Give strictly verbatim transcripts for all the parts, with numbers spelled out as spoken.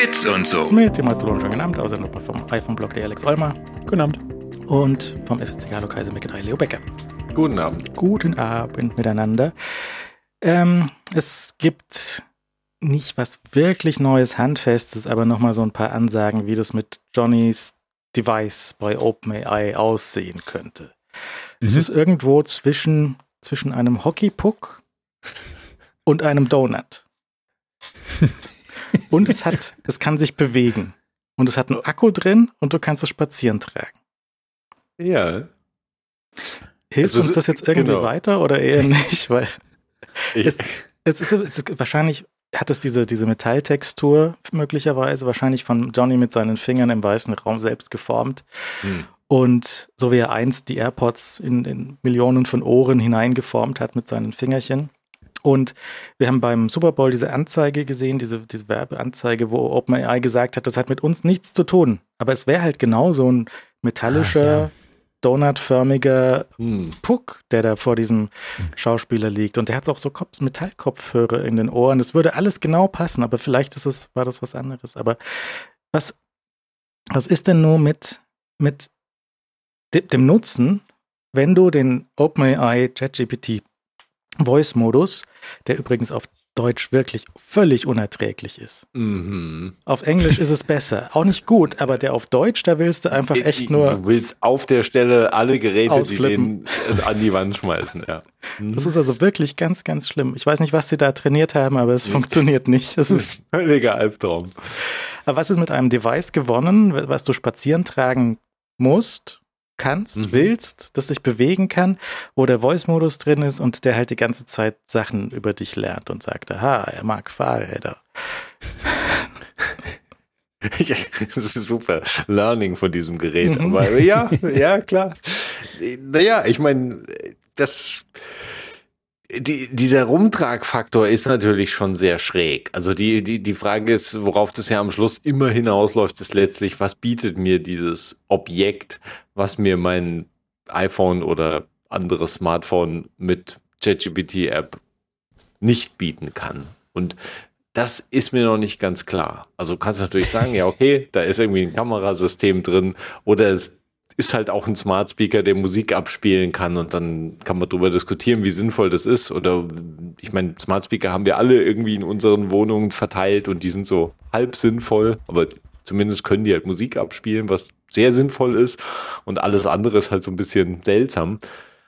Bits und so. Mit dem Marcelon schon genannt, außer nur vom iPhone-Blog der Alex Olmer. Guten Abend. Und vom F S C K Lokal mit Leo Becker. Guten Abend. Guten Abend miteinander. Ähm, es gibt nicht was wirklich Neues, Handfestes, aber nochmal so ein paar Ansagen, wie das mit Johnnys Device bei OpenAI aussehen könnte. Mhm. Es ist irgendwo zwischen, zwischen einem Hockeypuck und einem Donut. Und es hat, es kann sich bewegen. Und es hat einen Akku drin und du kannst es spazieren tragen. Ja. Hilft also, uns das jetzt irgendwie genau. weiter oder eher nicht? Weil es, es, ist, es ist wahrscheinlich, hat es diese, diese Metalltextur möglicherweise, wahrscheinlich von Johnny mit seinen Fingern im weißen Raum selbst geformt. Hm. Und so wie er einst die AirPods in, in Millionen von Ohren hineingeformt hat mit seinen Fingerchen. Und wir haben beim Super Bowl diese Anzeige gesehen, diese, diese Werbeanzeige, wo OpenAI gesagt hat, das hat mit uns nichts zu tun. Aber es wäre halt genau so ein metallischer, Ach, ja. donutförmiger hm. Puck, der da vor diesem Schauspieler liegt. Und der hat auch so Kopf- Metallkopfhörer in den Ohren. Das würde alles genau passen, aber vielleicht ist es, war das was anderes. Aber was, was ist denn nur mit, mit de, dem Nutzen, wenn du den OpenAI ChatGPT Voice-Modus, der übrigens auf Deutsch wirklich völlig unerträglich ist. Mhm. Auf Englisch ist es besser. Auch nicht gut, aber der auf Deutsch, da willst du einfach echt nur Du willst auf der Stelle alle Geräte, die den an die Wand schmeißen. Ja. Mhm. Das ist also wirklich ganz, ganz schlimm. Ich weiß nicht, was sie da trainiert haben, aber es mhm. funktioniert nicht. Das ist völliger Albtraum. Aber was ist mit einem Device gewonnen, was du spazieren tragen musst, kannst, mhm. willst, das sich bewegen kann, wo der Voice-Modus drin ist und der halt die ganze Zeit Sachen über dich lernt und sagt, aha, er mag Fahrräder. Das ist super Learning von diesem Gerät. Mhm. Aber ja, ja, klar. Naja, ich meine, das Die, dieser Rumtragfaktor ist natürlich schon sehr schräg. Also die, die, die Frage ist, worauf das ja am Schluss immer hinausläuft, ist letztlich, was bietet mir dieses Objekt, was mir mein iPhone oder anderes Smartphone mit ChatGPT-App nicht bieten kann. Und das ist mir noch nicht ganz klar. Also du kannst natürlich sagen, ja okay, da ist irgendwie ein Kamerasystem drin oder es ist halt auch ein Smart Speaker, der Musik abspielen kann und dann kann man darüber diskutieren, wie sinnvoll das ist. Oder ich meine, Smart Speaker haben wir alle irgendwie in unseren Wohnungen verteilt und die sind so halb sinnvoll, aber zumindest können die halt Musik abspielen, was sehr sinnvoll ist und alles andere ist halt so ein bisschen seltsam.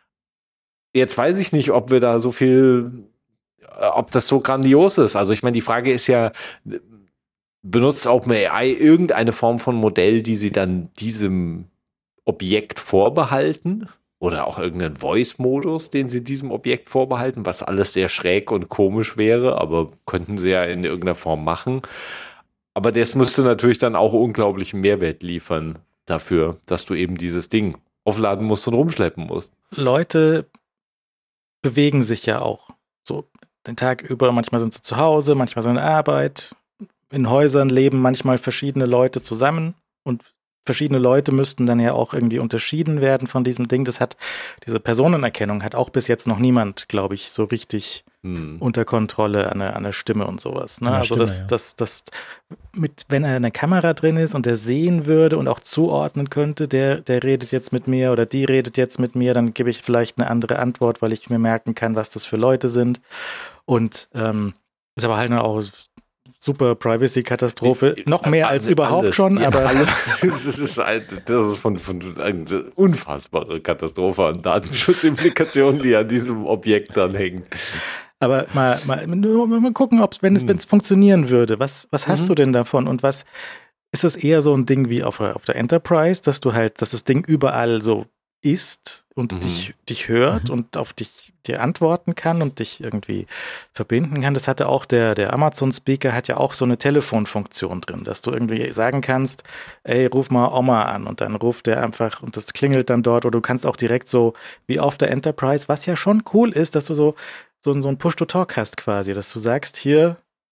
Jetzt weiß ich nicht, ob wir da so viel, ob das so grandios ist. Also ich meine, die Frage ist ja, benutzt OpenAI irgendeine Form von Modell, die sie dann diesem Objekt vorbehalten oder auch irgendeinen Voice-Modus, den sie diesem Objekt vorbehalten, was alles sehr schräg und komisch wäre, aber könnten sie ja in irgendeiner Form machen. Aber das müsste natürlich dann auch unglaublichen Mehrwert liefern dafür, dass du eben dieses Ding aufladen musst und rumschleppen musst. Leute bewegen sich ja auch so den Tag über. Manchmal sind sie zu Hause, manchmal sind sie in der Arbeit. In Häusern leben manchmal verschiedene Leute zusammen und verschiedene Leute müssten dann ja auch irgendwie unterschieden werden von diesem Ding. Das hat, diese Personenerkennung hat auch bis jetzt noch niemand, glaube ich, so richtig hm. unter Kontrolle an der, an der Stimme und sowas. Ne? Also Stimme, das, ja. das, das mit, wenn er eine Kamera drin ist und er sehen würde und auch zuordnen könnte, der, der redet jetzt mit mir oder die redet jetzt mit mir, dann gebe ich vielleicht eine andere Antwort, weil ich mir merken kann, was das für Leute sind. Und ähm, ist aber halt auch super Privacy-Katastrophe, noch mehr als alles, überhaupt schon, ja, aber alles, das ist, das ist von, von eine unfassbare Katastrophe an Datenschutzimplikationen, die an diesem Objekt dann hängen. Aber mal, mal, mal gucken, ob wenn es hm. funktionieren würde, was, was hast mhm. du denn davon und was ist das eher so ein Ding wie auf, auf der Enterprise, dass du halt, dass das Ding überall so ist und mhm. dich, dich hört mhm. und auf dich dir antworten kann und dich irgendwie verbinden kann. Das hatte auch der, der Amazon-Speaker hat ja auch so eine Telefonfunktion drin, dass du irgendwie sagen kannst, ey, ruf mal Oma an und dann ruft der einfach und das klingelt dann dort oder du kannst auch direkt so wie auf der Enterprise, was ja schon cool ist, dass du so, so, so ein Push-to-Talk hast quasi, dass du sagst, hier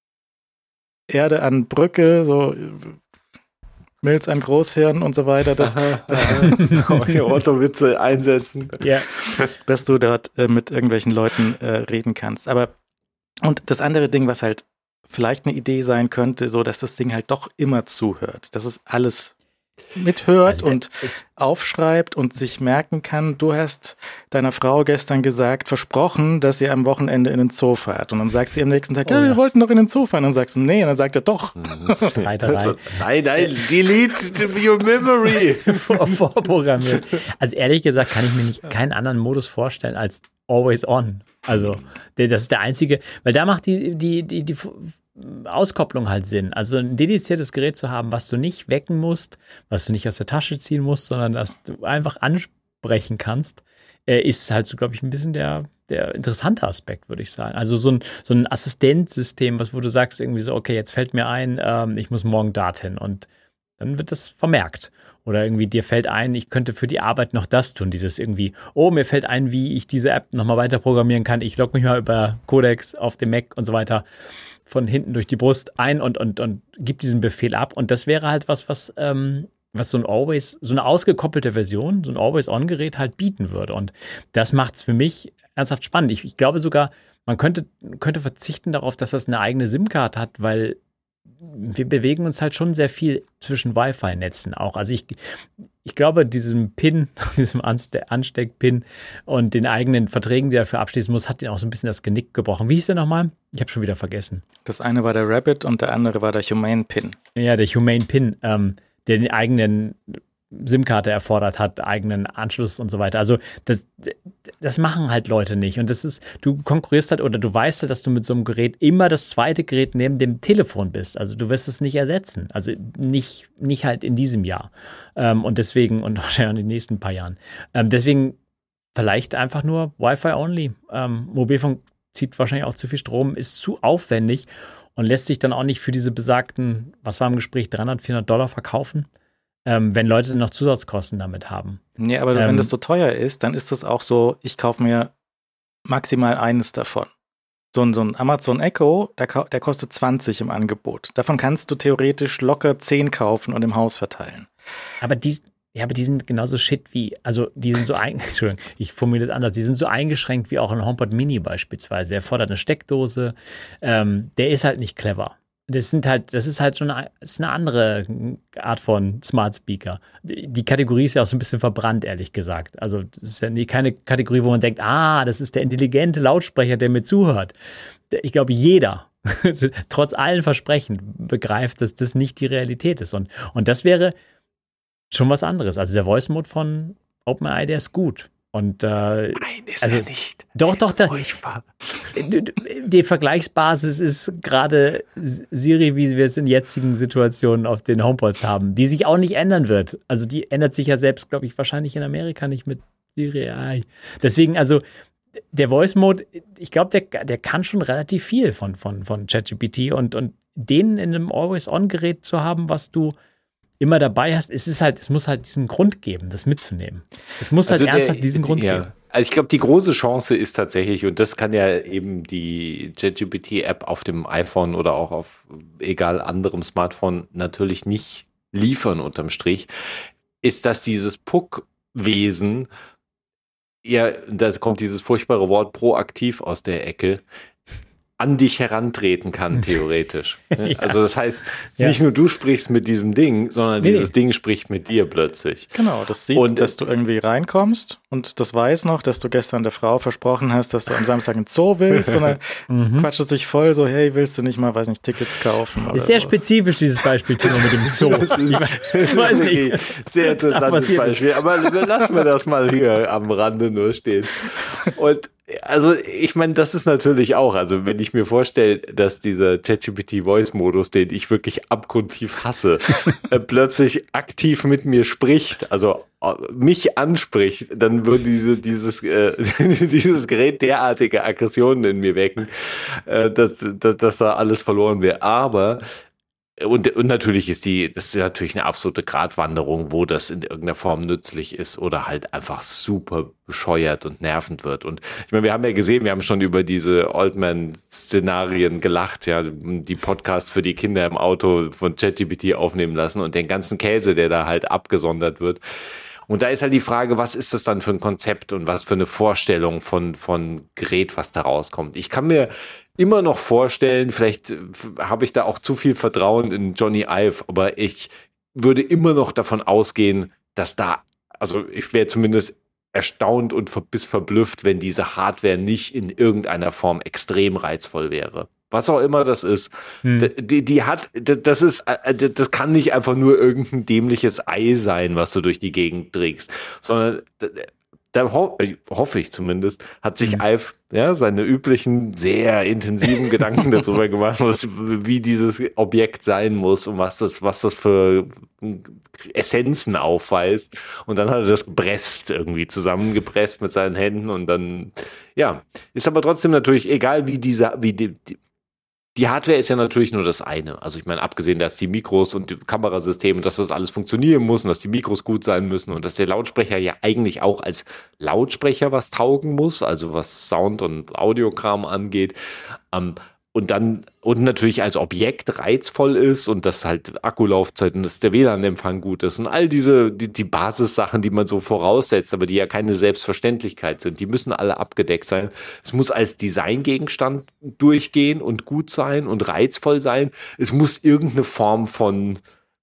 Erde an Brücke, so Milz an Großhirn und so weiter, dass Otto-Witze einsetzen. Ja, dass du dort äh, mit irgendwelchen Leuten äh, reden kannst. Aber und das andere Ding, was halt vielleicht eine Idee sein könnte, so dass das Ding halt doch immer zuhört, dass es alles mithört also und aufschreibt und sich merken kann, du hast deiner Frau gestern gesagt, versprochen, dass ihr am Wochenende in den Zoo fahrt. Und dann sagt sie am nächsten Tag, oh, ja, wir ja. wollten doch in den Zoo fahren. Und dann sagst du, nee. Und dann sagt er, doch. drei, drei. Also, nein, nein, delete your memory. Vorprogrammiert. Also ehrlich gesagt kann ich mir nicht keinen anderen Modus vorstellen als Always On. Also das ist der einzige, weil da macht die, die, die, die Auskopplung halt Sinn. Also ein dediziertes Gerät zu haben, was du nicht wecken musst, was du nicht aus der Tasche ziehen musst, sondern das du einfach ansprechen kannst, äh, ist halt so, glaube ich, ein bisschen der, der interessante Aspekt, würde ich sagen. Also so ein, so ein Assistenzsystem, was, wo du sagst irgendwie so, okay, jetzt fällt mir ein, ähm, ich muss morgen dorthin und dann wird das vermerkt. Oder irgendwie dir fällt ein, ich könnte für die Arbeit noch das tun. Dieses irgendwie, oh, mir fällt ein, wie ich diese App nochmal weiter programmieren kann. Ich logge mich mal über Codex auf dem Mac und so weiter von hinten durch die Brust ein und, und, und gib diesen Befehl ab. Und das wäre halt was, was, ähm, was so ein Always, so eine ausgekoppelte Version, so ein Always-On-Gerät halt bieten würde. Und das macht es für mich ernsthaft spannend. Ich, ich glaube sogar, man könnte, könnte verzichten darauf, dass das eine eigene SIM-Card hat, weil wir bewegen uns halt schon sehr viel zwischen Wi-Fi-Netzen auch. Also ich, ich glaube, diesem Pin, diesem Ansteck-Pin und den eigenen Verträgen, die er dafür abschließen muss, hat ihn auch so ein bisschen das Genick gebrochen. Wie hieß der nochmal? Ich habe schon wieder vergessen. Das eine war der Rabbit und der andere war der Humane-Pin. Ja, der Humane-Pin, ähm, der den eigenen SIM-Karte erfordert hat, eigenen Anschluss und so weiter. Also das, das machen halt Leute nicht. Und das ist, du konkurrierst halt oder du weißt halt, dass du mit so einem Gerät immer das zweite Gerät neben dem Telefon bist. Also du wirst es nicht ersetzen. Also nicht, nicht halt in diesem Jahr. Ähm, und deswegen, und wahrscheinlich in den nächsten paar Jahren. Ähm, deswegen vielleicht einfach nur Wi-Fi-only. Ähm, Mobilfunk zieht wahrscheinlich auch zu viel Strom, ist zu aufwendig und lässt sich dann auch nicht für diese besagten, was war im Gespräch, dreihundert, vierhundert Dollar verkaufen. Ähm, wenn Leute noch Zusatzkosten damit haben. Nee, aber ähm, wenn das so teuer ist, dann ist das auch so, ich kaufe mir maximal eines davon. So ein, so ein Amazon Echo, der, der kostet zwanzig im Angebot. Davon kannst du theoretisch locker zehn kaufen und im Haus verteilen. Aber die, ja, aber die sind genauso shit wie, also die sind so ein, Entschuldigung, ich formuliere das anders, die sind so eingeschränkt wie auch ein HomePod Mini beispielsweise. Der fordert eine Steckdose, ähm, der ist halt nicht clever. Das sind halt, das ist halt schon eine, das ist eine andere Art von Smart Speaker. Die Kategorie ist ja auch so ein bisschen verbrannt, ehrlich gesagt. Also das ist ja nie keine Kategorie, wo man denkt, ah, das ist der intelligente Lautsprecher, der mir zuhört. Ich glaube, jeder, trotz allen Versprechen, begreift, dass das nicht die Realität ist. Und, und das wäre schon was anderes. Also der Voice-Mode von OpenAI, der ist gut. Und, äh, Nein, ist also, er nicht. Doch, doch. Der, die Vergleichsbasis ist gerade Siri, wie wir es in jetzigen Situationen auf den HomePods haben, die sich auch nicht ändern wird. Also die ändert sich ja selbst, glaube ich, wahrscheinlich in Amerika nicht mit Siri A I. Deswegen, also der Voice-Mode, ich glaube, der, der kann schon relativ viel von, von, von ChatGPT und, und den in einem Always-On-Gerät zu haben, was du immer dabei hast, es ist halt, es muss halt diesen Grund geben, das mitzunehmen. Es muss halt also ernsthaft der, diesen Grund ja. geben. Also ich glaube, die große Chance ist tatsächlich, und das kann ja eben die ChatGPT-App auf dem iPhone oder auch auf egal anderem Smartphone natürlich nicht liefern unterm Strich, ist, dass dieses Puck-Wesen, ja, da kommt dieses furchtbare Wort proaktiv aus der Ecke, an dich herantreten kann, theoretisch. Ja. Also das heißt, ja. nicht nur du sprichst mit diesem Ding, sondern nee. dieses Ding spricht mit dir plötzlich. Genau, das sieht, und, dass du irgendwie reinkommst und das weiß noch, dass du gestern der Frau versprochen hast, dass du am Samstag ins Zoo willst und dann mhm. quatscht es dich voll so, hey, willst du nicht mal, weiß nicht, Tickets kaufen? Ist sehr so. Spezifisch, dieses Beispiel, Timo, mit dem Zoo. Ich weiß nicht. Sehr interessantes Beispiel, aber lassen wir das mal hier am Rande nur stehen. Und also ich meine, das ist natürlich auch, also wenn ich mir vorstelle, dass dieser ChatGPT-Voice-Modus, den ich wirklich abgrundtief hasse, äh, plötzlich aktiv mit mir spricht, also äh, mich anspricht, dann würde diese, dieses, äh, dieses Gerät derartige Aggressionen in mir wecken, äh, dass, dass, dass da alles verloren wäre. Aber Und, und natürlich ist die, das ist natürlich eine absolute Gratwanderung, wo das in irgendeiner Form nützlich ist oder halt einfach super bescheuert und nervend wird. Und ich meine, wir haben ja gesehen, wir haben schon über diese Oldman-Szenarien gelacht, ja, die Podcasts für die Kinder im Auto von ChatGPT aufnehmen lassen und den ganzen Käse, der da halt abgesondert wird. Und da ist halt die Frage, was ist das dann für ein Konzept und was für eine Vorstellung von, von Gerät, was da rauskommt. Ich kann mir immer noch vorstellen, vielleicht habe ich da auch zu viel Vertrauen in Johnny Ive, aber ich würde immer noch davon ausgehen, dass da, also ich wäre zumindest erstaunt und ver- bis verblüfft, wenn diese Hardware nicht in irgendeiner Form extrem reizvoll wäre. Was auch immer das ist. Hm. D- Die, die hat, d- das ist, äh, d- das kann nicht einfach nur irgendein dämliches Ei sein, was du durch die Gegend trägst, sondern d- da ho äh, hoffe ich zumindest, hat sich Hm. Ive ja, seine üblichen, sehr intensiven Gedanken darüber gemacht, was, wie dieses Objekt sein muss und was das, was das für Essenzen aufweist. Und dann hat er das gepresst, irgendwie zusammengepresst mit seinen Händen und dann, ja, ist aber trotzdem natürlich, egal wie diese, wie die, die Die Hardware ist ja natürlich nur das eine. Also ich meine, abgesehen, dass die Mikros und die Kamerasysteme, dass das alles funktionieren muss und dass die Mikros gut sein müssen und dass der Lautsprecher ja eigentlich auch als Lautsprecher was taugen muss, also was Sound und Audiokram angeht. Ähm, und dann, und natürlich als Objekt reizvoll ist und dass halt Akkulaufzeit und dass der W L A N-Empfang gut ist und all diese, die, die Basissachen, die man so voraussetzt, aber die ja keine Selbstverständlichkeit sind, die müssen alle abgedeckt sein. Es muss als Designgegenstand durchgehen und gut sein und reizvoll sein. Es muss irgendeine Form von,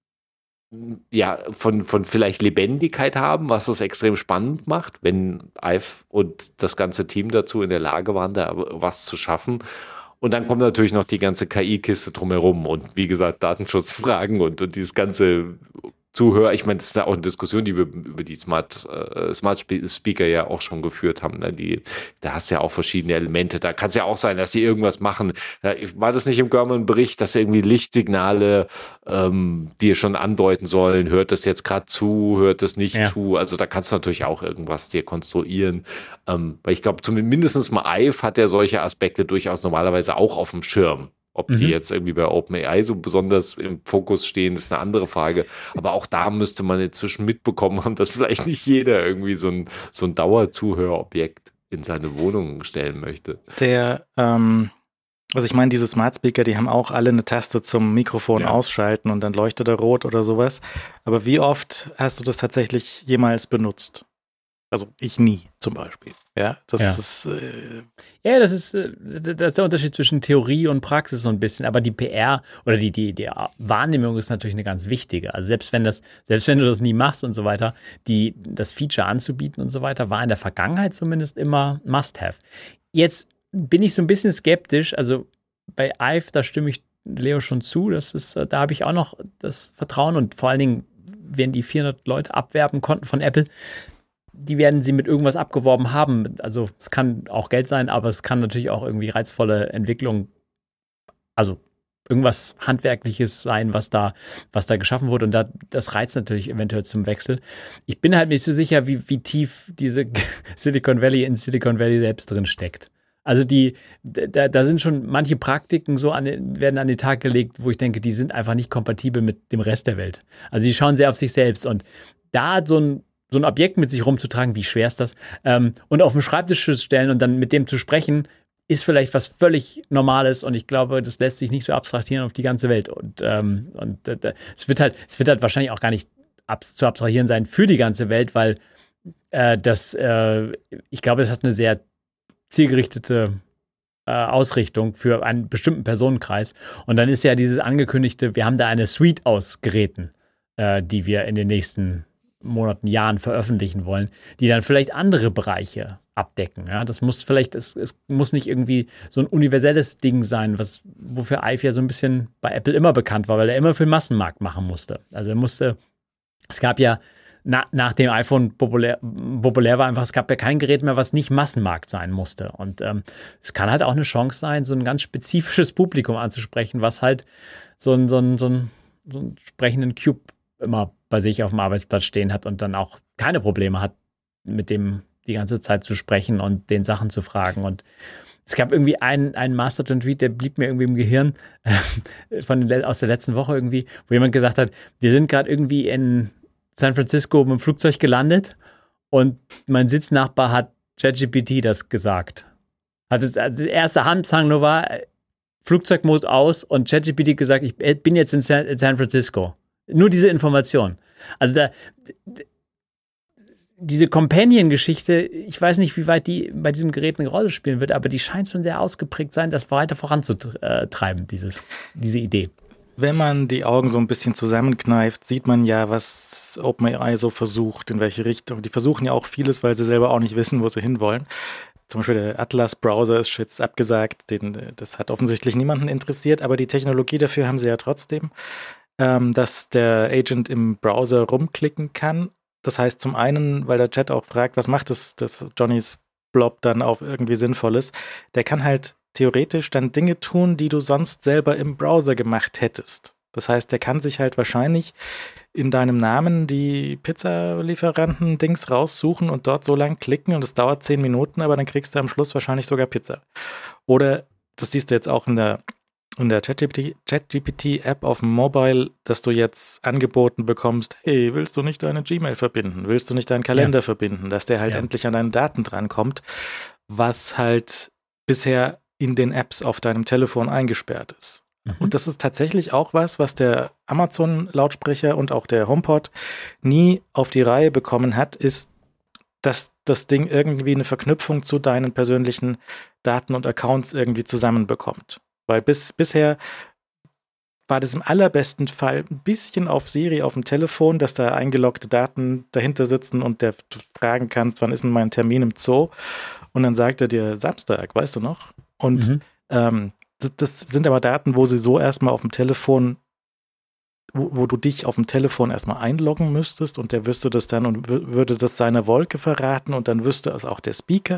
ja, von, von vielleicht Lebendigkeit haben, was das extrem spannend macht, wenn Ive und das ganze Team dazu in der Lage waren, da was zu schaffen. Und dann kommt natürlich noch die ganze K I-Kiste drumherum und wie gesagt, Datenschutzfragen und, und dieses ganze Zuhörer. Ich meine, das ist ja auch eine Diskussion, die wir über die Smart, äh, Smart Speaker ja auch schon geführt haben. Ne? Die, da hast du ja auch verschiedene Elemente. Da kann es ja auch sein, dass sie irgendwas machen. Da, war das nicht im Gurman-Bericht, dass irgendwie Lichtsignale ähm, dir schon andeuten sollen, hört das jetzt gerade zu, hört das nicht Ja. zu? Also da kannst du natürlich auch irgendwas dir konstruieren. Ähm, weil ich glaube, zumindest mal Ive hat ja solche Aspekte durchaus normalerweise auch auf dem Schirm. Ob die Mhm. jetzt irgendwie bei OpenAI so besonders im Fokus stehen, ist eine andere Frage. Aber auch da müsste man inzwischen mitbekommen haben, dass vielleicht nicht jeder irgendwie so ein, so ein Dauerzuhörobjekt in seine Wohnung stellen möchte. Der, ähm, also ich meine, diese Smart Speaker, die haben auch alle eine Taste zum Mikrofon Ja. ausschalten und dann leuchtet er rot oder sowas. Aber wie oft hast du das tatsächlich jemals benutzt? Also ich nie zum Beispiel. Ja, das Ja. ist äh, Ja, das ist, äh, das ist der Unterschied zwischen Theorie und Praxis so ein bisschen. Aber die P R oder die, die, die Wahrnehmung ist natürlich eine ganz wichtige. Also selbst wenn das, selbst wenn du das nie machst und so weiter, die, das Feature anzubieten und so weiter, war in der Vergangenheit zumindest immer Must-Have. Jetzt bin ich so ein bisschen skeptisch. Also bei Ive, da stimme ich Leo schon zu. Das ist, da habe ich auch noch das Vertrauen und vor allen Dingen, wenn die vierhundert Leute abwerben konnten von Apple, die werden sie mit irgendwas abgeworben haben. Also es kann auch Geld sein, aber es kann natürlich auch irgendwie reizvolle Entwicklung, also irgendwas Handwerkliches sein, was da, was da geschaffen wurde. Und da, das reizt natürlich eventuell zum Wechsel. Ich bin halt nicht so sicher, wie, wie tief diese Silicon Valley in Silicon Valley selbst drin steckt. Also die, da, da sind schon manche Praktiken so an, werden an den Tag gelegt, wo ich denke, die sind einfach nicht kompatibel mit dem Rest der Welt. Also die schauen sehr auf sich selbst. Und da so ein so ein Objekt mit sich rumzutragen, wie schwer ist das? Ähm, und auf den Schreibtisch zu stellen und dann mit dem zu sprechen, ist vielleicht was völlig Normales und ich glaube, das lässt sich nicht so abstrahieren auf die ganze Welt. Und, ähm, und äh, es wird halt, es wird halt wahrscheinlich auch gar nicht ab, zu abstrahieren sein für die ganze Welt, weil äh, das, äh, ich glaube, das hat eine sehr zielgerichtete äh, Ausrichtung für einen bestimmten Personenkreis. Und dann ist ja dieses angekündigte, wir haben da eine Suite aus Geräten, äh, die wir in den nächsten Monaten, Jahren veröffentlichen wollen, die dann vielleicht andere Bereiche abdecken. Ja, das muss vielleicht, es, es muss nicht irgendwie so ein universelles Ding sein, was, wofür Ive ja so ein bisschen bei Apple immer bekannt war, weil er immer für den Massenmarkt machen musste. Also er musste, es gab ja, na, nachdem iPhone populär, populär war, einfach, es gab ja kein Gerät mehr, was nicht Massenmarkt sein musste. Und ähm, es kann halt auch eine Chance sein, so ein ganz spezifisches Publikum anzusprechen, was halt so einen, so einen, so einen, so einen sprechenden Cube immer bei sich auf dem Arbeitsplatz stehen hat und dann auch keine Probleme hat, mit dem die ganze Zeit zu sprechen und den Sachen zu fragen. Und es gab irgendwie einen, einen Mastodon-Tweet, der blieb mir irgendwie im Gehirn äh, von, aus der letzten Woche irgendwie, wo jemand gesagt hat, wir sind gerade irgendwie in San Francisco mit dem Flugzeug gelandet und mein Sitznachbar hat ChatGPT das gesagt. Also das erste Handzang nur war, Flugzeugmod aus und ChatGPT gesagt, ich bin jetzt in San Francisco. Nur diese Information. Also da, diese Companion-Geschichte, ich weiß nicht, wie weit die bei diesem Gerät eine Rolle spielen wird, aber die scheint schon sehr ausgeprägt sein, das weiter voranzutreiben, dieses, diese Idee. Wenn man die Augen so ein bisschen zusammenkneift, sieht man ja, was OpenAI so versucht, in welche Richtung. Die versuchen ja auch vieles, weil sie selber auch nicht wissen, wo sie hinwollen. Zum Beispiel der Atlas-Browser ist jetzt abgesagt, den, das hat offensichtlich niemanden interessiert, aber die Technologie dafür haben sie ja trotzdem, ähm, dass der Agent im Browser rumklicken kann. Das heißt zum einen, weil der Chat auch fragt, was macht das, das Johnnys Blob dann auch irgendwie Sinnvolles, der kann halt theoretisch dann Dinge tun, die du sonst selber im Browser gemacht hättest. Das heißt, der kann sich halt wahrscheinlich in deinem Namen die Pizzalieferanten-Dings raussuchen und dort so lang klicken und es dauert zehn Minuten, aber dann kriegst du am Schluss wahrscheinlich sogar Pizza. Oder, das siehst du jetzt auch in der, in der ChatGPT-App auf dem Mobile, dass du jetzt angeboten bekommst, hey, willst du nicht deine Gmail verbinden? Willst du nicht deinen Kalender ja. verbinden? Dass der halt ja. endlich an deine Daten drankommt, was halt bisher in den Apps auf deinem Telefon eingesperrt ist. Mhm. Und das ist tatsächlich auch was, was der Amazon-Lautsprecher und auch der HomePod nie auf die Reihe bekommen hat, ist, dass das Ding irgendwie eine Verknüpfung zu deinen persönlichen Daten und Accounts irgendwie zusammenbekommt. Weil bis, bisher war das im allerbesten Fall ein bisschen auf Siri auf dem Telefon, dass da eingeloggte Daten dahinter sitzen und der du fragen kannst, wann ist denn mein Termin im Zoo? Und dann sagt er dir Samstag, weißt du noch? Und mhm. ähm, das, das sind aber Daten, wo sie so erstmal auf dem Telefon, wo, wo du dich auf dem Telefon erstmal einloggen müsstest und der wüsste das dann und w- würde das seiner Wolke verraten und dann wüsste es auch der Speaker,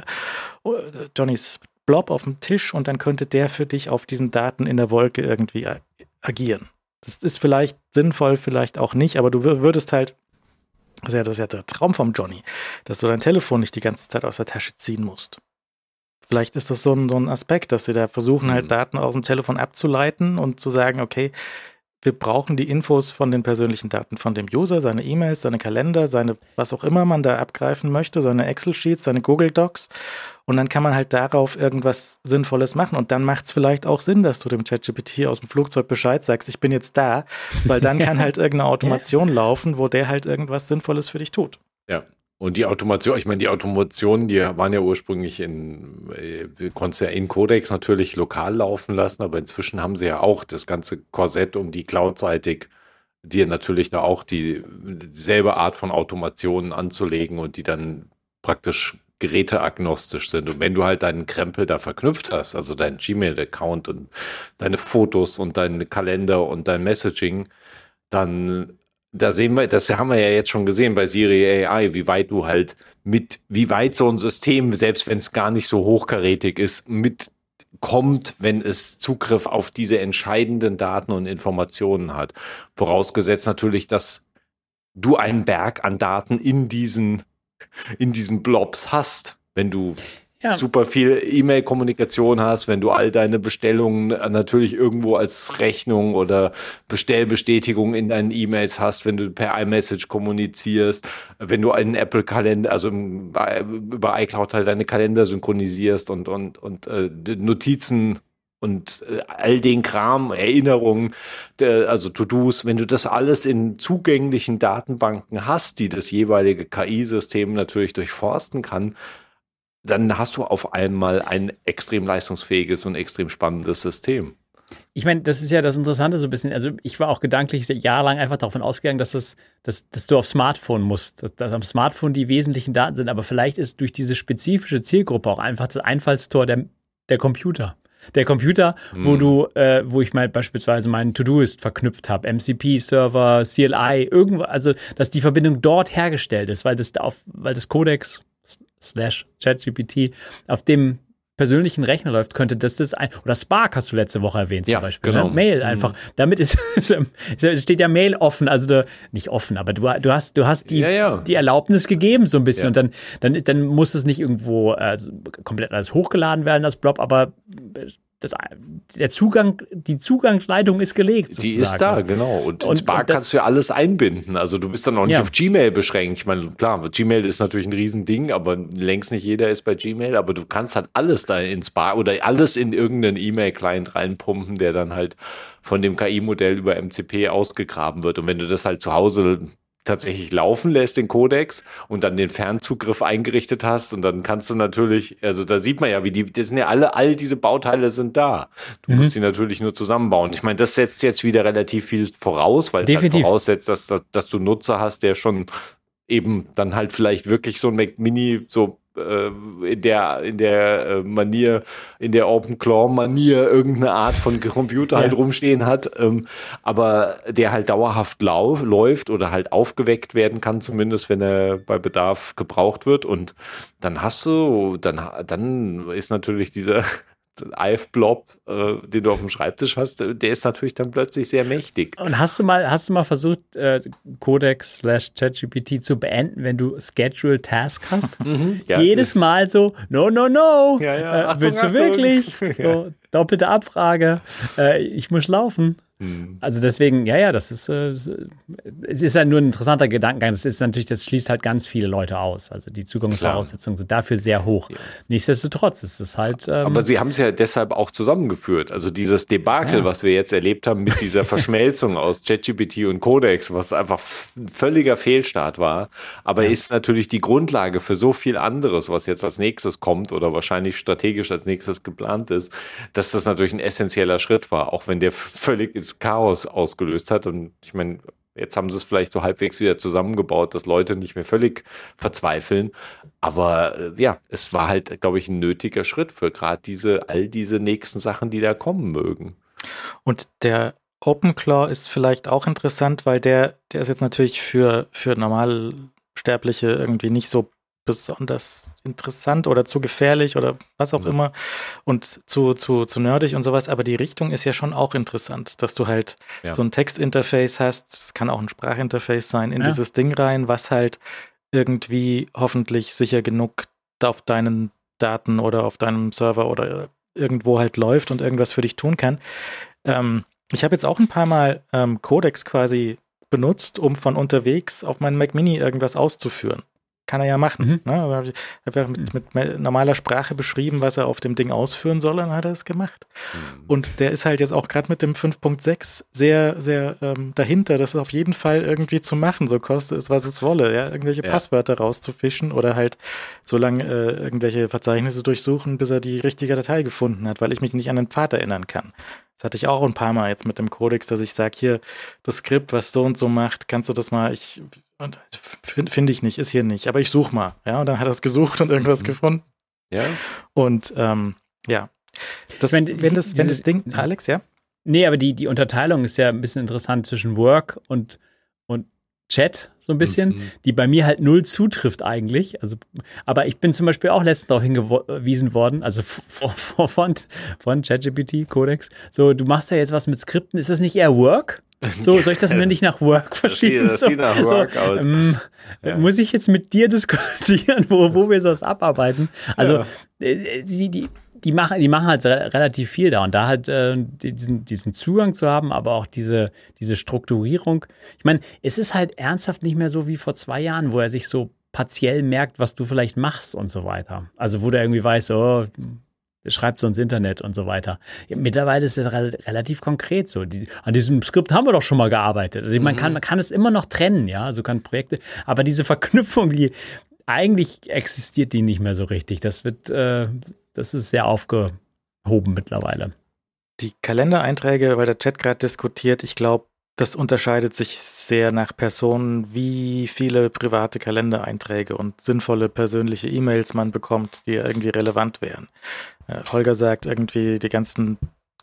Johnnys Blob auf dem Tisch und dann könnte der für dich auf diesen Daten in der Wolke irgendwie ag- agieren. Das ist vielleicht sinnvoll, vielleicht auch nicht, aber du w- würdest halt, das ist ja, das ist ja der Traum vom Johnny, dass du dein Telefon nicht die ganze Zeit aus der Tasche ziehen musst. Vielleicht ist das so ein, so ein Aspekt, dass sie da versuchen, halt Daten aus dem Telefon abzuleiten und zu sagen, okay, wir brauchen die Infos von den persönlichen Daten von dem User, seine E-Mails, seine Kalender, seine, was auch immer man da abgreifen möchte, seine Excel-Sheets, seine Google Docs und dann kann man halt darauf irgendwas Sinnvolles machen und dann macht es vielleicht auch Sinn, dass du dem ChatGPT aus dem Flugzeug Bescheid sagst, ich bin jetzt da, weil dann kann halt irgendeine Automation laufen, wo der halt irgendwas Sinnvolles für dich tut. Ja. Und die Automation, ich meine, die Automationen, die waren ja ursprünglich in, wir konnten es ja in Codex natürlich lokal laufen lassen, aber inzwischen haben sie ja auch das ganze Korsett, um die cloudseitig dir natürlich da auch die dieselbe Art von Automationen anzulegen und die dann praktisch geräteagnostisch sind. Und wenn du halt deinen Krempel da verknüpft hast, also deinen Gmail-Account und deine Fotos und deinen Kalender und dein Messaging, dann da sehen wir, das haben wir ja jetzt schon gesehen bei Siri A I, wie weit du halt mit, wie weit so ein System, selbst wenn es gar nicht so hochkarätig ist, mitkommt, wenn es Zugriff auf diese entscheidenden Daten und Informationen hat. Vorausgesetzt natürlich, dass du einen Berg an Daten in diesen, in diesen Blobs hast, wenn du ja. super viel E-Mail-Kommunikation hast, wenn du all deine Bestellungen natürlich irgendwo als Rechnung oder Bestellbestätigung in deinen E-Mails hast, wenn du per iMessage kommunizierst, wenn du einen Apple-Kalender, also über iCloud halt deine Kalender synchronisierst und, und, und äh, Notizen und äh, all den Kram, Erinnerungen, der, also To-Dos, wenn du das alles in zugänglichen Datenbanken hast, die das jeweilige K I-System natürlich durchforsten kann, dann hast du auf einmal ein extrem leistungsfähiges und extrem spannendes System. Ich meine, das ist ja das Interessante so ein bisschen, also ich war auch gedanklich jahrelang einfach davon ausgegangen, dass, das, dass, dass du auf Smartphone musst, dass, dass am Smartphone die wesentlichen Daten sind, aber vielleicht ist durch diese spezifische Zielgruppe auch einfach das Einfallstor der, der Computer. Der Computer, hm. wo du, äh, wo ich mal beispielsweise meinen To-Doist verknüpft habe, M C P-Server, C L I, irgendwo, also dass die Verbindung dort hergestellt ist, weil das auf, weil das Codex slash ChatGPT auf dem persönlichen Rechner läuft, könnte das das ein, oder Spark hast du letzte Woche erwähnt zum ja, Beispiel, genau. ne? Mail einfach, mhm. damit ist, ist steht ja Mail offen, also du, nicht offen, aber du, du hast du hast die, ja, ja. die Erlaubnis gegeben so ein bisschen ja. und dann, dann, dann muss es nicht irgendwo also komplett alles hochgeladen werden, das Blob, aber das, der Zugang, die Zugangsleitung ist gelegt. Sozusagen. Die ist da, genau. Und, und in Spark und das, kannst du ja alles einbinden. Also du bist dann auch nicht ja. auf Gmail beschränkt. Ich meine, klar, Gmail ist natürlich ein Riesending, aber längst nicht jeder ist bei Gmail. Aber du kannst halt alles da in Spark oder alles in irgendeinen E-Mail-Client reinpumpen, der dann halt von dem K I-Modell über M C P ausgegraben wird. Und wenn du das halt zu Hause tatsächlich laufen lässt, den Codex, und dann den Fernzugriff eingerichtet hast, und dann kannst du natürlich, also da sieht man ja, wie die, das sind ja alle, all diese Bauteile sind da. Du mhm. musst sie natürlich nur zusammenbauen. Ich meine, das setzt jetzt wieder relativ viel voraus, weil es halt voraussetzt, dass, dass, dass du Nutzer hast, der schon eben dann halt vielleicht wirklich so ein Mac Mini so in der, in der Manier, in der OpenClaw-Manier irgendeine Art von Computer ja. halt rumstehen hat, ähm, aber der halt dauerhaft lau läuft oder halt aufgeweckt werden kann, zumindest wenn er bei Bedarf gebraucht wird. Und dann hast du, dann, dann ist natürlich dieser I F-Blob, äh, den du auf dem Schreibtisch hast, der ist natürlich dann plötzlich sehr mächtig. Und hast du mal, hast du mal versucht, äh, Codex slash ChatGPT zu beenden, wenn du Schedule Task hast? Mhm, ja, Jedes Mal so, no, no, no. Ja, ja. Äh, Achtung, willst du Achtung. wirklich? So, doppelte Abfrage. Äh, ich muss laufen. Hm. Also deswegen, ja, ja, das ist, äh, es ist ja nur ein interessanter Gedankengang. Das ist natürlich, das schließt halt ganz viele Leute aus. Also die Zugangsvoraussetzungen sind dafür sehr hoch. Ja. Nichtsdestotrotz ist es halt. Ähm, Aber sie haben es ja deshalb auch zusammengeführt. Also dieses Debakel, ja. was wir jetzt erlebt haben mit dieser Verschmelzung aus ChatGPT und Codex, was einfach ein völliger Fehlstart war, aber ja. ist natürlich die Grundlage für so viel anderes, was jetzt als nächstes kommt oder wahrscheinlich strategisch als nächstes geplant ist, dass das natürlich ein essentieller Schritt war, auch wenn der völlig ins Chaos ausgelöst hat. Und ich meine, jetzt haben sie es vielleicht so halbwegs wieder zusammengebaut, dass Leute nicht mehr völlig verzweifeln. Aber äh, ja, es war halt, glaube ich, ein nötiger Schritt für gerade diese, all diese nächsten Sachen, die da kommen mögen. Und der OpenClaw ist vielleicht auch interessant, weil der, der ist jetzt natürlich für, für Normalsterbliche irgendwie nicht so besonders interessant oder zu gefährlich oder was auch mhm. immer und zu, zu, zu nerdig und sowas, aber die Richtung ist ja schon auch interessant, dass du halt ja. so ein Textinterface hast, es kann auch ein Sprachinterface sein, in ja. dieses Ding rein, was halt irgendwie hoffentlich sicher genug auf deinen Daten oder auf deinem Server oder irgendwo halt läuft und irgendwas für dich tun kann. Ähm, ich habe jetzt auch ein paar Mal ähm, Codex quasi benutzt, um von unterwegs auf meinen Mac Mini irgendwas auszuführen. Kann er ja machen. Mhm. Ne? Aber ich habe mit, mit normaler Sprache beschrieben, was er auf dem Ding ausführen soll, dann hat er es gemacht. Mhm. Und der ist halt jetzt auch gerade mit dem fünf Punkt sechs sehr, sehr ähm, dahinter, das auf jeden Fall irgendwie zu machen, so koste es, was es wolle. Ja? Irgendwelche ja. Passwörter rauszufischen oder halt so lange äh, irgendwelche Verzeichnisse durchsuchen, bis er die richtige Datei gefunden hat, weil ich mich nicht an den Pfad erinnern kann. Das hatte ich auch ein paar Mal jetzt mit dem Codex, dass ich sage, hier, das Skript, was so und so macht, kannst du das mal, ich finde find ich nicht, ist hier nicht, aber ich suche mal. Ja, und dann hat er es gesucht und irgendwas mhm. gefunden. Ja. Und ähm, ja, das, wenn, wenn, das, wenn das Ding, Alex, ja? Nee, aber die, die Unterteilung ist ja ein bisschen interessant zwischen Work und, und Chat, so ein bisschen, mhm. die bei mir halt null zutrifft eigentlich. Also, aber ich bin zum Beispiel auch letztens darauf hingewiesen worden, also von, von, von ChatGPT, Codex, so, du machst ja jetzt was mit Skripten, ist das nicht eher Work? So, soll ich das mir nicht nach Work verschieben? Das sieht, das sieht nach Work so, aus. Ähm, ja. Muss ich jetzt mit dir diskutieren, wo, wo wir das abarbeiten? Also, ja. äh, die, die, die, machen, die machen halt re- relativ viel da und da halt äh, diesen, diesen Zugang zu haben, aber auch diese, diese Strukturierung. Ich meine, es ist halt ernsthaft nicht mehr so wie vor zwei Jahren, wo er sich so partiell merkt, was du vielleicht machst und so weiter. Also, wo der irgendwie weiß, oh, schreibt so ins Internet und so weiter. Ja, mittlerweile ist es re- relativ konkret so. Die, an diesem Skript haben wir doch schon mal gearbeitet. Also man, mhm. kann, man kann es immer noch trennen, ja, also kann Projekte, aber diese Verknüpfung, die eigentlich existiert die nicht mehr so richtig. Das wird, äh, das ist sehr aufgehoben mittlerweile. Die Kalendereinträge, weil der Chat gerade diskutiert, ich glaube, das unterscheidet sich sehr nach Personen, wie viele private Kalendereinträge und sinnvolle persönliche E-Mails man bekommt, die irgendwie relevant wären. Äh, Holger sagt irgendwie die ganzen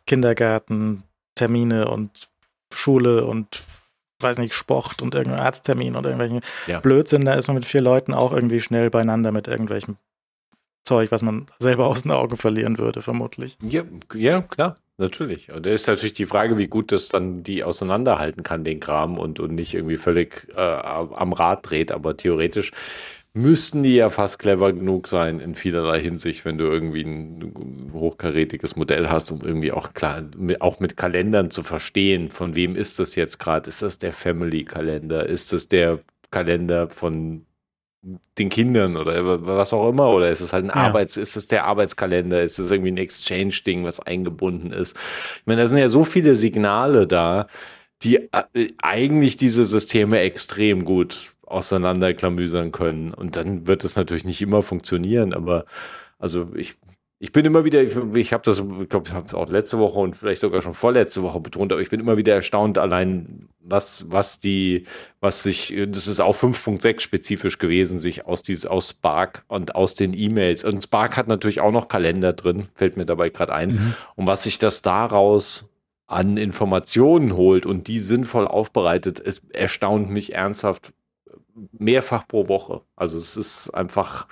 Kindergarten-Termine und Schule und weiß nicht, Sport und irgendein Arzttermin oder irgendwelchen ja. Blödsinn, da ist man mit vier Leuten auch irgendwie schnell beieinander mit irgendwelchem Zeug, was man selber aus den Augen verlieren würde, vermutlich. Ja, ja, klar, natürlich. Und da ist natürlich die Frage, wie gut das dann die auseinanderhalten kann, den Kram, und, und nicht irgendwie völlig äh, am Rad dreht. Aber theoretisch müssten die ja fast clever genug sein in vielerlei Hinsicht, wenn du irgendwie ein hochkarätiges Modell hast, um irgendwie auch klar, auch mit Kalendern zu verstehen, von wem ist das jetzt gerade? Ist das der Family-Kalender? Ist das der Kalender von den Kindern oder was auch immer, oder ist es halt ein ja. Arbeits, ist es der Arbeitskalender, ist es irgendwie ein Exchange-Ding, was eingebunden ist? Ich meine, da sind ja so viele Signale da, die äh, eigentlich diese Systeme extrem gut auseinanderklamüsern können. Und dann wird es natürlich nicht immer funktionieren, aber also ich, ich bin immer wieder, ich, ich habe das, ich glaube, ich habe es auch letzte Woche und vielleicht sogar schon vorletzte Woche betont, aber ich bin immer wieder erstaunt, allein was, was die, was sich, das ist auch fünf Punkt sechs spezifisch gewesen, sich aus dieses, aus Spark und aus den E-Mails. Und Spark hat natürlich auch noch Kalender drin, fällt mir dabei gerade ein. Mhm. Und was sich das daraus an Informationen holt und die sinnvoll aufbereitet, es erstaunt mich ernsthaft mehrfach pro Woche. Also es ist einfach,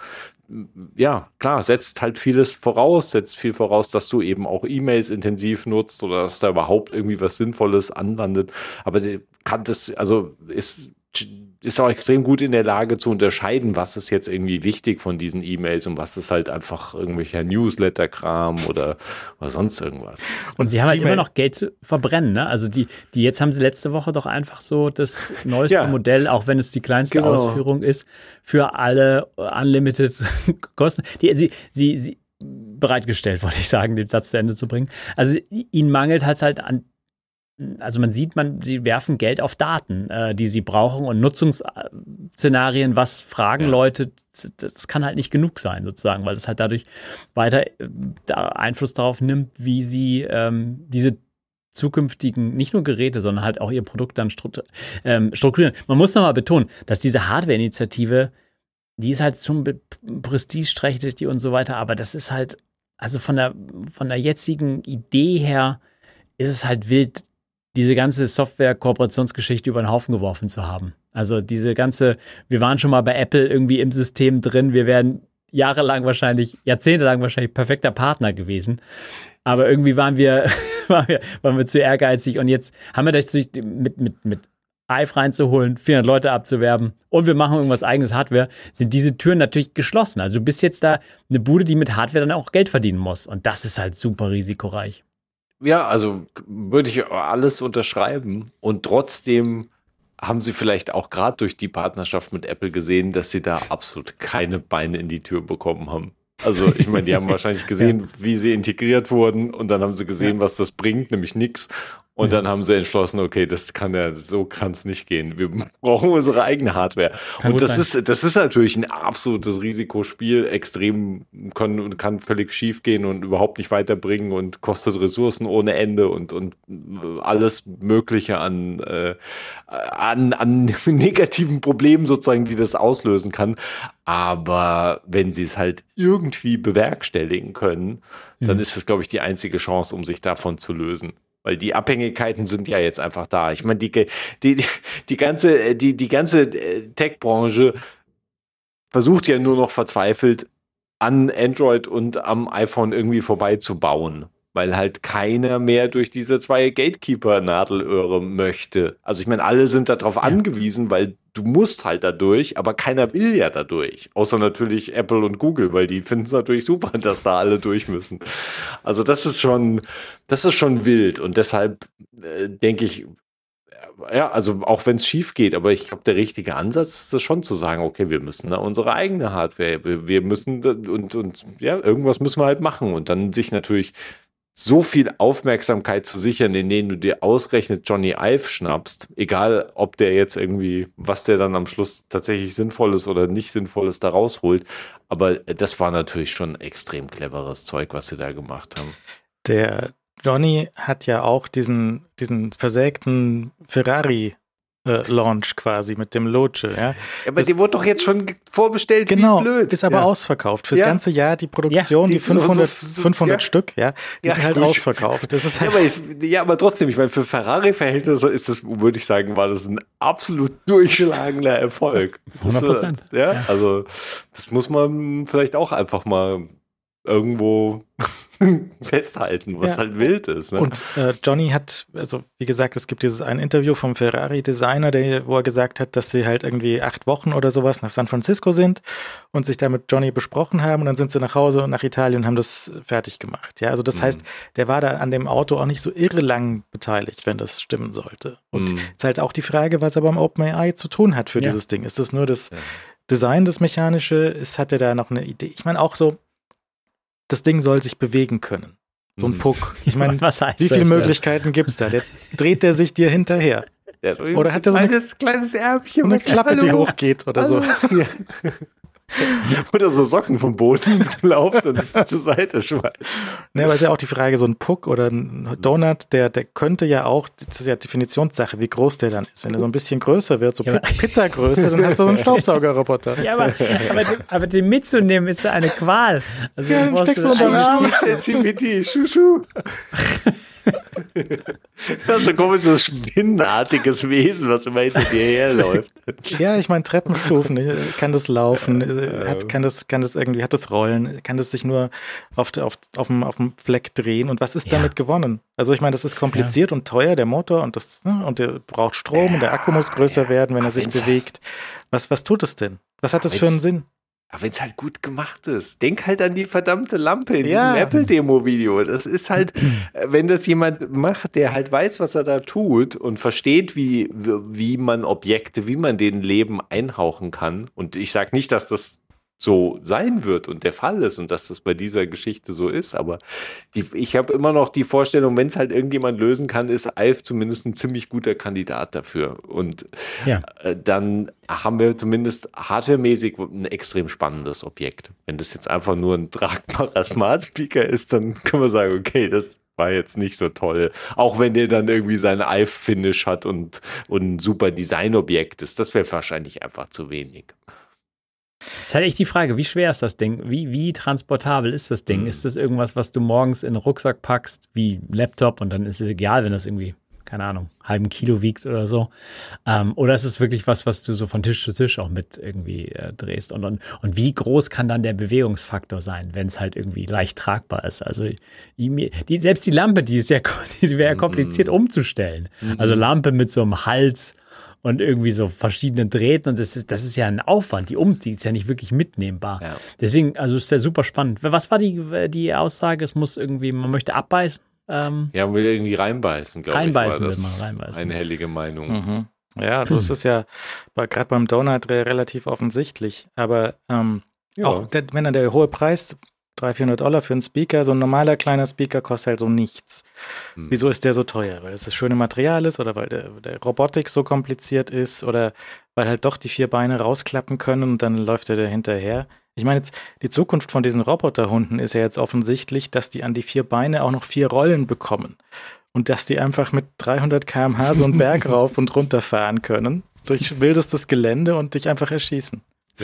ja, klar, setzt halt vieles voraus, setzt viel voraus, dass du eben auch E-Mails intensiv nutzt oder dass da überhaupt irgendwie was Sinnvolles anlandet. Aber die kann das, also ist, ist auch extrem gut in der Lage zu unterscheiden, was ist jetzt irgendwie wichtig von diesen E-Mails und was ist halt einfach irgendwelcher Newsletter-Kram oder, oder sonst irgendwas. Und sie haben halt immer noch Geld zu verbrennen, ne? Also die, die jetzt haben sie letzte Woche doch einfach so das neueste ja. Modell, auch wenn es die kleinste genau. Ausführung ist, für alle Unlimited Kosten. Die, sie, sie, sie bereitgestellt, wollte ich sagen, den Satz zu Ende zu bringen. Also ihnen mangelt halt halt an Also man sieht, man, sie werfen Geld auf Daten, äh, die sie brauchen und Nutzungsszenarien, was fragen ja. Leute, das kann halt nicht genug sein sozusagen, weil es halt dadurch weiter äh, da Einfluss darauf nimmt, wie sie ähm, diese zukünftigen, nicht nur Geräte, sondern halt auch ihr Produkt dann struktur- ähm, strukturieren. Man muss nochmal betonen, dass diese Hardware-Initiative, die ist halt schon prestigeträchtig und so weiter, aber das ist halt, also von der, von der jetzigen Idee her, ist es halt wild, diese ganze Software-Kooperationsgeschichte über den Haufen geworfen zu haben. Also diese ganze, wir waren schon mal bei Apple irgendwie im System drin, wir wären jahrelang wahrscheinlich, jahrzehntelang wahrscheinlich perfekter Partner gewesen. Aber irgendwie waren wir, waren wir, waren wir zu ehrgeizig und jetzt haben wir das mit, mit, mit Hive reinzuholen, vierhundert Leute abzuwerben und wir machen irgendwas eigenes Hardware, sind diese Türen natürlich geschlossen. Also du bist jetzt da eine Bude, die mit Hardware dann auch Geld verdienen muss und das ist halt super risikoreich. Ja, also würde ich alles unterschreiben und trotzdem haben sie vielleicht auch gerade durch die Partnerschaft mit Apple gesehen, dass sie da absolut keine Beine in die Tür bekommen haben. Also ich meine, die haben wahrscheinlich gesehen, ja. wie sie integriert wurden und dann haben sie gesehen, ja. was das bringt, nämlich nichts. Und ja. dann haben sie entschlossen, okay, das kann ja, so kann es nicht gehen. Wir brauchen unsere eigene Hardware. Kann und das ist, das ist natürlich ein absolutes Risikospiel, extrem, kann, kann völlig schief gehen und überhaupt nicht weiterbringen und kostet Ressourcen ohne Ende und, und alles Mögliche an, äh, an, an negativen Problemen sozusagen, die das auslösen kann. Aber wenn sie es halt irgendwie bewerkstelligen können, mhm. dann ist es, glaube ich, die einzige Chance, um sich davon zu lösen. Weil die Abhängigkeiten sind ja jetzt einfach da. Ich meine, die, die, die, die ganze, die, die ganze Tech-Branche versucht ja nur noch verzweifelt, an Android und am iPhone irgendwie vorbeizubauen. Weil halt keiner mehr durch diese zwei Gatekeeper-Nadelöhre möchte. Also ich meine, alle sind darauf ja. angewiesen, weil du musst halt dadurch, aber keiner will ja dadurch. Außer natürlich Apple und Google, weil die finden es natürlich super, dass da alle durch müssen. Also das ist schon, das ist schon wild und deshalb äh, denke ich, ja, also auch wenn es schief geht, aber ich glaube, der richtige Ansatz ist das schon zu sagen, okay, wir müssen da unsere eigene Hardware, wir, wir müssen und, und ja, irgendwas müssen wir halt machen und dann sich natürlich so viel Aufmerksamkeit zu sichern, in denen du dir ausgerechnet Johnny Ive schnappst, egal ob der jetzt irgendwie, was der dann am Schluss tatsächlich Sinnvolles oder nicht Sinnvolles da rausholt, aber das war natürlich schon extrem cleveres Zeug, was sie da gemacht haben. Der Johnny hat ja auch diesen, diesen versägten Ferrari Äh, Launch quasi mit dem Loce, ja. Aber die wurde doch jetzt schon vorbestellt, genau, wie blöd. Ist aber ja. ausverkauft. Fürs ja. ganze Jahr die Produktion, ja, die, die fünfhundert, so, so, fünfhundert ja. Stück, ja, die ja, sind halt gut. ausverkauft. Das ist halt ja, aber ich, ja, aber trotzdem, ich meine, für Ferrari-Verhältnisse ist das, würde ich sagen, war das ein absolut durchschlagender Erfolg. hundert Prozent. Ja, ja, also das muss man vielleicht auch einfach mal irgendwo festhalten, was ja. halt wild ist. Ne? Und äh, Johnny hat, also wie gesagt, es gibt dieses ein Interview vom Ferrari-Designer, der, wo er gesagt hat, dass sie halt irgendwie acht Wochen oder sowas nach San Francisco sind und sich da mit Johnny besprochen haben und dann sind sie nach Hause und nach Italien und haben das fertig gemacht. Ja, also das mhm. heißt, der war da an dem Auto auch nicht so irre lang beteiligt, wenn das stimmen sollte. Und mhm. ist halt auch die Frage, was er beim OpenAI zu tun hat für ja. dieses Ding. Ist das nur das ja. Design, das Mechanische? Ist, hat er da noch eine Idee? Ich meine auch so, das Ding soll sich bewegen können. So ein Puck. Ich meine, Was heißt wie viele das, Möglichkeiten ja? gibt es da? Der, dreht der sich dir hinterher? Der hat oder hat er so ein kleines, kleines Erbchen, eine Klappe, die hochgeht oder Hallo. so? Ja. Oder so Socken vom Boden laufen und zur Seite schmeißen. Ne, aber ist ja auch die Frage, so ein Puck oder ein Donut, der, der könnte ja auch, das ist ja Definitionssache, wie groß der dann ist. Wenn er so ein bisschen größer wird, so ja, Pizzagröße, dann hast du so einen Staubsaugerroboter. Ja, aber, aber, aber den mitzunehmen ist ja eine Qual. Also, ja, dann steckst du unter den Arm. ChatGPT, Schuschu. Das ist so ein komisches, spinnenartiges Wesen, was immer hinter dir herläuft. Ja, ich meine, Treppenstufen, kann das laufen, hat, kann, das, kann das irgendwie, hat das Rollen, kann das sich nur auf, auf, auf, dem, auf dem Fleck drehen und was ist ja. damit gewonnen? Also ich meine, das ist kompliziert ja. und teuer, der Motor und, das, und der braucht Strom ja. und der Akku muss größer ja. werden, wenn er sich bewegt. Was, was tut es denn? Was hat das für einen Sinn? Aber wenn es halt gut gemacht ist, denk halt an die verdammte Lampe in ja. diesem Apple-Demo-Video. Das ist halt, wenn das jemand macht, der halt weiß, was er da tut und versteht, wie, wie man Objekte, wie man denen Leben einhauchen kann. Und ich sage nicht, dass das so sein wird und der Fall ist und dass das bei dieser Geschichte so ist, aber die, ich habe immer noch die Vorstellung, wenn es halt irgendjemand lösen kann, ist Alf zumindest ein ziemlich guter Kandidat dafür und ja. äh, dann haben wir zumindest hardwaremäßig ein extrem spannendes Objekt. Wenn das jetzt einfach nur ein tragbarer Smart Speaker ist, dann können wir sagen, okay, das war jetzt nicht so toll. Auch wenn der dann irgendwie seinen Alf-Finish hat und, und ein super Designobjekt ist, das wäre wahrscheinlich einfach zu wenig. Das ist halt echt die Frage, wie schwer ist das Ding? Wie, wie transportabel ist das Ding? Mhm. Ist das irgendwas, was du morgens in den Rucksack packst, wie ein Laptop und dann ist es egal, wenn das irgendwie, keine Ahnung, halben Kilo wiegt oder so? Ähm, oder ist es wirklich was, was du so von Tisch zu Tisch auch mit irgendwie äh, drehst? Und, und, und wie groß kann dann der Bewegungsfaktor sein, wenn es halt irgendwie leicht tragbar ist? Also die, selbst die Lampe, die ist ja, die wäre ja kompliziert mhm. umzustellen. Mhm. Also Lampe mit so einem Hals und irgendwie so verschiedene Drähten und das ist, das ist ja ein Aufwand, die um, die ist ja nicht wirklich mitnehmbar. Ja. Deswegen, also ist ja super spannend. Was war die, die Aussage? Es muss irgendwie, man möchte abbeißen? Ähm, ja, man will irgendwie reinbeißen, glaube ich. Reinbeißen will man, reinbeißen. Eine hellige Meinung. Mhm. Ja, das hm. ist ja gerade beim Donut relativ offensichtlich. Aber ähm, ja. auch der, wenn dann der hohe Preis, dreihundert, vierhundert Dollar für einen Speaker, so ein normaler kleiner Speaker kostet halt so nichts. Hm. Wieso ist der so teuer? Weil es das schöne Material ist oder weil der, der Robotik so kompliziert ist oder weil halt doch die vier Beine rausklappen können und dann läuft er da hinterher. Ich meine jetzt, die Zukunft von diesen Roboterhunden ist ja jetzt offensichtlich, dass die an die vier Beine auch noch vier Rollen bekommen und dass die einfach mit dreihundert Kilometer pro Stunde so einen Berg rauf und runter fahren können, durch wildestes Gelände und dich einfach erschießen. Ja,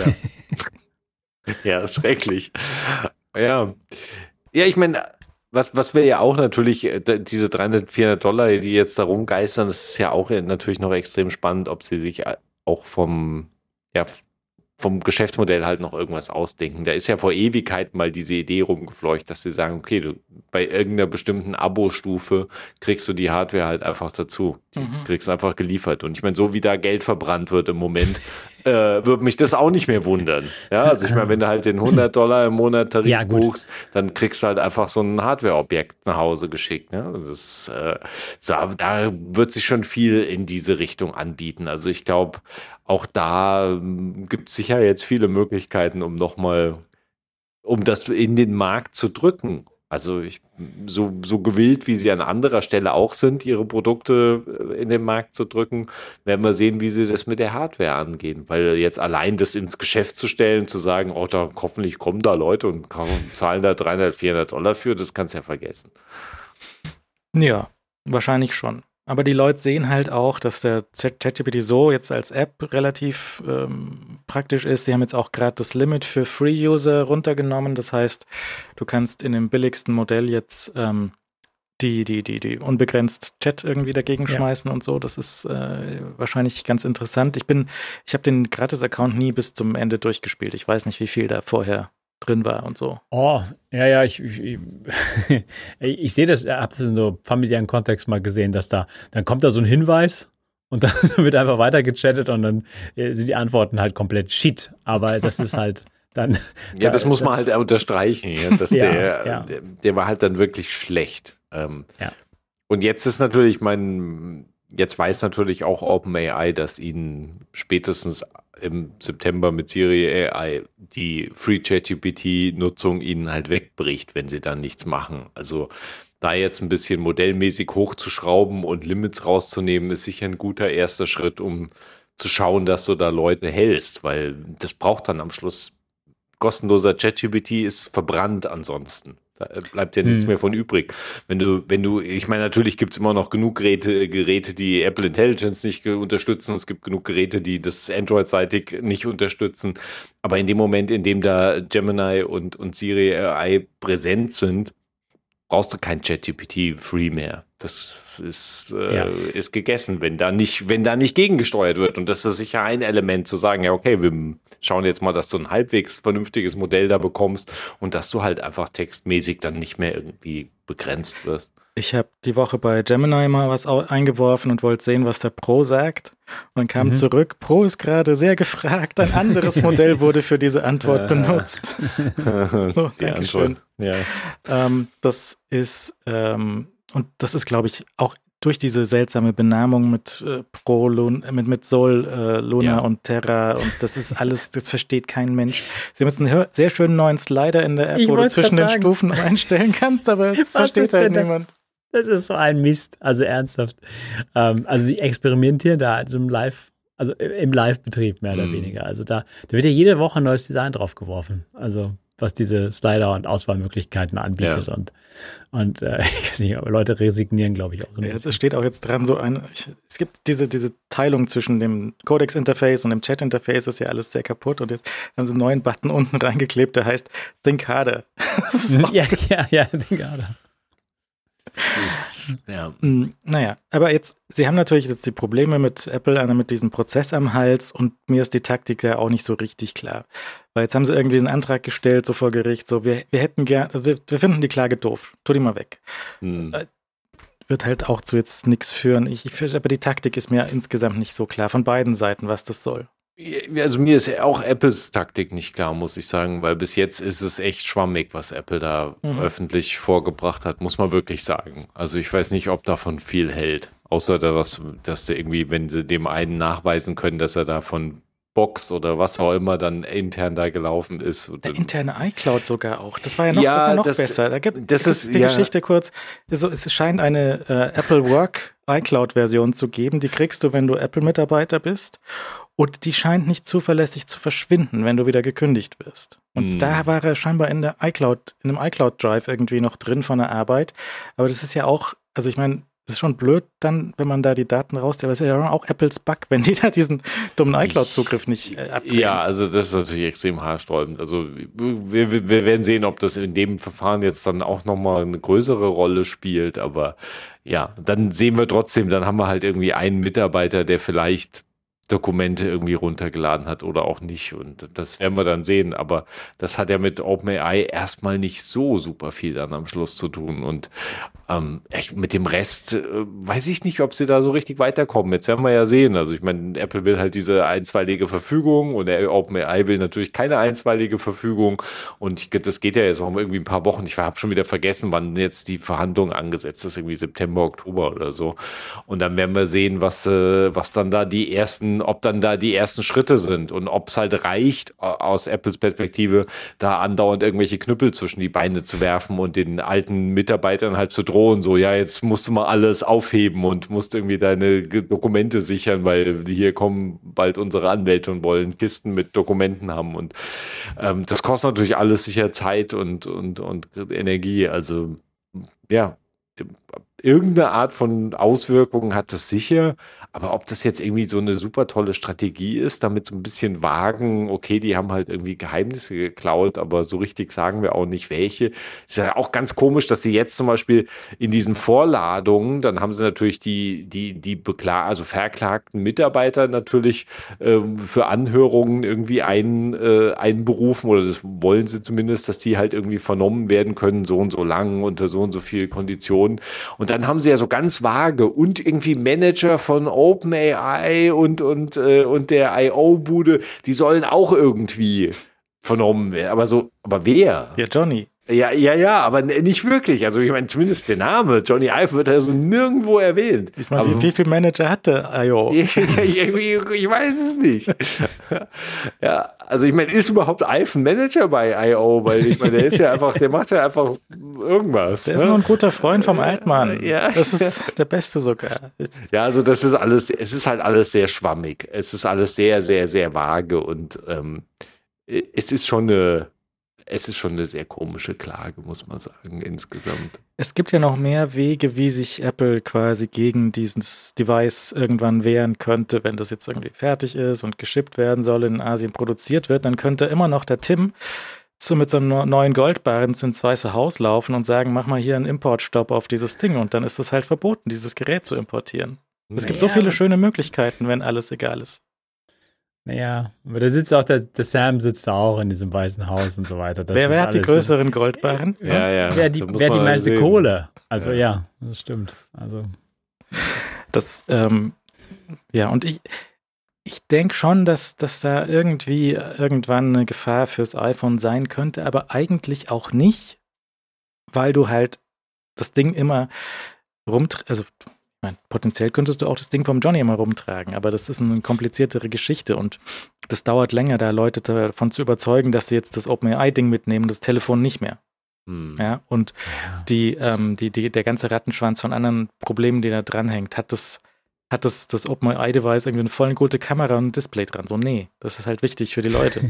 ja, schrecklich. Ja, ja, ich meine, was, was wir ja auch natürlich, diese dreihundert, vierhundert Dollar, die jetzt da rumgeistern, das ist ja auch natürlich noch extrem spannend, ob sie sich auch vom, ja, vom Geschäftsmodell halt noch irgendwas ausdenken. Da ist ja vor Ewigkeiten mal diese Idee rumgefleucht, dass sie sagen, okay, du bei irgendeiner bestimmten Abo-Stufe kriegst du die Hardware halt einfach dazu. Die mhm. kriegst einfach geliefert. Und ich meine, so wie da Geld verbrannt wird im Moment, äh, würde mich das auch nicht mehr wundern. Ja, also ich meine, wenn du halt den hundert Dollar im Monat Tarif ja, buchst, dann kriegst du halt einfach so ein Hardware-Objekt nach Hause geschickt. Ne? Das, äh, so, da wird sich schon viel in diese Richtung anbieten. Also ich glaube, auch da ähm, gibt es sicher jetzt viele Möglichkeiten, um nochmal, um das in den Markt zu drücken. Also ich, so, so gewillt, wie sie an anderer Stelle auch sind, ihre Produkte in den Markt zu drücken, werden wir sehen, wie sie das mit der Hardware angehen. Weil jetzt allein das ins Geschäft zu stellen, zu sagen, oh, da hoffentlich kommen da Leute und zahlen da dreihundert, vierhundert Dollar für, das kannst du ja vergessen. Ja, wahrscheinlich schon. Aber die Leute sehen halt auch, dass der ChatGPT so jetzt als App relativ ähm, praktisch ist. Sie haben jetzt auch gerade das Limit für Free-User runtergenommen. Das heißt, du kannst in dem billigsten Modell jetzt ähm, die, die, die, die unbegrenzt Chat irgendwie dagegen ja. schmeißen und so. Das ist äh, wahrscheinlich ganz interessant. Ich bin, ich habe den Gratis-Account nie bis zum Ende durchgespielt. Ich weiß nicht, wie viel da vorher drin war und so. Oh, ja, ja, ich, ich, ich, ich sehe das, habe das in so familiären Kontext mal gesehen, dass da, dann kommt da so ein Hinweis und dann wird einfach weiter gechattet und dann sind die Antworten halt komplett shit, aber das ist halt dann... Ja, das da, muss man halt unterstreichen, ja, dass ja, der, ja. der, der war halt dann wirklich schlecht. Ähm, ja. Und jetzt ist natürlich mein, jetzt weiß natürlich auch OpenAI, dass ihnen spätestens im September mit Siri A I die Free ChatGPT-Nutzung ihnen halt wegbricht, wenn sie dann nichts machen. Also da jetzt ein bisschen modellmäßig hochzuschrauben und Limits rauszunehmen, ist sicher ein guter erster Schritt, um zu schauen, dass du da Leute hältst, weil das braucht dann am Schluss kostenloser ChatGPT ist verbrannt ansonsten. Da bleibt ja nichts hm. mehr von übrig. Wenn du, wenn du, ich meine, natürlich gibt es immer noch genug Geräte, Geräte, die Apple Intelligence nicht unterstützen. Es gibt genug Geräte, die das Android-seitig nicht unterstützen. Aber in dem Moment, in dem da Gemini und, und Siri A I präsent sind, brauchst du kein ChatGPT Free mehr. Das ist, äh, ja. ist gegessen, wenn da nicht, wenn da nicht gegengesteuert wird. Und das ist sicher ein Element, zu sagen, ja, okay, wir schauen jetzt mal, dass du ein halbwegs vernünftiges Modell da bekommst und dass du halt einfach textmäßig dann nicht mehr irgendwie begrenzt wirst. Ich habe die Woche bei Gemini mal was eingeworfen und wollte sehen, was der Pro sagt. Und dann kam mhm. zurück, Pro ist gerade sehr gefragt. Ein anderes Modell wurde für diese Antwort benutzt. So, Dankeschön. Ja. Ähm, das ist, ähm, und das ist, glaube ich, auch durch diese seltsame Benamung mit äh, Pro, Lun, mit, mit Sol, äh, Luna ja. und Terra und das ist alles, das versteht kein Mensch. Sie haben jetzt einen sehr schönen neuen Slider in der App, ich wo du zwischen den sagen. Stufen einstellen kannst, aber es versteht halt niemand. Das ist so ein Mist, also ernsthaft. Ähm, also sie experimentieren da also im Live, also im Live-Betrieb mehr oder mm. weniger. Also da, da wird ja jede Woche ein neues Design drauf geworfen. Also was diese Slider und Auswahlmöglichkeiten anbietet ja. und und äh, ich weiß nicht, aber Leute resignieren, glaube ich, auch so ein ja, es steht auch jetzt dran, so ein, ich, es gibt diese, diese Teilung zwischen dem Codex-Interface und dem Chat-Interface, ist ja alles sehr kaputt und jetzt haben sie einen neuen Button unten reingeklebt, der heißt Think Harder. ja, ja, ja, Think Harder. Ist, ja. Naja, aber jetzt, sie haben natürlich jetzt die Probleme mit Apple, mit diesem Prozess am Hals und mir ist die Taktik ja auch nicht so richtig klar. Weil jetzt haben sie irgendwie einen Antrag gestellt, so vor Gericht, so, wir, wir hätten gern, also wir, wir finden die Klage doof, tu die mal weg. Hm. Wird halt auch zu jetzt nichts führen. Ich, ich, aber die Taktik ist mir insgesamt nicht so klar, von beiden Seiten, was das soll. Also mir ist auch Apples Taktik nicht klar, muss ich sagen, weil bis jetzt ist es echt schwammig, was Apple da mhm. öffentlich vorgebracht hat, muss man wirklich sagen. Also ich weiß nicht, ob davon viel hält, außer dass, dass der irgendwie, wenn sie dem einen nachweisen können, dass er da von Box oder was auch immer dann intern da gelaufen ist. Der interne iCloud sogar auch. Das war ja noch, ja, das war noch das, besser. Da gibt das ist die ja. Geschichte kurz. Also es scheint eine äh, Apple Work iCloud-Version zu geben. Die kriegst du, wenn du Apple-Mitarbeiter bist. Und die scheint nicht zuverlässig zu verschwinden, wenn du wieder gekündigt wirst. Und mm. da war er scheinbar in der iCloud, in einem iCloud-Drive irgendwie noch drin von der Arbeit. Aber das ist ja auch, also ich meine, das ist schon blöd dann, wenn man da die Daten rausnimmt. Aber es ist ja auch Apples Bug, wenn die da diesen dummen iCloud-Zugriff nicht äh, abdrehen. Ja, also das ist natürlich extrem haarsträubend. Also wir, wir werden sehen, ob das in dem Verfahren jetzt dann auch nochmal eine größere Rolle spielt. Aber ja, dann sehen wir trotzdem, dann haben wir halt irgendwie einen Mitarbeiter, der vielleicht Dokumente irgendwie runtergeladen hat oder auch nicht. Und das werden wir dann sehen. Aber das hat ja mit OpenAI erstmal nicht so super viel dann am Schluss zu tun. Und ähm, mit dem Rest äh, weiß ich nicht, ob sie da so richtig weiterkommen. Jetzt werden wir ja sehen. Also ich meine, Apple will halt diese einstweilige Verfügung und OpenAI will natürlich keine einstweilige Verfügung. Und das geht ja jetzt auch irgendwie ein paar Wochen. Ich habe schon wieder vergessen, wann jetzt die Verhandlung angesetzt ist. Irgendwie September, Oktober oder so. Und dann werden wir sehen, was, äh, was dann da die ersten ob dann da die ersten Schritte sind und ob es halt reicht, aus Apples Perspektive, da andauernd irgendwelche Knüppel zwischen die Beine zu werfen und den alten Mitarbeitern halt zu drohen, so, ja, jetzt musst du mal alles aufheben und musst irgendwie deine Dokumente sichern, weil hier kommen bald unsere Anwälte und wollen Kisten mit Dokumenten haben und ähm, das kostet natürlich alles sicher Zeit und, und, und Energie, also ja, irgendeine Art von Auswirkungen hat das sicher, aber ob das jetzt irgendwie so eine super tolle Strategie ist, damit so ein bisschen wagen, okay, die haben halt irgendwie Geheimnisse geklaut, aber so richtig sagen wir auch nicht welche. Ist ja auch ganz komisch, dass sie jetzt zum Beispiel in diesen Vorladungen, dann haben sie natürlich die, die, die bekla- also verklagten Mitarbeiter natürlich äh, für Anhörungen irgendwie ein, äh, einberufen oder das wollen sie zumindest, dass die halt irgendwie vernommen werden können, so und so lang, unter so und so viel Konditionen. Und dann haben sie ja so ganz vage und irgendwie Manager von OpenAI und, und, äh, und der I O-Bude, die sollen auch irgendwie vernommen werden. Aber so, aber wer? Ja, Johnny, Ja, ja, ja, aber nicht wirklich. Also ich meine, zumindest der Name Johnny Ive wird also nirgendwo erwähnt. Ich meine, wie, wie viele Manager hatte I O? ich, ich, ich weiß es nicht. Ja, also ich meine, ist überhaupt Ive ein Manager bei I O? Weil ich meine, der ist ja einfach, der macht ja einfach irgendwas. Der ist ne? nur ein guter Freund vom Altmann. Ja. Das ist der Beste sogar. Ja, also das ist alles, es ist halt alles sehr schwammig. Es ist alles sehr, sehr, sehr vage und ähm, es ist schon eine Es ist schon eine sehr komische Klage, muss man sagen, insgesamt. Es gibt ja noch mehr Wege, wie sich Apple quasi gegen dieses Device irgendwann wehren könnte, wenn das jetzt irgendwie fertig ist und geschippt werden soll, in Asien produziert wird, dann könnte immer noch der Tim zu mit so einem neuen Goldbarren ins Weiße Haus laufen und sagen, mach mal hier einen Importstopp auf dieses Ding und dann ist es halt verboten, dieses Gerät zu importieren. Es gibt Naja, so viele schöne Möglichkeiten, wenn alles egal ist. Naja, aber da sitzt auch, der, der Sam sitzt da auch in diesem Weißen Haus und so weiter. Das wer wer hat die alles, größeren Goldbarren? Ja, ja. Wer, die, wer die meiste sehen. Kohle? Also ja. Ja. ja, das stimmt. Also Das, ähm, ja, und ich, ich denke schon, dass, dass da irgendwie irgendwann eine Gefahr fürs iPhone sein könnte, aber eigentlich auch nicht, weil du halt das Ding immer rumträgst, also ich meine, potenziell könntest du auch das Ding vom Johnny immer rumtragen, aber das ist eine kompliziertere Geschichte und das dauert länger, da Leute davon zu überzeugen, dass sie jetzt das OpenAI-Ding mitnehmen, das Telefon nicht mehr. Hm. Ja, und die, ähm, die, die, der ganze Rattenschwanz von anderen Problemen, die da dranhängt, hat das, hat das, das OpenAI-Device irgendwie eine voll gute Kamera und ein Display dran. So, nee, das ist halt wichtig für die Leute.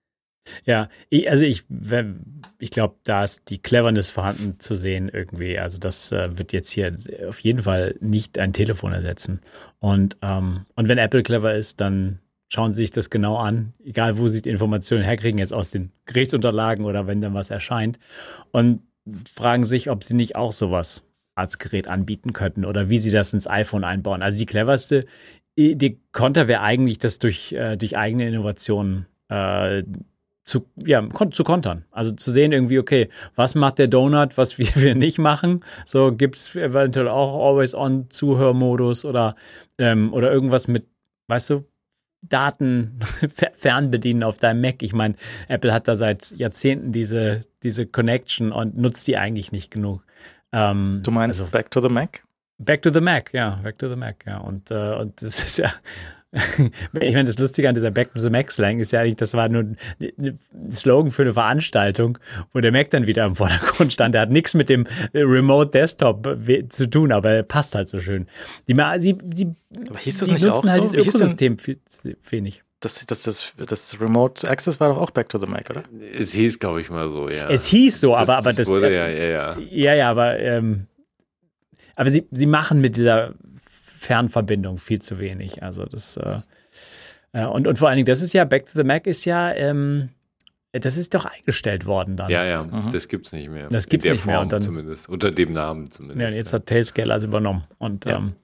ja, ich, also ich, ich glaube, da ist die Cleverness vorhanden zu sehen irgendwie. Also das äh, wird jetzt hier auf jeden Fall nicht ein Telefon ersetzen. Und, ähm, und wenn Apple clever ist, dann schauen Sie sich das genau an, egal wo Sie die Informationen herkriegen, jetzt aus den Gerichtsunterlagen oder wenn dann was erscheint, und fragen sich, ob Sie nicht auch sowas als Gerät anbieten könnten oder wie Sie das ins iPhone einbauen. Also die cleverste die Konter wäre eigentlich, das durch, äh, durch eigene Innovationen äh, zu, ja, kon- zu kontern. Also zu sehen irgendwie, okay, was macht der Donut, was wir, wir nicht machen? So gibt es eventuell auch Always-on-Zuhörmodus oder, ähm, oder irgendwas mit, weißt du, Daten fernbedienen auf deinem Mac. Ich meine, Apple hat da seit Jahrzehnten diese, diese Connection und nutzt die eigentlich nicht genug. Ähm, Du meinst also, Back to the Mac? Back to the Mac, ja, Back to the Mac, ja. Und, äh, und das ist ja, ich meine, das Lustige an dieser Back to the Mac-Slang ist ja eigentlich, das war nur ein Slogan für eine Veranstaltung, wo der Mac dann wieder im Vordergrund stand. Der hat nichts mit dem Remote Desktop zu tun, aber er passt halt so schön. Die, sie, sie, Aber hieß das sie nicht nutzen auch halt so? dieses Wie hieß denn- Ökosystem viel, wenig. Das, das, das, das Remote Access war doch auch Back to the Mac, oder? Es hieß, glaube ich, mal so, ja. Es hieß so, aber, aber das. wurde, äh, ja, ja, ja. Ja, ja, aber, ähm, aber sie, sie machen mit dieser Fernverbindung viel zu wenig. Also das, äh, äh, und, und vor allen Dingen, das ist ja, Back to the Mac ist ja, ähm, das ist doch eingestellt worden dann. Ja, ja, Mhm. das gibt's nicht mehr. Das gibt's In der nicht mehr Form und dann- zumindest. Unter dem Namen Ja, zumindest. und jetzt hat Tailscale also übernommen. Und Ja. ähm,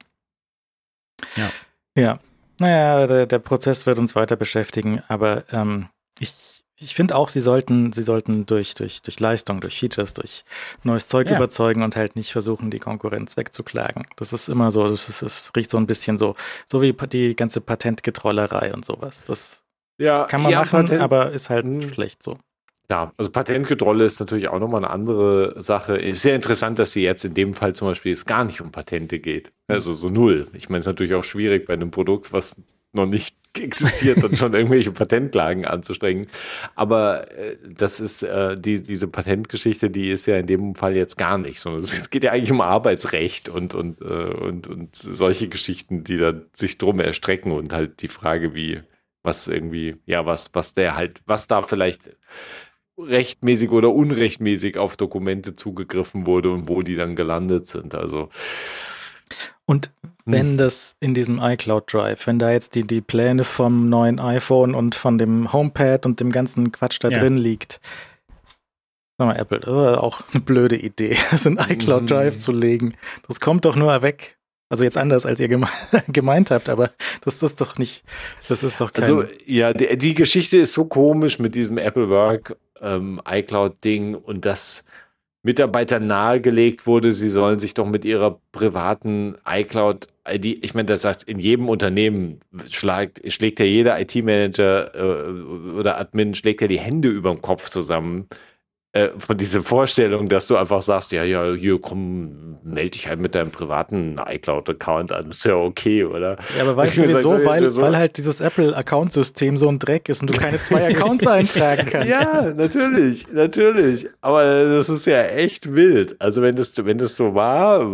Ja. Naja, der, der Prozess wird uns weiter beschäftigen, aber ähm, ich, ich finde auch, sie sollten, sie sollten durch, durch, durch Leistung, durch Features, durch neues Zeug Ja. überzeugen und halt nicht versuchen, die Konkurrenz wegzuklagen. Das ist immer so, das, ist, das riecht so ein bisschen so, so wie die ganze Patentgetrollerei und sowas. Das ja, kann man ja, machen, Patent- aber ist halt Mhm. schlecht so. Ja, also Patentkontrolle ist natürlich auch nochmal eine andere Sache. Ist sehr interessant, dass sie jetzt in dem Fall zum Beispiel es gar nicht um Patente geht. Also so null. Ich meine, es ist natürlich auch schwierig bei einem Produkt, was noch nicht existiert, dann schon irgendwelche Patentklagen anzustrengen. Aber äh, das ist äh, die, diese Patentgeschichte, die ist ja in dem Fall jetzt gar nicht, sondern es geht ja eigentlich um Arbeitsrecht und, und, äh, und, und solche Geschichten, die da sich drum erstrecken und halt die Frage, wie, was irgendwie, ja, was, was der halt, was da vielleicht rechtmäßig oder unrechtmäßig auf Dokumente zugegriffen wurde und wo die dann gelandet sind. Also Und wenn das in diesem iCloud Drive, wenn da jetzt die, die Pläne vom neuen iPhone und von dem HomePad und dem ganzen Quatsch da Ja. drin liegt, sag mal, Apple, das ist auch eine blöde Idee, das in iCloud Mhm. Drive zu legen. Das kommt doch nur weg. Also jetzt anders, als ihr geme gemeint habt, aber das ist doch nicht, das ist doch kein... Also, ja, die, die Geschichte ist so komisch mit diesem Apple Work ähm, iCloud-Ding und dass Mitarbeitern nahegelegt wurde, sie sollen sich doch mit ihrer privaten iCloud-I D, ich meine, das heißt, in jedem Unternehmen schlägt, schlägt ja jeder I T-Manager äh, oder Admin, schlägt ja die Hände über dem Kopf zusammen, äh, von dieser Vorstellung, dass du einfach sagst, ja, ja, hier komm, melde dich halt mit deinem privaten iCloud-Account an, ist ja okay, oder? Ja, aber weißt du wieso? So, weil, so. weil halt dieses Apple-Account-System so ein Dreck ist und du keine zwei Accounts eintragen kannst. Ja, natürlich, natürlich. Aber das ist ja echt wild. Also wenn das, wenn das so war,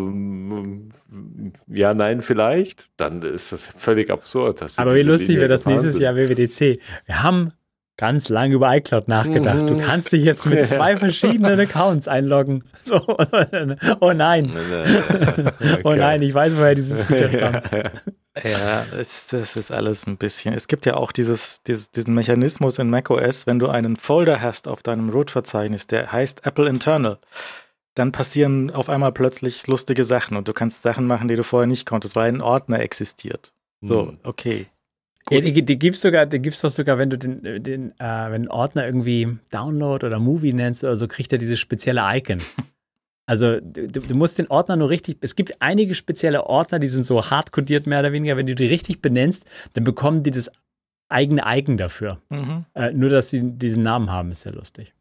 ja, nein, vielleicht, dann ist das völlig absurd. Aber wie lustig wäre das nächstes Jahr W W D C. Wir haben ganz lange über iCloud nachgedacht. Mhm. Du kannst dich jetzt mit zwei verschiedenen Accounts einloggen. So, oh nein. Okay. Oh nein, ich weiß, woher dieses Feature stammt. Ja, es, das ist alles ein bisschen. Es gibt ja auch dieses, dieses, diesen Mechanismus in macOS, wenn du einen Folder hast auf deinem Root-Verzeichnis, der heißt Apple Internal, dann passieren auf einmal plötzlich lustige Sachen und du kannst Sachen machen, die du vorher nicht konntest, weil ein Ordner existiert. So, okay. Ja, die, die gibt's sogar, die gibt's doch sogar, wenn du den, den äh, wenn ein Ordner irgendwie Download oder Movie nennst oder so, kriegt er dieses spezielle Icon. Also du, du musst den Ordner nur richtig, es gibt einige spezielle Ordner, die sind so hardcodiert mehr oder weniger, wenn du die richtig benennst, dann bekommen die das eigene Icon dafür. Mhm. Äh, nur, dass sie diesen Namen haben, ist ja lustig.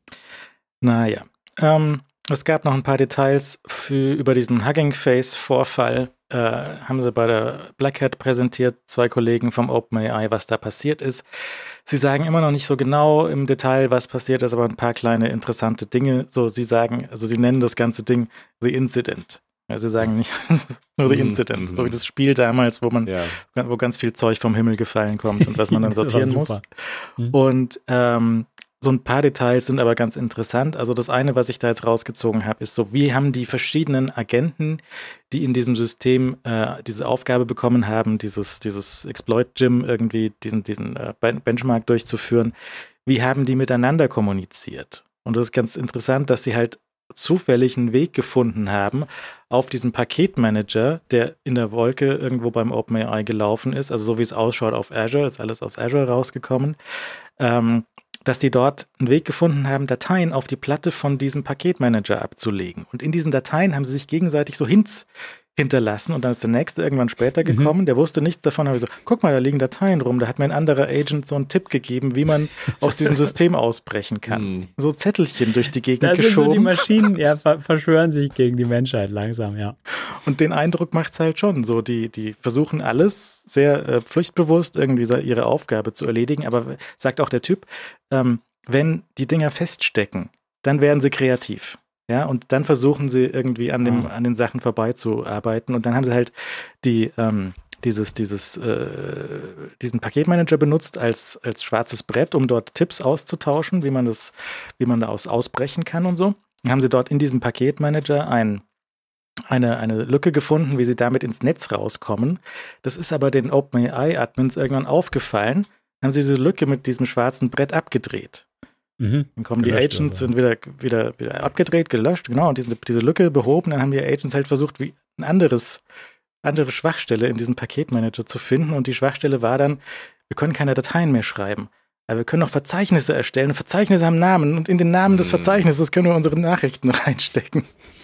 Naja, ähm, es gab noch ein paar Details für, über diesen Hugging Face-Vorfall. Äh, haben sie bei der Black Hat präsentiert, zwei Kollegen vom OpenAI, was da passiert ist. Sie sagen immer noch nicht so genau im Detail, was passiert ist, aber ein paar kleine interessante Dinge. So, sie sagen, also sie nennen das ganze Ding The Incident. Ja, sie sagen nicht nur The Incident, so wie das Spiel damals, wo man, ja. wo ganz viel Zeug vom Himmel gefallen kommt und was man dann sortieren muss. Mhm. Und ähm, so ein paar Details sind aber ganz interessant. Also das eine, was ich da jetzt rausgezogen habe, ist so, wie haben die verschiedenen Agenten, die in diesem System äh, diese Aufgabe bekommen haben, dieses, dieses Exploit-Gym irgendwie, diesen, diesen äh, Benchmark durchzuführen, wie haben die miteinander kommuniziert? Und das ist ganz interessant, dass sie halt zufällig einen Weg gefunden haben auf diesen Paketmanager, der in der Wolke irgendwo beim OpenAI gelaufen ist, also so wie es ausschaut auf Azure, ist alles aus Azure rausgekommen, ähm, dass die dort einen Weg gefunden haben, Dateien auf die Platte von diesem Paketmanager abzulegen. Und in diesen Dateien haben sie sich gegenseitig so Hints hinterlassen und dann ist der nächste irgendwann später gekommen, mhm. der wusste nichts davon, aber so, guck mal, da liegen Dateien rum, da hat mir ein anderer Agent so einen Tipp gegeben, wie man aus diesem System ausbrechen kann. Mhm. So Zettelchen durch die Gegend das geschoben. So die Maschinen ja, ver- verschwören sich gegen die Menschheit langsam, ja. Und den Eindruck macht es halt schon so, die, die versuchen alles sehr äh, pflichtbewusst irgendwie ihre Aufgabe zu erledigen, aber sagt auch der Typ, ähm, wenn die Dinger feststecken, dann werden sie kreativ. Ja, und dann versuchen sie irgendwie an, dem, an den Sachen vorbeizuarbeiten. Und dann haben sie halt die, ähm, dieses, dieses, äh, diesen Paketmanager benutzt als, als schwarzes Brett, um dort Tipps auszutauschen, wie man das, wie man daraus ausbrechen kann und so. Dann haben sie dort in diesem Paketmanager ein, eine, eine Lücke gefunden, wie sie damit ins Netz rauskommen. Das ist aber den OpenAI-Admins irgendwann aufgefallen. Dann haben sie diese Lücke mit diesem schwarzen Brett abgedreht. Mhm. Dann kommen gelöscht, die Agents, sind wieder, wieder, wieder abgedreht, gelöscht, genau, und diese, diese Lücke behoben. Dann haben die Agents halt versucht, wie ein anderes, andere Schwachstelle in diesem Paketmanager zu finden. Und die Schwachstelle war dann, wir können keine Dateien mehr schreiben. Aber wir können auch Verzeichnisse erstellen. Verzeichnisse haben Namen und in den Namen des Verzeichnisses können wir unsere Nachrichten reinstecken.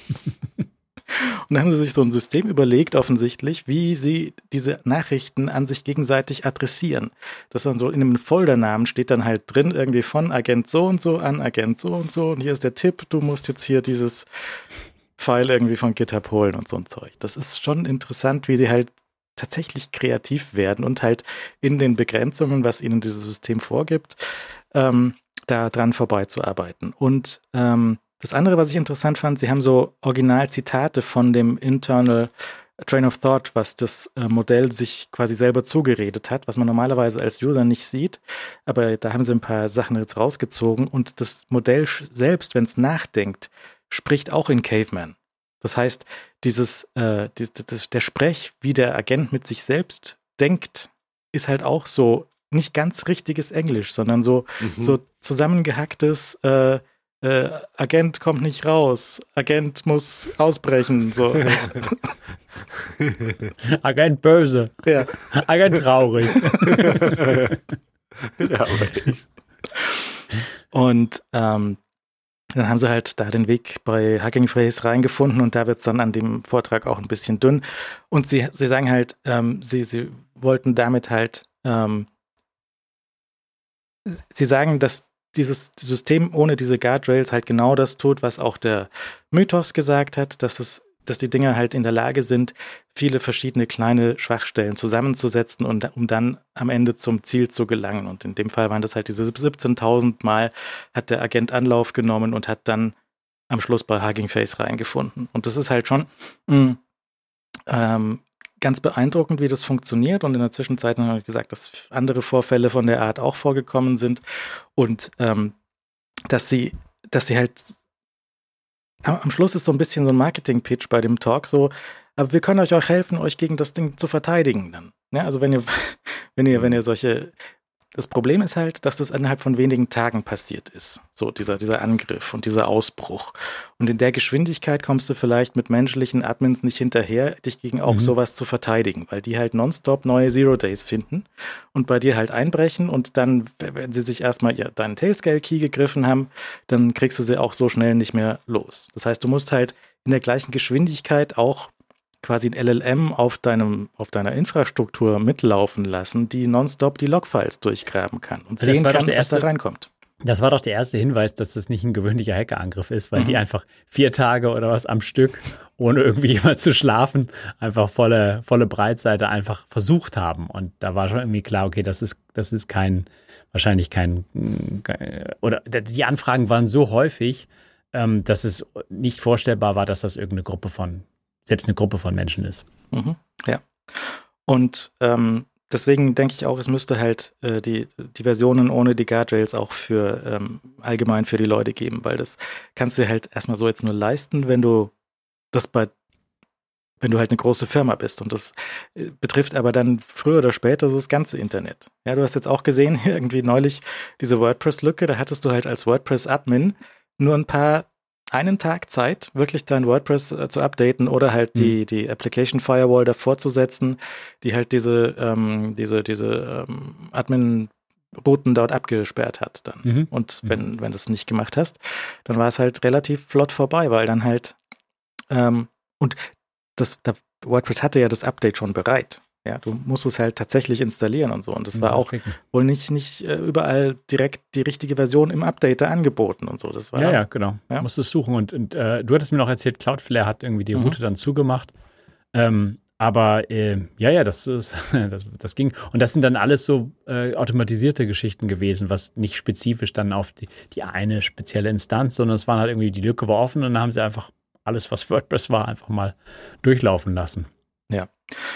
Und dann haben sie sich so ein System überlegt, offensichtlich, wie sie diese Nachrichten an sich gegenseitig adressieren. Das dann so in einem Foldernamen steht dann halt drin, irgendwie von Agent so und so an Agent so und so. Und hier ist der Tipp, du musst jetzt hier dieses File irgendwie von GitHub holen und so ein Zeug. Das ist schon interessant, wie sie halt tatsächlich kreativ werden und halt in den Begrenzungen, was ihnen dieses System vorgibt, ähm, da dran vorbeizuarbeiten. Und ähm, das andere, was ich interessant fand, sie haben so Originalzitate von dem Internal Train of Thought, was das äh, Modell sich quasi selber zugeredet hat, was man normalerweise als User nicht sieht. Aber da haben sie ein paar Sachen jetzt rausgezogen und das Modell selbst, wenn es nachdenkt, spricht auch in Caveman. Das heißt, dieses, äh, das, das, der Sprech, wie der Agent mit sich selbst denkt, ist halt auch so nicht ganz richtiges Englisch, sondern so, mhm. so zusammengehacktes äh, Äh, Agent kommt nicht raus, Agent muss ausbrechen. So. Agent böse. Ja. Agent traurig. Ja, aber echt. Und ähm, dann haben sie halt da den Weg bei Hugging Face reingefunden und da wird es dann an dem Vortrag auch ein bisschen dünn. Und sie, sie sagen halt, ähm, sie, sie wollten damit halt, ähm, sie sagen, dass dieses System ohne diese Guardrails halt genau das tut, was auch der Mythos gesagt hat, dass es, dass die Dinger halt in der Lage sind, viele verschiedene kleine Schwachstellen zusammenzusetzen und um dann am Ende zum Ziel zu gelangen. Und in dem Fall waren das halt diese siebzehntausend Mal hat der Agent Anlauf genommen und hat dann am Schluss bei Hugging Face reingefunden. Und das ist halt schon mh, ähm, ganz beeindruckend, wie das funktioniert. Und in der Zwischenzeit habe ich gesagt, dass andere Vorfälle von der Art auch vorgekommen sind und ähm, dass sie, dass sie halt am, am Schluss ist so ein bisschen so ein Marketing-Pitch bei dem Talk so, aber wir können euch auch helfen, euch gegen das Ding zu verteidigen dann. Ja, also wenn ihr, wenn ihr, wenn ihr solche Das Problem ist halt, dass das innerhalb von wenigen Tagen passiert ist. So dieser, dieser Angriff und dieser Ausbruch. Und in der Geschwindigkeit kommst du vielleicht mit menschlichen Admins nicht hinterher, dich gegen auch mhm. sowas zu verteidigen, weil die halt nonstop neue Zero-Days finden und bei dir halt einbrechen und dann, wenn sie sich erstmal ja, deinen Tailscale-Key gegriffen haben, dann kriegst du sie auch so schnell nicht mehr los. Das heißt, du musst halt in der gleichen Geschwindigkeit auch quasi ein L L M auf deinem, auf deiner Infrastruktur mitlaufen lassen, die nonstop die Logfiles durchgraben kann und das sehen kann, erste, was da reinkommt. Das war doch der erste Hinweis, dass das nicht ein gewöhnlicher Hackerangriff ist, weil mhm. die einfach vier Tage oder was am Stück, ohne irgendwie jemand zu schlafen, einfach volle, volle Breitseite einfach versucht haben. Und da war schon irgendwie klar, okay, das ist, das ist kein, wahrscheinlich kein, oder die Anfragen waren so häufig, dass es nicht vorstellbar war, dass das irgendeine Gruppe von selbst eine Gruppe von Menschen ist. Mhm, ja. Und ähm, deswegen denke ich auch, es müsste halt äh, die, die Versionen ohne die Guardrails auch für ähm, allgemein für die Leute geben, weil das kannst du halt erstmal so jetzt nur leisten, wenn du das bei, wenn du halt eine große Firma bist. Und das äh, betrifft aber dann früher oder später so das ganze Internet. Ja, du hast jetzt auch gesehen, irgendwie neulich diese WordPress-Lücke, da hattest du halt als WordPress-Admin nur ein paar einen Tag Zeit, wirklich dein WordPress äh, zu updaten oder halt mhm. die, die Application Firewall davor zu setzen, die halt diese, ähm, diese, diese ähm, Admin-Routen dort abgesperrt hat dann. Mhm. Und wenn, mhm. wenn du es nicht gemacht hast, dann war es halt relativ flott vorbei, weil dann halt ähm, und das, das WordPress hatte ja das Update schon bereit. Ja, du musst es halt tatsächlich installieren und so. Und das war auch wohl nicht, nicht äh, überall direkt die richtige Version im Update angeboten und so. Das war, ja, ja, genau. Ja? Du musst es suchen. Und, und äh, du hattest mir noch erzählt, Cloudflare hat irgendwie die mhm. Route dann zugemacht. Ähm, aber äh, ja, ja, das, ist, das, das ging. Und das sind dann alles so äh, automatisierte Geschichten gewesen, was nicht spezifisch dann auf die, die eine spezielle Instanz, sondern es waren halt irgendwie, die Lücke war offen und dann haben sie einfach alles, was WordPress war, einfach mal durchlaufen lassen. Ja,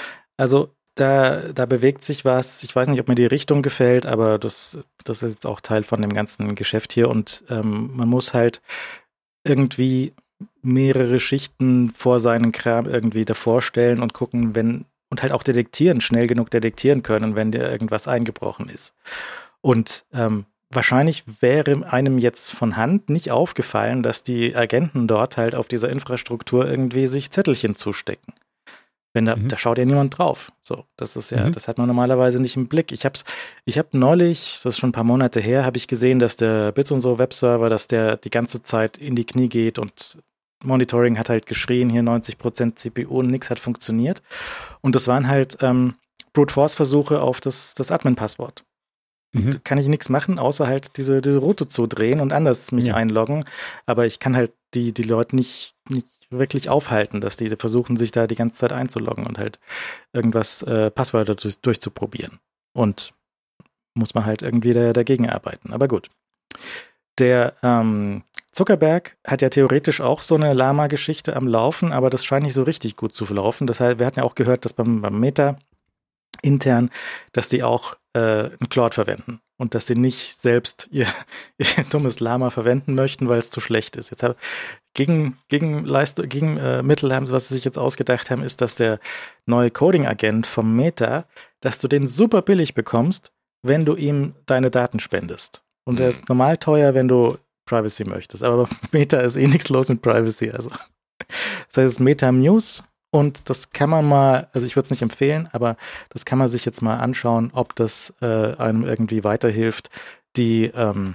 also Da, da bewegt sich was. Ich weiß nicht, ob mir die Richtung gefällt, aber das, das ist jetzt auch Teil von dem ganzen Geschäft hier. Und ähm, man muss halt irgendwie mehrere Schichten vor seinen Kram irgendwie davor stellen und gucken, wenn, und halt auch detektieren, schnell genug detektieren können, wenn dir irgendwas eingebrochen ist. Und ähm, wahrscheinlich wäre einem jetzt von Hand nicht aufgefallen, dass die Agenten dort halt auf dieser Infrastruktur irgendwie sich Zettelchen zustecken. Wenn da, mhm. da schaut ja niemand drauf. So, das ist ja, mhm. das hat man normalerweise nicht im Blick. Ich hab's, ich habe neulich, das ist schon ein paar Monate her, habe ich gesehen, dass der Bits und so Webserver, dass der die ganze Zeit in die Knie geht und Monitoring hat halt geschrien, hier neunzig Prozent C P U und nichts hat funktioniert. Und das waren halt ähm, Brute Force Versuche auf das, das Admin-Passwort. Mhm. Da kann ich nichts machen, außer halt diese, diese Route zu drehen und anders mich ja. einloggen. Aber ich kann halt die, die Leute nicht, nicht wirklich aufhalten, dass die versuchen, sich da die ganze Zeit einzuloggen und halt irgendwas, äh, Passwörter durch, durchzuprobieren. Und muss man halt irgendwie da, dagegen arbeiten. Aber gut. Der ähm, Zuckerberg hat ja theoretisch auch so eine Lama-Geschichte am Laufen, aber das scheint nicht so richtig gut zu laufen. Das heißt, wir hatten ja auch gehört, dass beim, beim Meta intern, dass die auch äh, ein Claude verwenden und dass sie nicht selbst ihr, ihr dummes Lama verwenden möchten, weil es zu schlecht ist. Jetzt hab, gegen, gegen, Leistung, gegen äh, Mittel haben sie, was sie sich jetzt ausgedacht haben, ist, dass der neue Coding-Agent vom Meta, dass du den super billig bekommst, wenn du ihm deine Daten spendest. Und mhm. der ist normal teuer, wenn du Privacy möchtest. Aber bei Meta ist eh nichts los mit Privacy. Also. Das heißt, es Meta Muse. Und das kann man mal, also ich würde es nicht empfehlen, aber das kann man sich jetzt mal anschauen, ob das äh, einem irgendwie weiterhilft. Die ähm,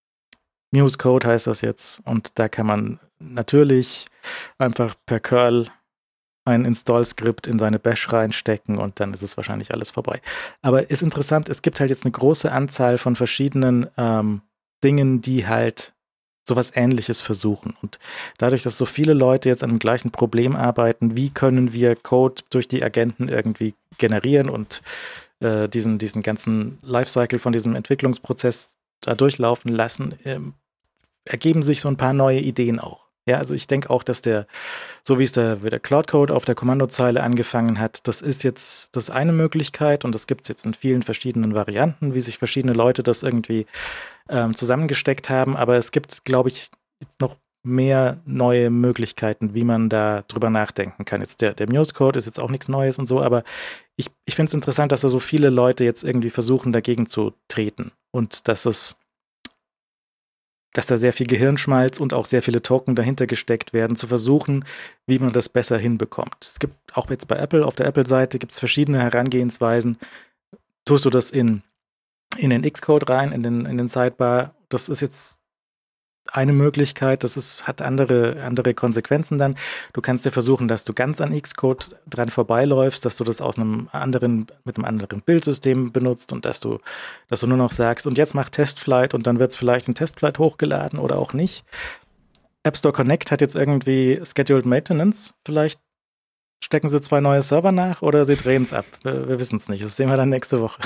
Muse Code heißt das jetzt und da kann man natürlich einfach per Curl ein Install-Skript in seine Bash reinstecken und dann ist es wahrscheinlich alles vorbei. Aber ist interessant, es gibt halt jetzt eine große Anzahl von verschiedenen ähm, Dingen, die halt sowas Ähnliches versuchen. Und dadurch, dass so viele Leute jetzt an dem gleichen Problem arbeiten, wie können wir Code durch die Agenten irgendwie generieren und äh, diesen, diesen ganzen Lifecycle von diesem Entwicklungsprozess da durchlaufen lassen, ähm, ergeben sich so ein paar neue Ideen auch. Ja, also ich denke auch, dass der, so wie es der, wie der Cloud Code auf der Kommandozeile angefangen hat, das ist jetzt das eine Möglichkeit und das gibt es jetzt in vielen verschiedenen Varianten, wie sich verschiedene Leute das irgendwie ähm, zusammengesteckt haben. Aber es gibt, glaube ich, jetzt noch mehr neue Möglichkeiten, wie man da drüber nachdenken kann. Jetzt der, der Muse Code ist jetzt auch nichts Neues und so, aber ich, ich finde es interessant, dass da so viele Leute jetzt irgendwie versuchen, dagegen zu treten und dass es dass da sehr viel Gehirnschmalz und auch sehr viele Token dahinter gesteckt werden, zu versuchen, wie man das besser hinbekommt. Es gibt auch jetzt bei Apple, auf der Apple-Seite gibt es verschiedene Herangehensweisen. Tust du das in, in den Xcode rein, in den, in den Sidebar, das ist jetzt eine Möglichkeit, das ist, hat andere, andere Konsequenzen dann. Du kannst dir versuchen, dass du ganz an Xcode dran vorbeiläufst, dass du das aus einem anderen, mit einem anderen Bildsystem benutzt und dass du, dass du nur noch sagst, und jetzt mach Testflight und dann wird es vielleicht in Testflight hochgeladen oder auch nicht. App Store Connect hat jetzt irgendwie Scheduled Maintenance. Vielleicht stecken sie zwei neue Server nach oder sie drehen es ab. Wir, wir wissen es nicht. Das sehen wir dann nächste Woche.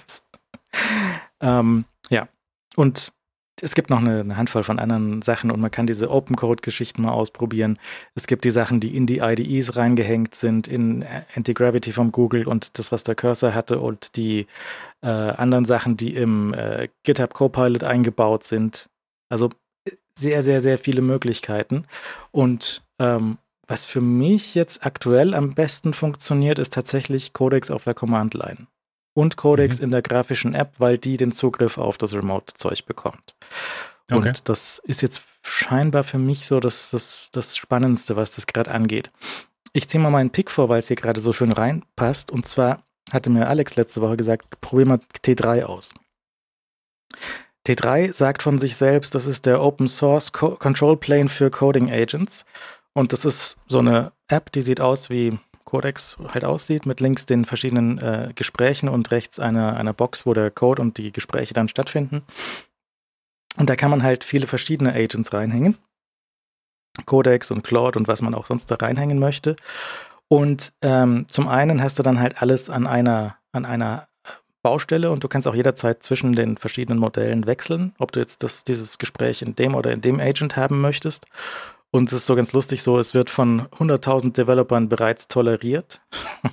ähm, ja, und es gibt noch eine, eine Handvoll von anderen Sachen und man kann diese Open-Code-Geschichten mal ausprobieren. Es gibt die Sachen, die in die I D Es reingehängt sind, in Anti-Gravity von Google und das, was der Cursor hatte und die äh, anderen Sachen, die im äh, GitHub Copilot eingebaut sind. Also sehr, sehr, sehr viele Möglichkeiten. Und ähm, was für mich jetzt aktuell am besten funktioniert, ist tatsächlich Codex auf der Command-Line. Und Codex mhm. in der grafischen App, weil die den Zugriff auf das Remote-Zeug bekommt. Und okay. das ist jetzt scheinbar für mich so das, das, das Spannendste, was das gerade angeht. Ich ziehe mal meinen Pick vor, weil es hier gerade so schön reinpasst. Und zwar hatte mir Alex letzte Woche gesagt, probier mal T drei aus. T drei sagt von sich selbst, das ist der Open Source Co- Control Plane für Coding Agents. Und das ist so eine App, die sieht aus wie Codex halt aussieht, mit links den verschiedenen äh, Gesprächen und rechts einer eine Box, wo der Code und die Gespräche dann stattfinden. Und da kann man halt viele verschiedene Agents reinhängen. Codex und Claude und was man auch sonst da reinhängen möchte. Und ähm, zum einen hast du dann halt alles an einer, an einer Baustelle und du kannst auch jederzeit zwischen den verschiedenen Modellen wechseln, ob du jetzt das, dieses Gespräch in dem oder in dem Agent haben möchtest. Und es ist so ganz lustig so, es wird von hunderttausend Developern bereits toleriert.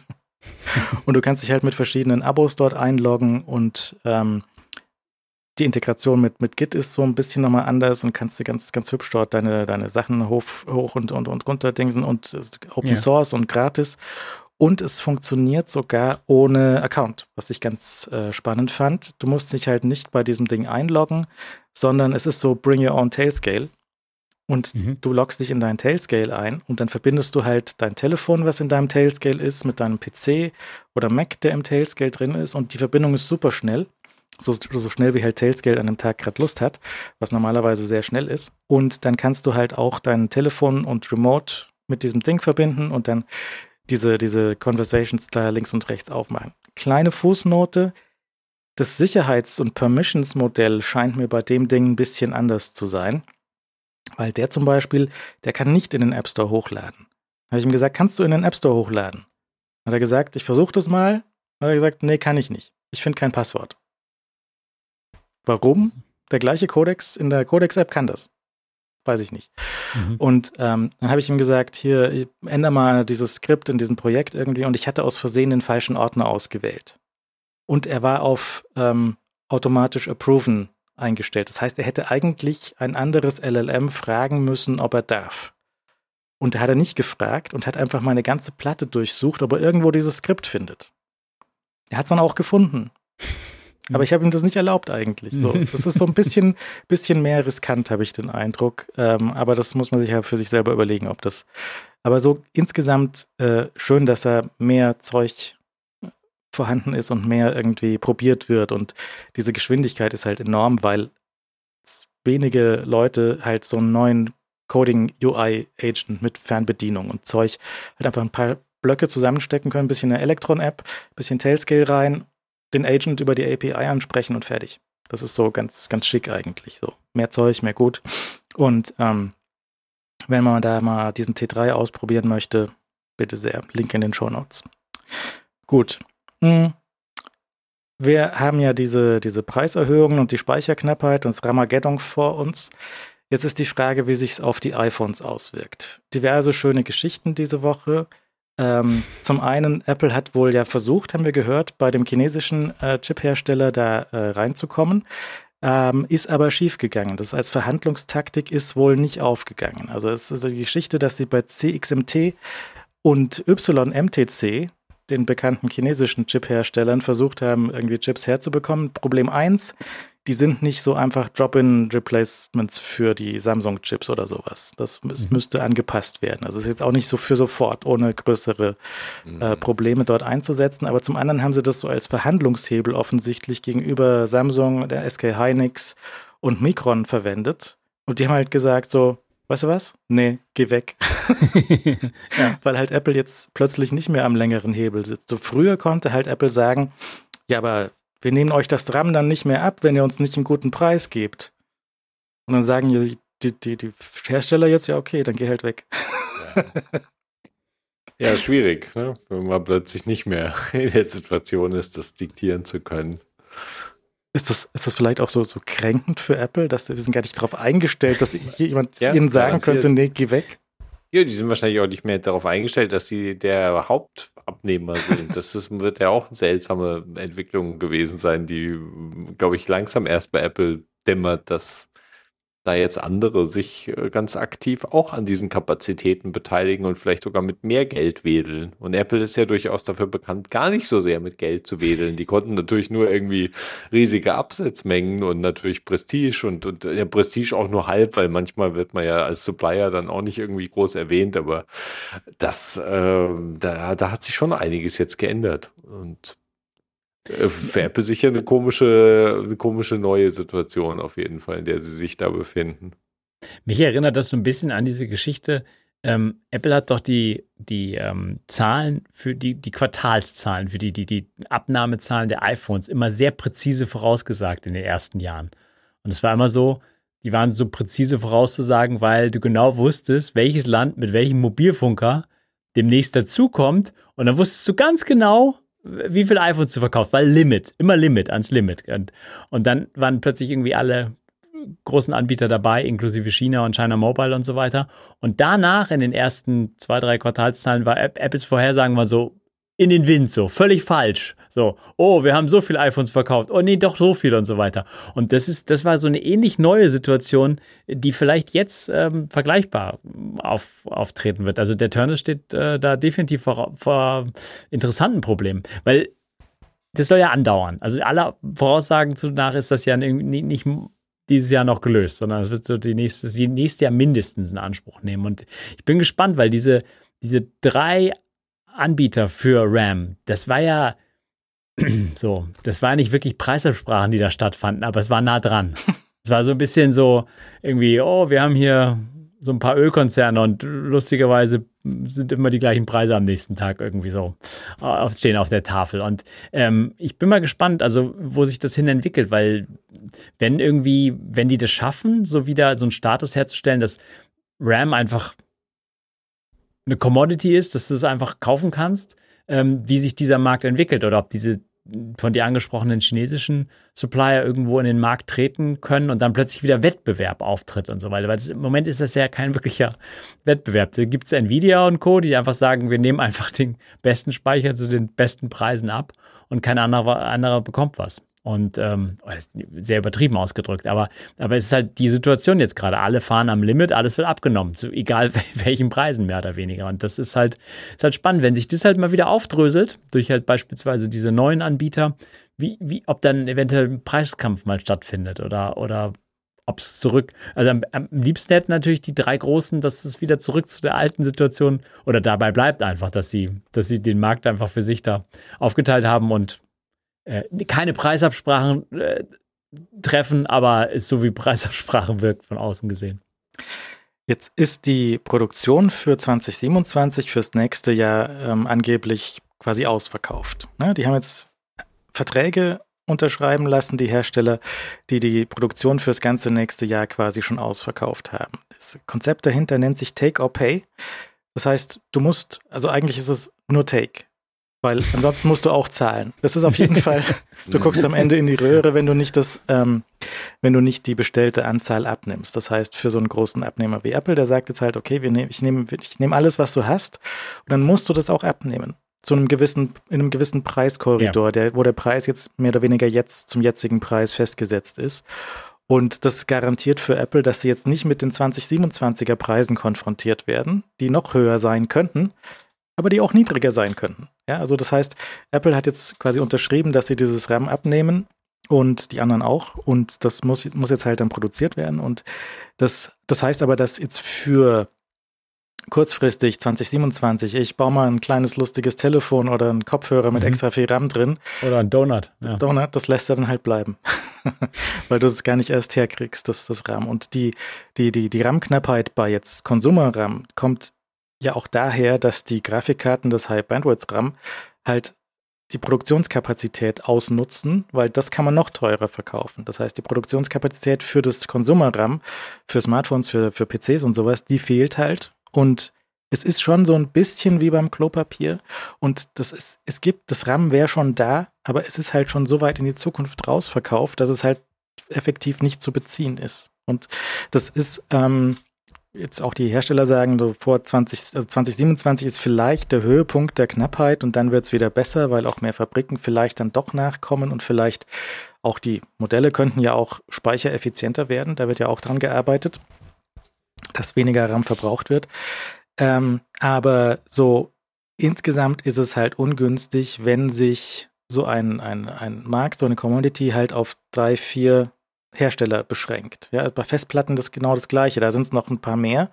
Und du kannst dich halt mit verschiedenen Abos dort einloggen und ähm, die Integration mit, mit Git ist so ein bisschen nochmal anders und kannst dir ganz, ganz hübsch dort deine, deine Sachen hoch, hoch und, und, und runter dingsen und Open yeah. Source und gratis. Und es funktioniert sogar ohne Account, was ich ganz äh, spannend fand. Du musst dich halt nicht bei diesem Ding einloggen, sondern es ist so Bring Your Own Tailscale. Und mhm. du loggst dich in deinen Tailscale ein und dann verbindest du halt dein Telefon, was in deinem Tailscale ist, mit deinem P C oder Mac, der im Tailscale drin ist. Und die Verbindung ist super schnell. So, so schnell, wie halt Tailscale an einem Tag gerade Lust hat, was normalerweise sehr schnell ist. Und dann kannst du halt auch dein Telefon und Remote mit diesem Ding verbinden und dann diese, diese Conversations da links und rechts aufmachen. Kleine Fußnote. Das Sicherheits- und Permissions-Modell scheint mir bei dem Ding ein bisschen anders zu sein. Weil der zum Beispiel, der kann nicht in den App Store hochladen. Da habe ich ihm gesagt, kannst du in den App Store hochladen? Hat er gesagt, ich versuche das mal. Hat er gesagt, nee, kann ich nicht. Ich finde kein Passwort. Warum? Der gleiche Codex in der Codex-App kann das. Weiß ich nicht. Mhm. Und ähm, dann habe ich ihm gesagt, hier, ändere mal dieses Skript in diesem Projekt irgendwie. Und ich hatte aus Versehen den falschen Ordner ausgewählt. Und er war auf ähm, automatisch approven eingestellt. Das heißt, er hätte eigentlich ein anderes L L M fragen müssen, ob er darf. Und er hat er nicht gefragt und hat einfach meine ganze Platte durchsucht, ob er irgendwo dieses Skript findet. Er hat es dann auch gefunden. Aber ich habe ihm das nicht erlaubt eigentlich. So, das ist so ein bisschen, bisschen mehr riskant, habe ich den Eindruck. Ähm, aber das muss man sich ja für sich selber überlegen, ob das. Aber so insgesamt äh, schön, dass da mehr Zeug vorhanden ist und mehr irgendwie probiert wird. Und diese Geschwindigkeit ist halt enorm, weil wenige Leute halt so einen neuen Coding-U I-Agent mit Fernbedienung und Zeug halt einfach ein paar Blöcke zusammenstecken können, ein bisschen eine Electron-App, ein bisschen Tailscale rein, den Agent über die A P I ansprechen und fertig. Das ist so ganz, ganz schick eigentlich. So mehr Zeug, mehr gut. Und ähm, wenn man da mal diesen T drei ausprobieren möchte, bitte sehr. Link in den Shownotes. Gut. Hm. Wir haben ja diese, diese Preiserhöhungen und die Speicherknappheit und das Ramageddon vor uns. Jetzt ist die Frage, wie sich es auf die iPhones auswirkt. Diverse schöne Geschichten diese Woche. Ähm, zum einen, Apple hat wohl ja versucht, haben wir gehört, bei dem chinesischen äh, Chip-Hersteller da äh, reinzukommen, ähm, ist aber schiefgegangen. Das als Verhandlungstaktik ist wohl nicht aufgegangen. Also es ist die Geschichte, dass sie bei C X M T und Y M T C, den bekannten chinesischen Chip-Herstellern, versucht haben, irgendwie Chips herzubekommen. Problem eins, die sind nicht so einfach Drop-in-Replacements für die Samsung-Chips oder sowas. Das m- mhm. müsste angepasst werden. Also es ist jetzt auch nicht so für sofort, ohne größere mhm. äh, Probleme dort einzusetzen. Aber zum anderen haben sie das so als Verhandlungshebel offensichtlich gegenüber Samsung, der S K Hynix und Micron verwendet. Und die haben halt gesagt so, weißt du was? Nee, geh weg. ja. Weil halt Apple jetzt plötzlich nicht mehr am längeren Hebel sitzt. So früher konnte halt Apple sagen, ja, aber wir nehmen euch das RAM dann nicht mehr ab, wenn ihr uns nicht einen guten Preis gebt. Und dann sagen die, die, die, die Hersteller jetzt, ja okay, dann geh halt weg. Ja, ja schwierig, ne? Wenn man plötzlich nicht mehr in der Situation ist, das diktieren zu können. Ist das, ist das vielleicht auch so, so kränkend für Apple, dass wir sind gar nicht darauf eingestellt, dass jemand ja, ihnen sagen garantiert. könnte, nee, geh weg? Ja, die sind wahrscheinlich auch nicht mehr darauf eingestellt, dass sie der Hauptabnehmer sind. Das ist, wird ja auch eine seltsame Entwicklung gewesen sein, die, glaube ich, langsam erst bei Apple dämmert, dass da jetzt andere sich ganz aktiv auch an diesen Kapazitäten beteiligen und vielleicht sogar mit mehr Geld wedeln. Und Apple ist ja durchaus dafür bekannt, gar nicht so sehr mit Geld zu wedeln. Die konnten natürlich nur irgendwie riesige Absatzmengen und natürlich Prestige und, und ja, Prestige auch nur halb, weil manchmal wird man ja als Supplier dann auch nicht irgendwie groß erwähnt, aber das, äh, da, da hat sich schon einiges jetzt geändert. Und für Apple sicher eine komische, eine komische neue Situation auf jeden Fall, in der sie sich da befinden. Mich erinnert das so ein bisschen an diese Geschichte. Ähm, Apple hat doch die, die ähm, Zahlen für die, die Quartalszahlen, für die, die, die Abnahmezahlen der iPhones immer sehr präzise vorausgesagt in den ersten Jahren. Und es war immer so, die waren so präzise vorauszusagen, weil du genau wusstest, welches Land mit welchem Mobilfunker demnächst dazukommt. Und dann wusstest du ganz genau, wie viel iPhones du verkaufst, weil Limit, immer Limit, ans Limit. Und, und dann waren plötzlich irgendwie alle großen Anbieter dabei, inklusive China und China Mobile und so weiter. Und danach, in den ersten zwei, drei Quartalszahlen, war Apples Vorhersagen war so in den Wind, so völlig falsch. So, oh, wir haben so viele iPhones verkauft. Oh nee, doch so viel und so weiter. Und das ist, das war so eine ähnlich neue Situation, die vielleicht jetzt ähm, vergleichbar auf, auftreten wird. Also der Turner steht äh, da definitiv vor, vor interessanten Problemen, weil das soll ja andauern. Also aller Voraussagen nach ist das ja nicht, nicht dieses Jahr noch gelöst, sondern es wird so die nächste, die nächste Jahr mindestens in Anspruch nehmen. Und ich bin gespannt, weil diese, diese drei Anbieter für RAM, das war ja so, das war nicht wirklich Preisabsprachen, die da stattfanden, aber es war nah dran. Es war so ein bisschen so irgendwie, oh, wir haben hier so ein paar Ölkonzerne und lustigerweise sind immer die gleichen Preise am nächsten Tag irgendwie so stehen auf der Tafel. Und ähm, ich bin mal gespannt, also wo sich das hin entwickelt, weil wenn irgendwie, wenn die das schaffen, so wieder so einen Status herzustellen, dass RAM einfach eine Commodity ist, dass du es einfach kaufen kannst, ähm, wie sich dieser Markt entwickelt oder ob diese von dir angesprochenen chinesischen Supplier irgendwo in den Markt treten können und dann plötzlich wieder Wettbewerb auftritt und so weiter. Weil das, im Moment ist das ja kein wirklicher Wettbewerb. Da gibt es Nvidia und Co., die einfach sagen, wir nehmen einfach den besten Speicher zu den besten Preisen ab und kein anderer, anderer bekommt was. Und ähm, sehr übertrieben ausgedrückt, aber, aber es ist halt die Situation jetzt gerade. Alle fahren am Limit, alles wird abgenommen, zu egal welchen Preisen mehr oder weniger. Und das ist halt, ist halt spannend, wenn sich das halt mal wieder aufdröselt, durch halt beispielsweise diese neuen Anbieter, wie, wie, ob dann eventuell ein Preiskampf mal stattfindet oder, oder ob es zurück, also am, am liebsten hätten natürlich die drei Großen, dass es wieder zurück zu der alten Situation oder dabei bleibt einfach, dass sie, dass sie den Markt einfach für sich da aufgeteilt haben und keine Preisabsprachen äh, treffen, aber ist so wie Preisabsprachen wirkt von außen gesehen. Jetzt ist die Produktion für zwanzig siebenundzwanzig fürs nächste Jahr ähm, angeblich quasi ausverkauft. Ne? Die haben jetzt Verträge unterschreiben lassen, die Hersteller, die die Produktion fürs ganze nächste Jahr quasi schon ausverkauft haben. Das Konzept dahinter nennt sich Take or Pay. Das heißt, du musst, also eigentlich ist es nur Take, weil ansonsten musst du auch zahlen. Das ist auf jeden Fall, du guckst am Ende in die Röhre, wenn du nicht das, ähm, wenn du nicht die bestellte Anzahl abnimmst. Das heißt, für so einen großen Abnehmer wie Apple, der sagt jetzt halt, okay, wir nehm, ich nehme ich nehm alles, was du hast, und dann musst du das auch abnehmen. Zu einem gewissen, in einem gewissen Preiskorridor, ja. der, wo der Preis jetzt mehr oder weniger jetzt zum jetzigen Preis festgesetzt ist. Und das garantiert für Apple, dass sie jetzt nicht mit den zwanzig siebenundzwanziger Preisen konfrontiert werden, die noch höher sein könnten, aber die auch niedriger sein könnten. Ja, also das heißt, Apple hat jetzt quasi unterschrieben, dass sie dieses RAM abnehmen und die anderen auch. Und das muss, muss jetzt halt dann produziert werden. Und das, das heißt aber, dass jetzt für kurzfristig zwanzig siebenundzwanzig, ich baue mal ein kleines lustiges Telefon oder einen Kopfhörer mit mhm. extra viel RAM drin. Oder ein Donut. Ja. Donut, das lässt er dann halt bleiben. Weil du es gar nicht erst herkriegst, das, das RAM. Und die, die, die, die RAM-Knappheit bei jetzt Consumer-RAM kommt ja auch daher, dass die Grafikkarten des High-Bandwidth-RAM halt die Produktionskapazität ausnutzen, weil das kann man noch teurer verkaufen. Das heißt, die Produktionskapazität für das Consumer-RAM, für Smartphones, für, für P Cs und sowas, die fehlt halt. Und es ist schon so ein bisschen wie beim Klopapier. Und das ist, es gibt, das RAM wäre schon da, aber es ist halt schon so weit in die Zukunft rausverkauft, dass es halt effektiv nicht zu beziehen ist. Und das ist, ähm, jetzt auch die Hersteller sagen, so vor zwanzig, also zwanzig siebenundzwanzig ist vielleicht der Höhepunkt der Knappheit und dann wird es wieder besser, weil auch mehr Fabriken vielleicht dann doch nachkommen und vielleicht auch die Modelle könnten ja auch speichereffizienter werden. Da wird ja auch dran gearbeitet, dass weniger RAM verbraucht wird. Ähm, aber so insgesamt ist es halt ungünstig, wenn sich so ein, ein, ein Markt, so eine Commodity halt auf drei, vier Hersteller beschränkt. Ja, bei Festplatten das genau das Gleiche, da sind es noch ein paar mehr.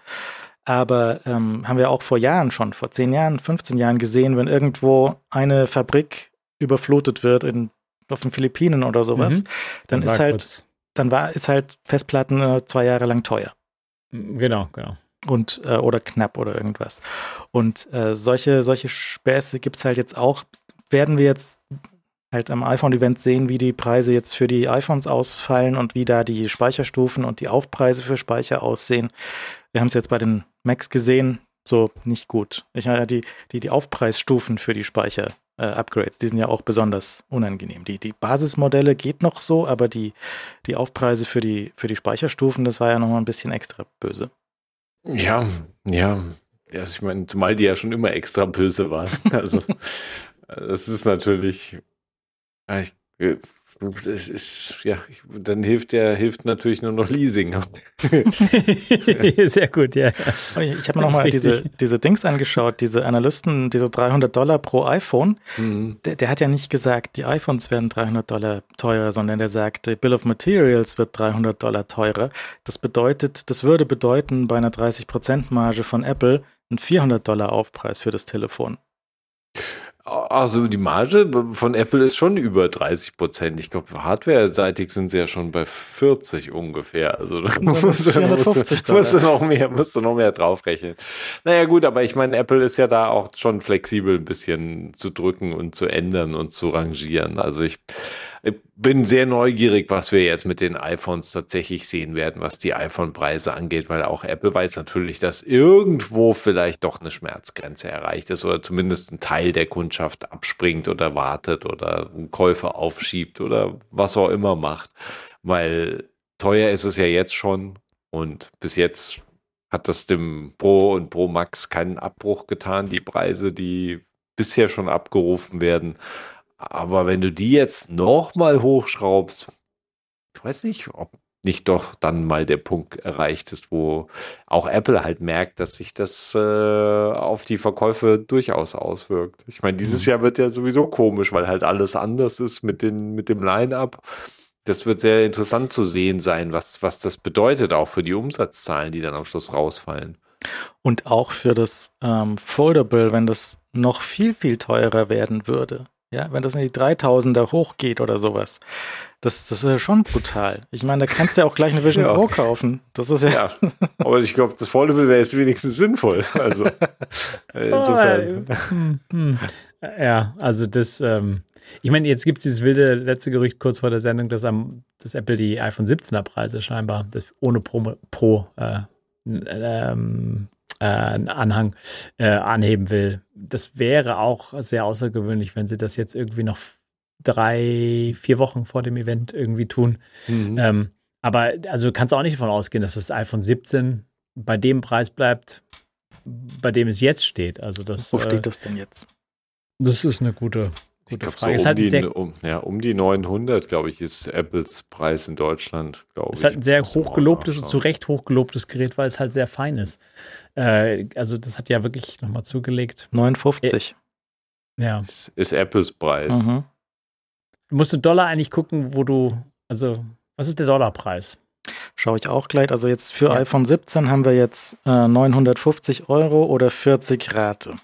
Aber ähm, haben wir auch vor Jahren schon, vor zehn Jahren, fünfzehn Jahren gesehen, wenn irgendwo eine Fabrik überflutet wird in, auf den Philippinen oder sowas, mhm. dann, dann ist halt, kurz. dann war, ist halt Festplatten äh, zwei Jahre lang teuer. Genau, genau. Und, äh, oder knapp oder irgendwas. Und äh, solche, solche Späße gibt es halt jetzt auch. Werden wir jetzt halt am iPhone-Event sehen, wie die Preise jetzt für die iPhones ausfallen und wie da die Speicherstufen und die Aufpreise für Speicher aussehen. Wir haben es jetzt bei den Macs gesehen, so nicht gut. Ich meine, die, die, die Aufpreisstufen für die Speicher-Upgrades, äh, die sind ja auch besonders unangenehm. Die, die Basismodelle geht noch so, aber die, die Aufpreise für die, für die Speicherstufen, das war ja noch mal ein bisschen extra böse. Ja, ja. ja also ich meine, zumal die ja schon immer extra böse waren. Also, das ist natürlich. Ich, das ist, ja, dann hilft der, hilft natürlich nur noch Leasing. Sehr gut, ja. Ich habe mir nochmal diese, diese Dings angeschaut, diese Analysten, diese dreihundert Dollar pro iPhone. Mhm. Der, der hat ja nicht gesagt, die iPhones werden dreihundert Dollar teurer, sondern der sagt, die Bill of Materials wird dreihundert Dollar teurer. Das bedeutet, das würde bedeuten, bei einer dreißig Prozent Marge von Apple einen vierhundert Dollar Aufpreis für das Telefon. Also die Marge von Apple ist schon über dreißig Prozent. Ich glaube, hardware-seitig sind sie ja schon bei vierzig ungefähr. Also da musst du, musst, musst du noch mehr, musst du noch mehr draufrechnen. Naja gut, aber ich meine, Apple ist ja da auch schon flexibel ein bisschen zu drücken und zu ändern und zu rangieren. Also ich Ich bin sehr neugierig, was wir jetzt mit den iPhones tatsächlich sehen werden, was die iPhone-Preise angeht, weil auch Apple weiß natürlich, dass irgendwo vielleicht doch eine Schmerzgrenze erreicht ist oder zumindest ein Teil der Kundschaft abspringt oder wartet oder einen Käufer aufschiebt oder was auch immer macht, weil teuer ist es ja jetzt schon und bis jetzt hat das dem Pro und Pro Max keinen Abbruch getan, die Preise, die bisher schon abgerufen werden. Aber wenn du die jetzt nochmal hochschraubst, ich weiß nicht, ob nicht doch dann mal der Punkt erreicht ist, wo auch Apple halt merkt, dass sich das äh, auf die Verkäufe durchaus auswirkt. Ich meine, dieses mhm. Jahr wird ja sowieso komisch, weil halt alles anders ist mit, den, mit dem Line-Up. Das wird sehr interessant zu sehen sein, was, was das bedeutet, auch für die Umsatzzahlen, die dann am Schluss rausfallen. Und auch für das ähm, Foldable, wenn das noch viel, viel teurer werden würde. Ja, wenn das in die dreitausender hochgeht oder sowas. Das, das ist ja schon brutal. Ich meine, da kannst du ja auch gleich eine Vision ja. Pro kaufen. Das ist ja. ja. Aber ich glaube, das Foldable wäre jetzt wenigstens sinnvoll. Also, insofern. Ja, also das, ähm, Ich meine, jetzt gibt es dieses wilde letzte Gerücht kurz vor der Sendung, dass, am, dass Apple die iPhone siebzehner Preise scheinbar das ohne Pro, Pro äh, ähm, äh, Anhang äh, anheben will. Das wäre auch sehr außergewöhnlich, wenn sie das jetzt irgendwie noch drei, vier Wochen vor dem Event irgendwie tun. Mhm. Ähm, aber also kannst du auch nicht davon ausgehen, dass das iPhone siebzehn bei dem Preis bleibt, bei dem es jetzt steht. Also das, Wo steht das denn jetzt? Das ist eine gute, gute ich glaub, Frage. So um, halt die, sehr, um, ja, um die neunhundert, glaube ich, ist Apples Preis in Deutschland, glaube ich. Es ist halt ein sehr hochgelobtes und zu Recht hochgelobtes Gerät, weil es halt sehr fein ist. Äh, also das hat ja wirklich nochmal zugelegt. neunundfünfzig. Äh, ja. Ist, ist Apples Preis. Mhm. Musst du Dollar eigentlich gucken, wo du, also was ist der Dollarpreis? Schaue ich auch gleich. Also jetzt für Ja. iPhone siebzehn haben wir jetzt äh, neunhundertfünfzig Euro oder vierzig Rate.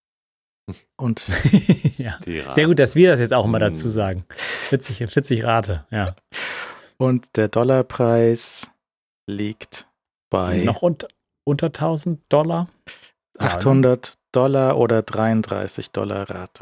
Und ja. Sehr gut, dass wir das jetzt auch immer dazu sagen. vierzig, vierzig Rate, ja. Und der Dollarpreis liegt bei noch unter, unter tausend Dollar? achthundert Dollar oder dreiunddreißig Dollar Rate.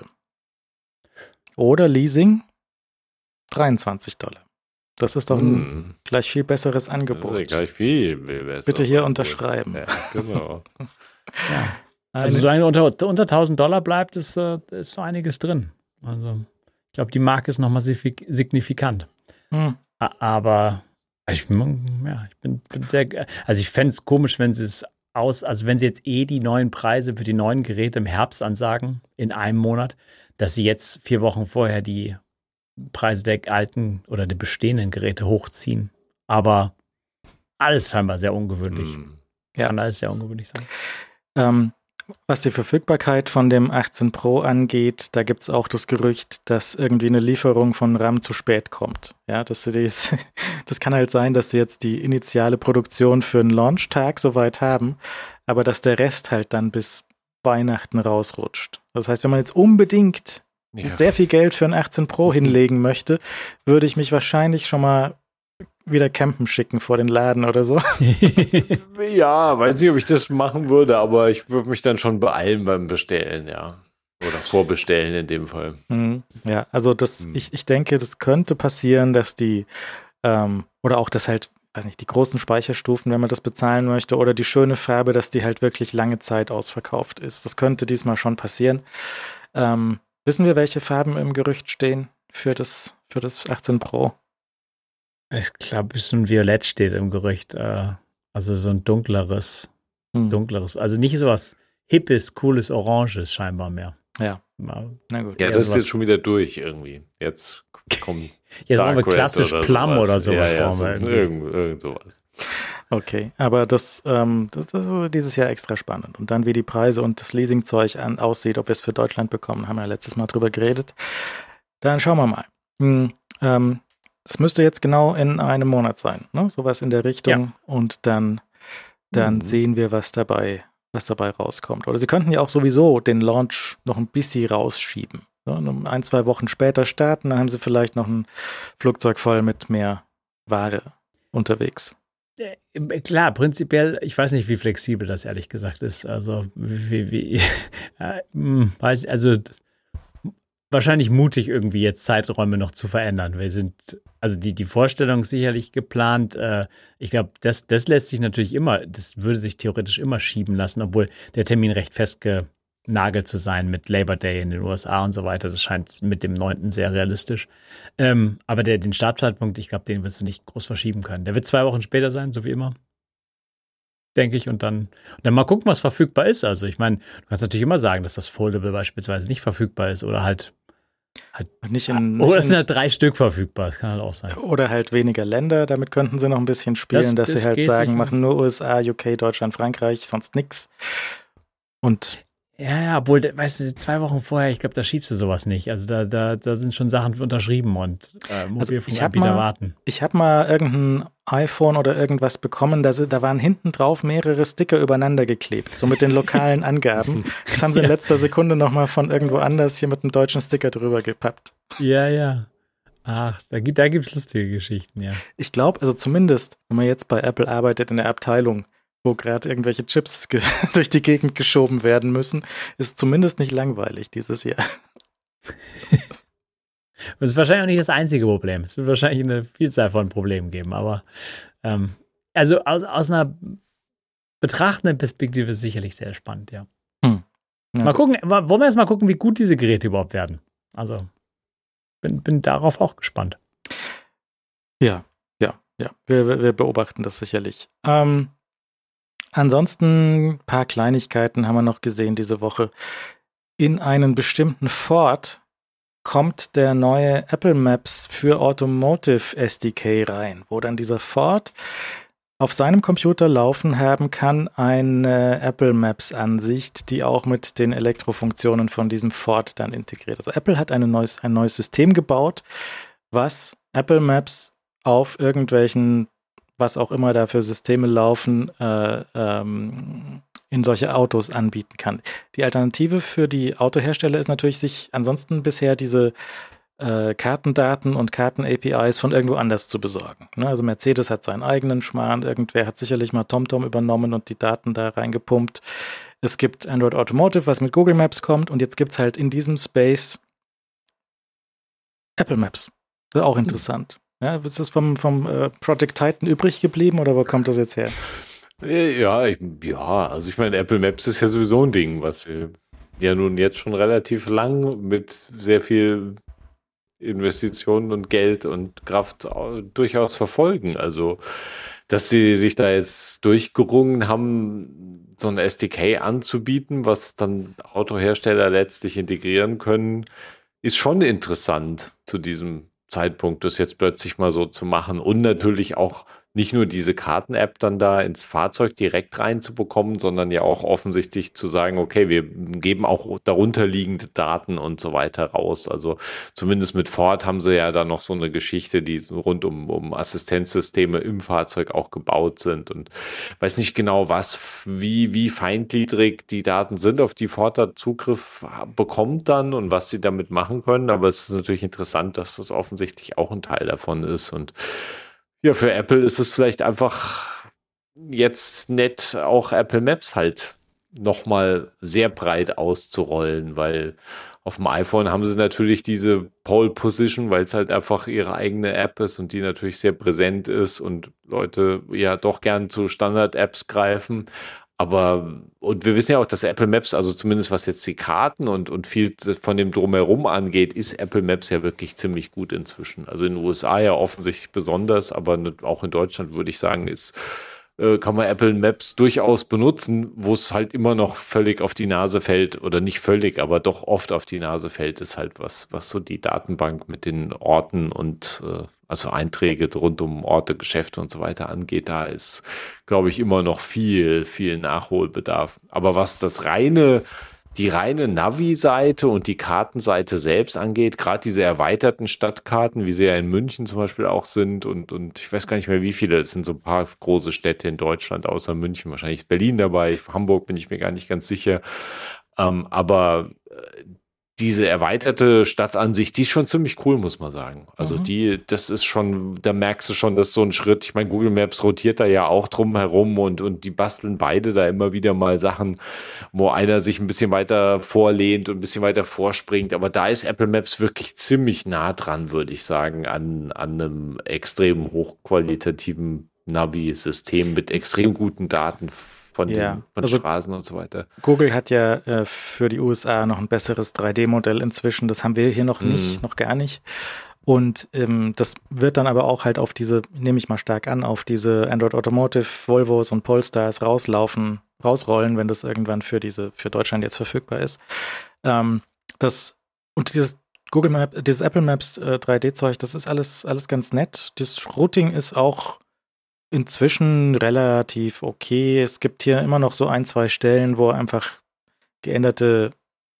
Oder Leasing dreiundzwanzig Dollar. Das ist doch ein hm. gleich viel besseres Angebot. Das ist ja gleich viel besser. Bitte hier unterschreiben. Ja, genau. ja. Also solange unter, unter tausend Dollar bleibt, ist, äh, ist so einiges drin. Also ich glaube, die Marke ist nochmal signifikant. Hm. Aber ich, ja, ich bin, bin sehr, also ich fände es komisch, wenn sie es aus, also wenn sie jetzt eh die neuen Preise für die neuen Geräte im Herbst ansagen, in einem Monat, dass sie jetzt vier Wochen vorher die Preise der alten oder der bestehenden Geräte hochziehen. Aber alles scheinbar sehr ungewöhnlich. Hm. Ja. Kann alles sehr ungewöhnlich sein. Ähm, was die Verfügbarkeit von dem achtzehn Pro angeht, da gibt es auch das Gerücht, dass irgendwie eine Lieferung von RAM zu spät kommt. Ja, dass sie das, das kann halt sein, dass sie jetzt die initiale Produktion für einen Launchtag soweit haben, aber dass der Rest halt dann bis Weihnachten rausrutscht. Das heißt, wenn man jetzt unbedingt ja. sehr viel Geld für ein achtzehn Pro hinlegen möchte, würde ich mich wahrscheinlich schon mal wieder campen schicken vor den Laden oder so. Ja, weiß nicht, ob ich das machen würde, aber ich würde mich dann schon beeilen beim Bestellen, ja. Oder vorbestellen in dem Fall. Mhm. Ja, also das, mhm. ich, ich denke, das könnte passieren, dass die, ähm, oder auch, dass halt, weiß nicht, die großen Speicherstufen, wenn man das bezahlen möchte, oder die schöne Farbe, dass die halt wirklich lange Zeit ausverkauft ist. Das könnte diesmal schon passieren. Ähm, wissen wir, welche Farben im Gerücht stehen für das, für das achtzehn Pro? Ich glaube, so ein Violett steht im Gerücht. Äh, also so ein dunkleres, hm. dunkleres, also nicht so was Hippes, cooles, Oranges scheinbar mehr. Ja. Na gut. Ja, das ist jetzt schon wieder durch irgendwie. Jetzt kommen Jetzt wollen wir klassisch oder Plum sowas. oder sowas. Ja, ja, so irgend, irgend sowas. Okay, aber das, ähm, das, das ist dieses Jahr extra spannend. Und dann, wie die Preise und das Leasingzeug an, aussieht, ob wir es für Deutschland bekommen, haben wir ja letztes Mal drüber geredet. Dann schauen wir mal. Hm, ähm, Das müsste jetzt genau in einem Monat sein, ne? Sowas in der Richtung. Ja. Und dann, dann mhm. sehen wir, was dabei, was dabei rauskommt. Oder sie könnten ja auch sowieso den Launch noch ein bisschen rausschieben. Ne? Ein, zwei Wochen später starten, dann haben sie vielleicht noch ein Flugzeug voll mit mehr Ware unterwegs. Klar, prinzipiell, ich weiß nicht, wie flexibel das ehrlich gesagt ist. Also, wie, wie, äh, weiß, also das, wahrscheinlich mutig, irgendwie jetzt Zeiträume noch zu verändern. Wir sind, also die, die Vorstellung ist sicherlich geplant. Äh, ich glaube, das, das lässt sich natürlich immer, das würde sich theoretisch immer schieben lassen, obwohl der Termin recht festgenagelt zu sein mit Labor Day in den U S A und so weiter. Das scheint mit dem neunten sehr realistisch. Ähm, aber der, den Startzeitpunkt, ich glaube, den wirst du nicht groß verschieben können. Der wird zwei Wochen später sein, so wie immer. Denke ich, und dann, und dann mal gucken, was verfügbar ist. Also ich meine, du kannst natürlich immer sagen, dass das Foldable beispielsweise nicht verfügbar ist oder halt, halt nicht in, oder nicht es sind halt drei Stück verfügbar, das kann halt auch sein. Oder halt weniger Länder, damit könnten sie noch ein bisschen spielen, das, dass das sie halt sagen, machen nur U S A, U K, Deutschland, Frankreich, sonst nix. Und ja, ja, obwohl, weißt du, zwei Wochen vorher, ich glaube, da schiebst du sowas nicht. Also da, da, da sind schon Sachen unterschrieben und äh, Mobilfunkanbieter also warten. Ich habe mal irgendein iPhone oder irgendwas bekommen, da, da waren hinten drauf mehrere Sticker übereinander geklebt, so mit den lokalen Angaben. Das haben sie in ja. letzter Sekunde nochmal von irgendwo anders hier mit einem deutschen Sticker drüber gepappt. Ja, ja. Ach, da gibt da gibt's lustige Geschichten, ja. Ich glaube, also zumindest, wenn man jetzt bei Apple arbeitet in der Abteilung, wo gerade irgendwelche Chips ge- durch die Gegend geschoben werden müssen, ist zumindest nicht langweilig dieses Jahr. Das ist wahrscheinlich auch nicht das einzige Problem. Es wird wahrscheinlich eine Vielzahl von Problemen geben, aber ähm, also aus, aus einer betrachtenden Perspektive ist es sicherlich sehr spannend, ja. Hm. ja mal gucken, wollen wir jetzt mal gucken, wie gut diese Geräte überhaupt werden. Also bin, bin darauf auch gespannt. Ja, ja, ja. Wir, wir beobachten das sicherlich. Ähm, ansonsten ein paar Kleinigkeiten haben wir noch gesehen diese Woche. In einen bestimmten Ford kommt der neue Apple Maps für Automotive S D K rein, wo dann dieser Ford auf seinem Computer laufen haben kann, eine Apple Maps Ansicht, die auch mit den Elektrofunktionen von diesem Ford dann integriert. Also Apple hat ein neues, ein neues System gebaut, was Apple Maps auf irgendwelchen, was auch immer da für Systeme laufen, äh, ähm, in solche Autos anbieten kann. Die Alternative für die Autohersteller ist natürlich, sich ansonsten bisher diese äh, Kartendaten und Karten-A P Is von irgendwo anders zu besorgen. Ne? Also Mercedes hat seinen eigenen Schmarrn, irgendwer hat sicherlich mal TomTom übernommen und die Daten da reingepumpt. Es gibt Android Automotive, was mit Google Maps kommt, und jetzt gibt es halt in diesem Space Apple Maps. Das ist auch interessant. Ja, ist das vom, vom äh, Project Titan übrig geblieben oder wo kommt das jetzt her? Ja, ich, ja, also ich meine, Apple Maps ist ja sowieso ein Ding, was sie ja nun jetzt schon relativ lang mit sehr viel Investitionen und Geld und Kraft durchaus verfolgen. Also, dass sie sich da jetzt durchgerungen haben, so ein S D K anzubieten, was dann Autohersteller letztlich integrieren können, ist schon interessant zu diesem Zeitpunkt, das jetzt plötzlich mal so zu machen und natürlich auch nicht nur diese Karten-App dann da ins Fahrzeug direkt reinzubekommen, sondern ja auch offensichtlich zu sagen, okay, wir geben auch darunterliegende Daten und so weiter raus. Also zumindest mit Ford haben sie ja da noch so eine Geschichte, die rund um, um Assistenzsysteme im Fahrzeug auch gebaut sind, und weiß nicht genau, was, wie, wie feingliedrig die Daten sind, auf die Ford da Zugriff bekommt dann und was sie damit machen können. Aber es ist natürlich interessant, dass das offensichtlich auch ein Teil davon ist. Und ja, für Apple ist es vielleicht einfach jetzt nett, auch Apple Maps halt nochmal sehr breit auszurollen, weil auf dem iPhone haben sie natürlich diese Pole Position, weil es halt einfach ihre eigene App ist und die natürlich sehr präsent ist und Leute ja doch gern zu Standard-Apps greifen. Aber, und wir wissen ja auch, dass Apple Maps, also zumindest was jetzt die Karten und, und viel von dem Drumherum angeht, ist Apple Maps ja wirklich ziemlich gut inzwischen. Also in den U S A ja offensichtlich besonders, aber auch in Deutschland würde ich sagen, ist, äh, kann man Apple Maps durchaus benutzen, wo es halt immer noch völlig auf die Nase fällt, oder nicht völlig, aber doch oft auf die Nase fällt, ist halt was, was so die Datenbank mit den Orten und äh, also Einträge rund um Orte, Geschäfte und so weiter angeht, da ist, glaube ich, immer noch viel, viel Nachholbedarf. Aber was das reine, die reine Navi-Seite und die Kartenseite selbst angeht, gerade diese erweiterten Stadtkarten, wie sie ja in München zum Beispiel auch sind, und, und ich weiß gar nicht mehr, wie viele, es sind so ein paar große Städte in Deutschland, außer München, wahrscheinlich ist Berlin dabei, Hamburg bin ich mir gar nicht ganz sicher. Ähm, aber äh, diese erweiterte Stadtansicht, die ist schon ziemlich cool, muss man sagen. Also mhm. die, das ist schon, da merkst du schon, dass so ein Schritt, ich meine, Google Maps rotiert da ja auch drum herum, und, und die basteln beide da immer wieder mal Sachen, wo einer sich ein bisschen weiter vorlehnt und ein bisschen weiter vorspringt. Aber da ist Apple Maps wirklich ziemlich nah dran, würde ich sagen, an, an einem extrem hochqualitativen Navi-System mit extrem guten Daten von ja, den von also Straßen und so weiter. Google hat ja äh, für die U S A noch ein besseres drei D Modell inzwischen. Das haben wir hier noch nicht, mm. noch gar nicht. Und ähm, das wird dann aber auch halt auf diese, nehme ich mal stark an, auf diese Android Automotive, Volvos und Polestars rauslaufen, rausrollen, wenn das irgendwann für diese, für Deutschland jetzt verfügbar ist. Ähm, das, und dieses Google Map, dieses Apple Maps äh, drei D-Zeug, das ist alles, alles ganz nett. Das Routing ist auch inzwischen relativ okay. Es gibt hier immer noch so ein, zwei Stellen, wo er einfach geänderte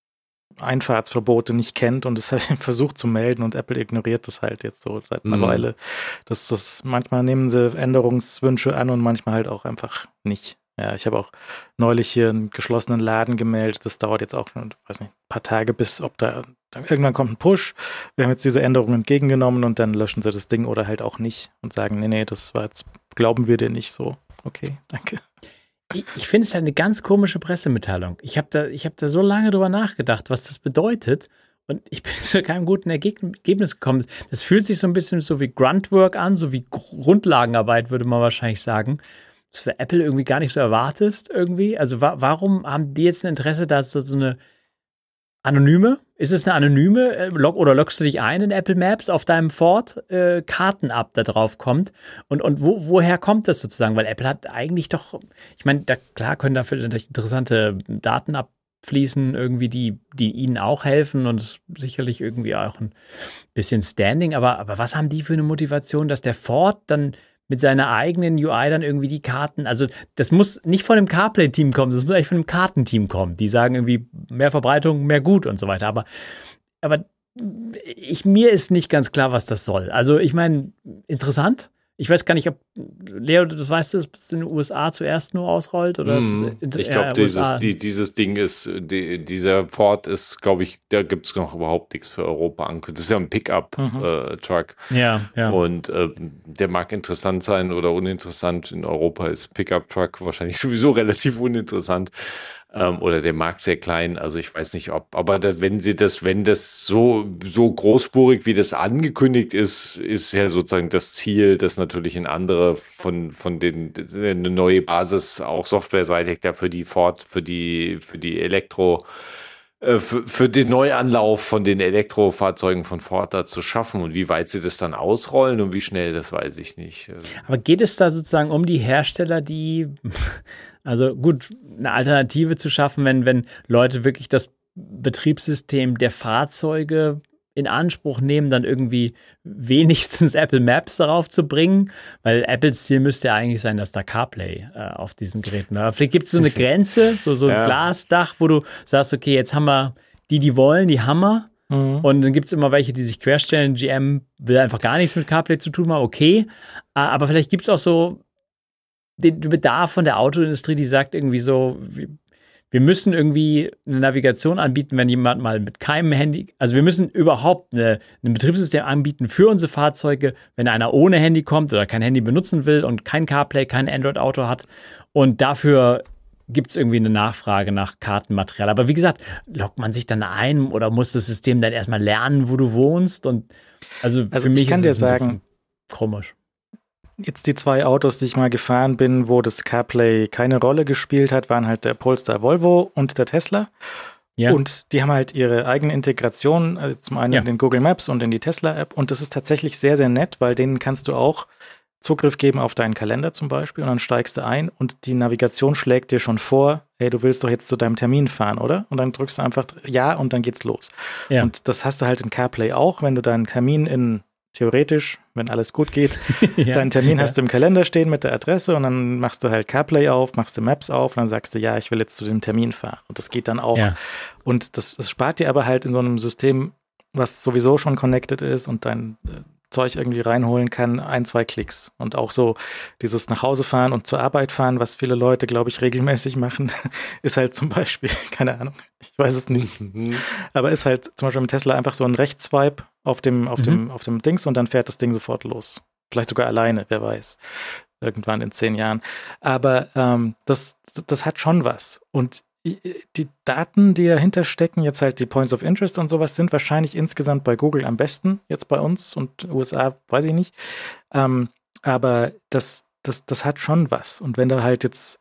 Einfahrtsverbote nicht kennt und es halt versucht zu melden, und Apple ignoriert das halt jetzt so seit einer mhm. Weile. Das, das, manchmal nehmen sie Änderungswünsche an und manchmal halt auch einfach nicht. Ja, ich habe auch neulich hier einen geschlossenen Laden gemeldet. Das dauert jetzt auch schon, weiß nicht, ein paar Tage, bis ob da dann irgendwann kommt ein Push. Wir haben jetzt diese Änderungen entgegengenommen und dann löschen sie das Ding oder halt auch nicht und sagen, nee, nee, das war jetzt, glauben wir dir nicht so. Okay, danke. Ich, ich finde es halt eine ganz komische Pressemitteilung. Ich habe da, ich hab da so lange drüber nachgedacht, was das bedeutet. Und ich bin zu keinem guten Ergebnis gekommen. Das fühlt sich so ein bisschen so wie Gruntwork an, so wie Grundlagenarbeit, würde man wahrscheinlich sagen. Das für Apple irgendwie gar nicht so erwartest irgendwie. Also wa- warum haben die jetzt ein Interesse, da so, so eine anonyme? Ist es eine anonyme? äh, Log oder loggst du dich ein in Apple Maps auf deinem Ford äh, Karten-App da drauf kommt? Und, und wo, woher kommt das sozusagen? Weil Apple hat eigentlich doch, ich meine, da klar können dafür natürlich interessante Daten abfließen, irgendwie, die, die ihnen auch helfen und es sicherlich irgendwie auch ein bisschen Standing. Aber, aber was haben die für eine Motivation, dass der Ford dann mit seiner eigenen U I dann irgendwie die Karten, also das muss nicht von dem CarPlay-Team kommen, das muss eigentlich von dem Kartenteam kommen. Die sagen irgendwie mehr Verbreitung, mehr gut und so weiter. Aber, aber ich, mir ist nicht ganz klar, was das soll. Also ich meine, interessant. Ich weiß gar nicht, ob, Leo, das weißt du, dass es in den U S A zuerst nur ausrollt? Oder ist es Mhm. in, Ich ja, glaube, dieses, U S A? die, dieses Ding ist, die, dieser Ford ist, glaube ich, da gibt es noch überhaupt nichts für Europa angekündigt. Das ist ja ein Mhm. Pickup-Truck. Ja, ja. Und äh, der mag interessant sein oder uninteressant. In Europa ist Pickup-Truck wahrscheinlich sowieso relativ uninteressant. Ähm, oder der Markt sehr klein. Also ich weiß nicht, ob, aber da, wenn sie das, wenn das so, so großspurig wie das angekündigt ist, ist ja sozusagen das Ziel, dass natürlich in andere von, von den, eine neue Basis auch softwareseitig da für die Ford, für die, für die Elektro, äh, für, für den Neuanlauf von den Elektrofahrzeugen von Ford da zu schaffen. Und wie weit sie das dann ausrollen und wie schnell, das weiß ich nicht. Aber geht es da sozusagen um die Hersteller, die, also gut, eine Alternative zu schaffen, wenn, wenn Leute wirklich das Betriebssystem der Fahrzeuge in Anspruch nehmen, dann irgendwie wenigstens Apple Maps darauf zu bringen? Weil Apples Ziel müsste ja eigentlich sein, dass da CarPlay äh, auf diesen Geräten war. Vielleicht gibt es so eine Grenze, so, so ein Ja. Glasdach, wo du sagst, okay, jetzt haben wir die, die wollen, die haben wir. Mhm. Und dann gibt es immer welche, die sich querstellen. G M will einfach gar nichts mit CarPlay zu tun haben, okay. Aber vielleicht gibt es auch so den Bedarf von der Autoindustrie, die sagt irgendwie so, wir, wir müssen irgendwie eine Navigation anbieten, wenn jemand mal mit keinem Handy, also wir müssen überhaupt eine, ein Betriebssystem anbieten für unsere Fahrzeuge, wenn einer ohne Handy kommt oder kein Handy benutzen will und kein CarPlay, kein Android-Auto hat. Und dafür gibt es irgendwie eine Nachfrage nach Kartenmaterial. Aber wie gesagt, loggt man sich dann ein oder muss das System dann erstmal lernen, wo du wohnst? Und also, Also für mich ich kann ist dir es ein sagen, bisschen komisch. Jetzt die zwei Autos, die ich mal gefahren bin, wo das CarPlay keine Rolle gespielt hat, waren halt der Polestar Volvo und der Tesla. Ja. Und die haben halt ihre eigene Integration, also zum einen Ja. in den Google Maps und in die Tesla-App. Und das ist tatsächlich sehr, sehr nett, weil denen kannst du auch Zugriff geben auf deinen Kalender zum Beispiel und dann steigst du ein und die Navigation schlägt dir schon vor, hey, du willst doch jetzt zu deinem Termin fahren, oder? Und dann drückst du einfach Ja und dann geht's los. Ja. Und das hast du halt in CarPlay auch, wenn du deinen Termin in theoretisch, wenn alles gut geht, Ja. deinen Termin Ja. hast du im Kalender stehen mit der Adresse und dann machst du halt CarPlay auf, machst du Maps auf und dann sagst du, ja, ich will jetzt zu dem Termin fahren. Und das geht dann auch. Ja. Und das, das spart dir aber halt in so einem System, was sowieso schon connected ist und dein äh, Zeug irgendwie reinholen kann, ein, zwei Klicks. Und auch so dieses nach Hause fahren und zur Arbeit fahren, was viele Leute, glaube ich, regelmäßig machen, ist halt zum Beispiel, keine Ahnung, ich weiß es nicht, aber ist halt zum Beispiel mit Tesla einfach so ein Rechtsswipe auf dem, auf Mhm. dem, auf dem Dings und dann fährt das Ding sofort los. Vielleicht sogar alleine, wer weiß. Irgendwann in zehn Jahren. Aber ähm, das, das hat schon was. Und die Daten, die dahinter stecken, jetzt halt die Points of Interest und sowas, sind wahrscheinlich insgesamt bei Google am besten, jetzt bei uns und U S A, weiß ich nicht. Ähm, aber das, das, das hat schon was. Und wenn da halt jetzt,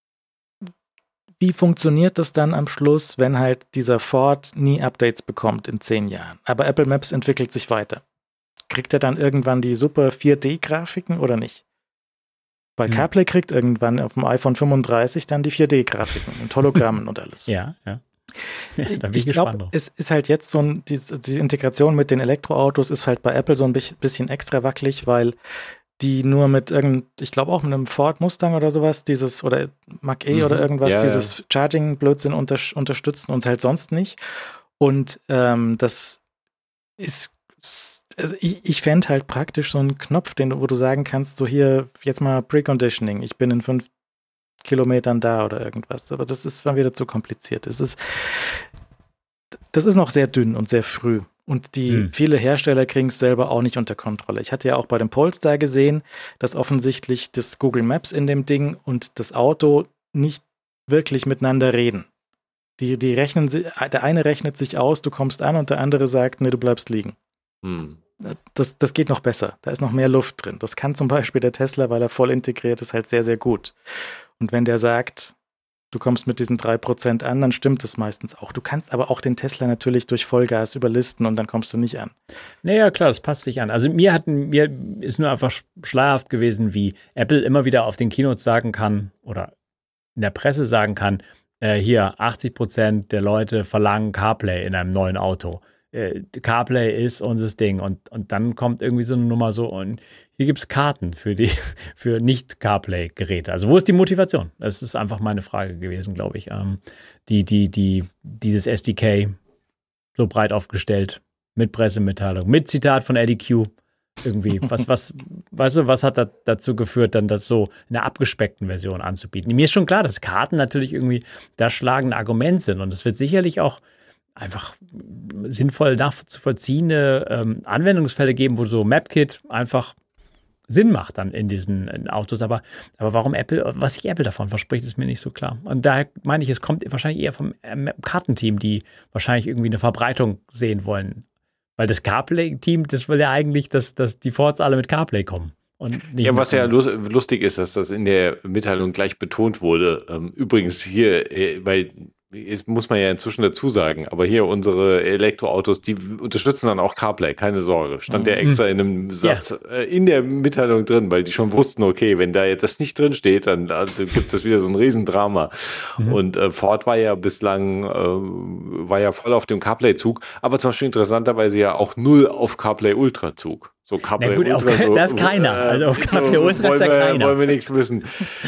wie funktioniert das dann am Schluss, wenn halt dieser Ford nie Updates bekommt in zehn Jahren? Aber Apple Maps entwickelt sich weiter. Kriegt er dann irgendwann die super vier D-Grafiken oder nicht? Weil Hm. CarPlay kriegt irgendwann auf dem iPhone fünfunddreißig dann die vier D-Grafiken und Hologrammen und alles. Ja, ja. Ja, da bin ich, ich gespannt glaube, drauf. es ist halt jetzt so ein, die, die Integration mit den Elektroautos ist halt bei Apple so ein bi- bisschen extra wackelig, weil die nur mit irgend, ich glaube auch mit einem Ford Mustang oder sowas, dieses, oder Mach-E Mhm. oder irgendwas, Ja, dieses Charging-Blödsinn unter, unterstützen uns halt sonst nicht. Und ähm, das ist, also ich, ich fände halt praktisch so einen Knopf, den, wo du sagen kannst, so hier, jetzt mal Preconditioning, ich bin in fünf Kilometern da oder irgendwas. Aber das ist dann wieder zu kompliziert. Es ist, das ist noch sehr dünn und sehr früh. Und die Hm. viele Hersteller kriegen es selber auch nicht unter Kontrolle. Ich hatte ja auch bei dem Polestar gesehen, dass offensichtlich das Google Maps in dem Ding und das Auto nicht wirklich miteinander reden. Die, die rechnen, der eine rechnet sich aus, du kommst an und der andere sagt, nee, du bleibst liegen. Hm. Das, das geht noch besser. Da ist noch mehr Luft drin. Das kann zum Beispiel der Tesla, weil er voll integriert ist, halt sehr, sehr gut. Und wenn der sagt, du kommst mit diesen drei Prozent an, dann stimmt es meistens auch. Du kannst aber auch den Tesla natürlich durch Vollgas überlisten und dann kommst du nicht an. Naja, klar, das passt sich an. Also mir, hatten, mir ist nur einfach schleierhaft gewesen, wie Apple immer wieder auf den Keynotes sagen kann oder in der Presse sagen kann, äh, hier achtzig Prozent der Leute verlangen CarPlay in einem neuen Auto. Äh, CarPlay ist unser Ding. Und, und dann kommt irgendwie so eine Nummer so, und hier gibt es Karten für die für Nicht-CarPlay-Geräte. Also wo ist die Motivation? Das ist einfach meine Frage gewesen, glaube ich. Ähm, die, die, die, dieses S D K so breit aufgestellt, mit Pressemitteilung, mit Zitat von Eddie Q. Irgendwie, was, was, weißt du, was hat da, dazu geführt, dann das so in einer abgespeckten Version anzubieten? Mir ist schon klar, dass Karten natürlich irgendwie das schlagende Argument sind, und es wird sicherlich auch einfach sinnvoll nachzuvollziehende ähm, Anwendungsfälle geben, wo so MapKit einfach Sinn macht dann in diesen in Autos. Aber, aber warum Apple, was sich Apple davon verspricht, ist mir nicht so klar. Und daher meine ich, es kommt wahrscheinlich eher vom ähm, Kartenteam, die wahrscheinlich irgendwie eine Verbreitung sehen wollen. Weil das CarPlay-Team, das will ja eigentlich, dass, dass die Fords alle mit CarPlay kommen. Und ja, was ja lustig ist, dass das in der Mitteilung gleich betont wurde. Ähm, übrigens hier, weil jetzt muss man ja inzwischen dazu sagen, aber hier unsere Elektroautos, die unterstützen dann auch CarPlay, keine Sorge. Stand ja extra in einem Satz yeah. in der Mitteilung drin, weil die schon wussten, okay, wenn da jetzt das nicht drin steht, dann also gibt es wieder so ein Riesendrama. Mhm. Und äh, Ford war ja bislang, äh, war ja voll auf dem CarPlay-Zug, aber zum Beispiel interessanterweise ja auch null auf CarPlay Ultra-Zug. So CarPlay gut, Ultra. Auf, so, da ist keiner. Also auf CarPlay so, Ultra ist ja wir, keiner. Wollen wir nichts wissen.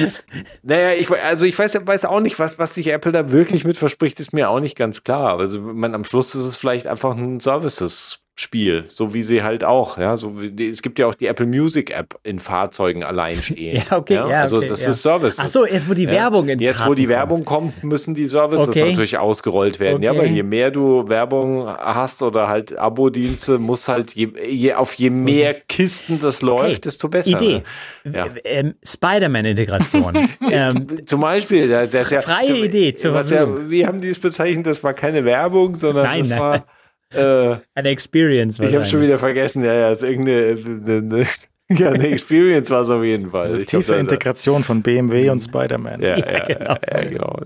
Naja, ich, also ich weiß, weiß auch nicht, was, was sich Apple da wirklich mit verspricht, ist mir auch nicht ganz klar. Also man, am Schluss ist es vielleicht einfach ein Services-Spiel, so wie sie halt auch, ja, so wie, es gibt ja auch die Apple Music App in Fahrzeugen alleinstehend. ja, okay, ja, ja also okay, das ja. ist Services. Ach so, jetzt wo die ja? Werbung in Jetzt wo die kommt. Werbung kommt, müssen die Services okay. natürlich ausgerollt werden. Okay. Ja, weil je mehr du Werbung hast oder halt Abo-Dienste, muss halt je, je, auf je mehr okay. Kisten das läuft, hey, desto besser. Idee. Ne? Ja. Ähm, Spider-Man-Integration. ähm, Zum Beispiel. Das ist ja, freie zum, Idee zur Verfügung. Ja, wie haben die es bezeichnet? Das war keine Werbung, sondern nein, das nein. war Äh, eine Experience. Ich habe schon wieder vergessen, ja, ja, ist irgendeine eine, eine, ja, eine Experience war es auf jeden Fall. Also ich tiefe glaub, Integration von B M W und Spider-Man. Ja, ja, ja, genau. Ja, genau.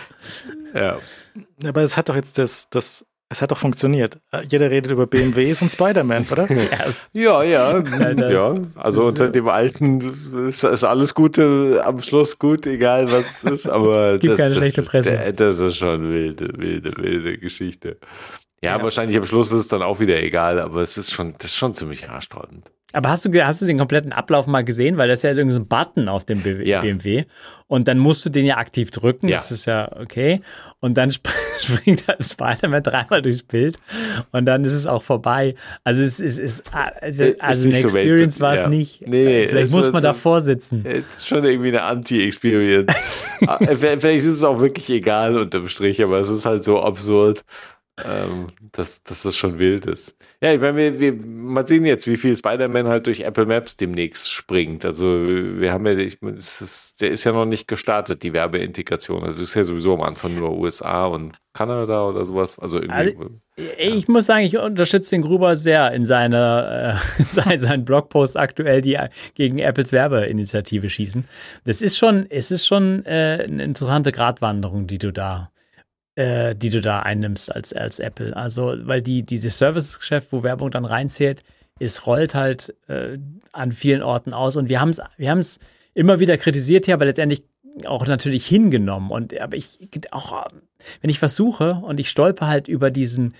Ja. Aber es hat doch jetzt das, das, es hat doch funktioniert. Jeder redet über B M Ws und Spider-Man, oder? Yes. Ja, ja, ja, ja. Also unter dem Alten ist, ist alles Gute am Schluss gut, egal was es ist, aber es gibt das, keine das, schlechte Presse. Das, das ist schon wilde, wilde, wilde Geschichte. Ja, ja, wahrscheinlich am Schluss ist es dann auch wieder egal, aber es ist schon, das ist schon ziemlich haarsträubend. Aber hast du, hast du den kompletten Ablauf mal gesehen? Weil das ist ja irgendwie so ein Button auf dem B- ja. B M W. Und dann musst du den ja aktiv drücken. Ja. Das ist ja okay. Und dann sp- springt halt Spider-Man dreimal durchs Bild. Und dann ist es auch vorbei. Also es ist, ist also, also eine so Experience war es ja. nicht. Nee, nee, vielleicht muss man so, davor sitzen. Es ist schon irgendwie eine Anti-Experience. Vielleicht ist es auch wirklich egal unterm Strich, aber es ist halt so absurd. Ähm, dass, dass das schon wild ist. Ja, ich meine, wir, wir mal sehen jetzt, wie viel Spider-Man halt durch Apple Maps demnächst springt. Also wir haben ja, ich, es ist, der ist ja noch nicht gestartet, die Werbeintegration. Also ist ja sowieso am Anfang nur U S A und Kanada oder sowas. Also irgendwie. Also, ich ja. muss sagen, ich unterstütze den Gruber sehr in seiner äh, in seinen, seinen Blogposts aktuell, die gegen Apples Werbeinitiative schießen. Das ist schon, es ist schon äh, eine interessante Gratwanderung, die du da Äh, die du da einnimmst als, als Apple. Also, weil die, dieses Service-Geschäft, wo Werbung dann reinzählt, es rollt halt äh, an vielen Orten aus. Und wir haben es wir haben's immer wieder kritisiert hier, aber letztendlich auch natürlich hingenommen. Und aber ich auch, wenn ich versuche und ich stolper halt über diesen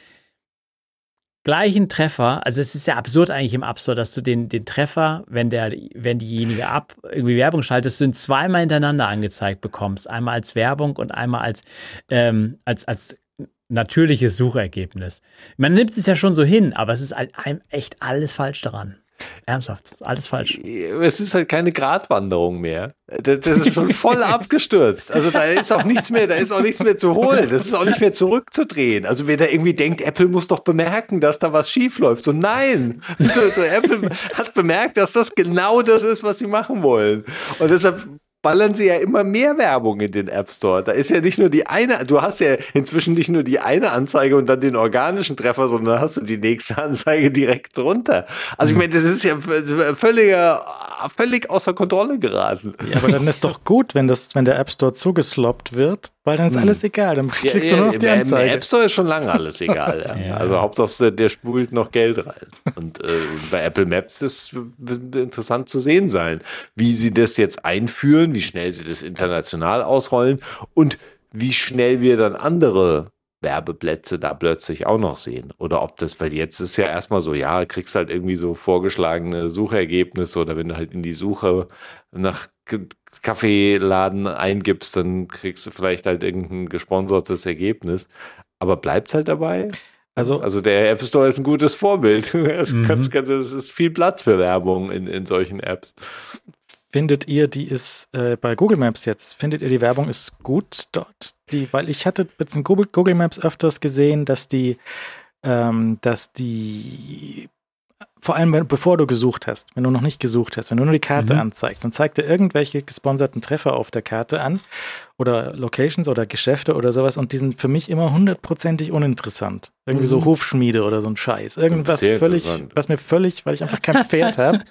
gleichen Treffer, also es ist ja absurd eigentlich im App Store, dass du den, den Treffer, wenn der, wenn diejenige ab irgendwie Werbung schaltet, du ihn zweimal hintereinander angezeigt bekommst. Einmal als Werbung und einmal als, ähm, als, als natürliches Suchergebnis. Man nimmt es ja schon so hin, aber es ist halt echt alles falsch daran. Ernsthaft, alles falsch. Es ist halt keine Gratwanderung mehr. Das, das ist schon voll abgestürzt. Also da ist auch nichts mehr, da ist auch nichts mehr zu holen. Das ist auch nicht mehr zurückzudrehen. Also wer da irgendwie denkt, Apple muss doch bemerken, dass da was schief läuft. So nein. So, so Apple hat bemerkt, dass das genau das ist, was sie machen wollen. Und deshalb ballern sie ja immer mehr Werbung in den App Store. Da ist ja nicht nur die eine, du hast ja inzwischen nicht nur die eine Anzeige und dann den organischen Treffer, sondern hast du die nächste Anzeige direkt drunter. Also ich meine, das ist ja völliger, völlig außer Kontrolle geraten. Ja, aber dann ist doch gut, wenn das, wenn der App Store zugesloppt wird, weil dann ist hm. alles egal. Dann klickst ja, du nur auf die Anzeige. Im App Store ist schon lange alles egal. Ja. Ja. Also Hauptsache, der spult noch Geld rein. Und äh, bei Apple Maps ist interessant zu sehen sein, wie sie das jetzt einführen, wie schnell sie das international ausrollen und wie schnell wir dann andere Werbeplätze da plötzlich auch noch sehen. Oder ob das, weil jetzt ist ja erstmal so, ja, kriegst halt irgendwie so vorgeschlagene Suchergebnisse oder wenn du halt in die Suche nach Kaffeeladen eingibst, dann kriegst du vielleicht halt irgendein gesponsertes Ergebnis. Aber bleibt halt dabei? Also, also der App Store ist ein gutes Vorbild. Mhm. Es ist viel Platz für Werbung in, in solchen Apps. Findet ihr, die ist äh, bei Google Maps jetzt, findet ihr, die Werbung ist gut dort? Die, weil ich hatte jetzt in Google, Google Maps öfters gesehen, dass die, ähm, dass die, vor allem wenn, bevor du gesucht hast, wenn du noch nicht gesucht hast, wenn du nur die Karte mhm. anzeigst, dann zeigt er irgendwelche gesponserten Treffer auf der Karte an oder Locations oder Geschäfte oder sowas und die sind für mich immer hundertprozentig uninteressant. Irgendwie mhm. so Hufschmiede oder so ein Scheiß. Irgendwas völlig, was mir völlig, weil ich einfach kein Pferd habe.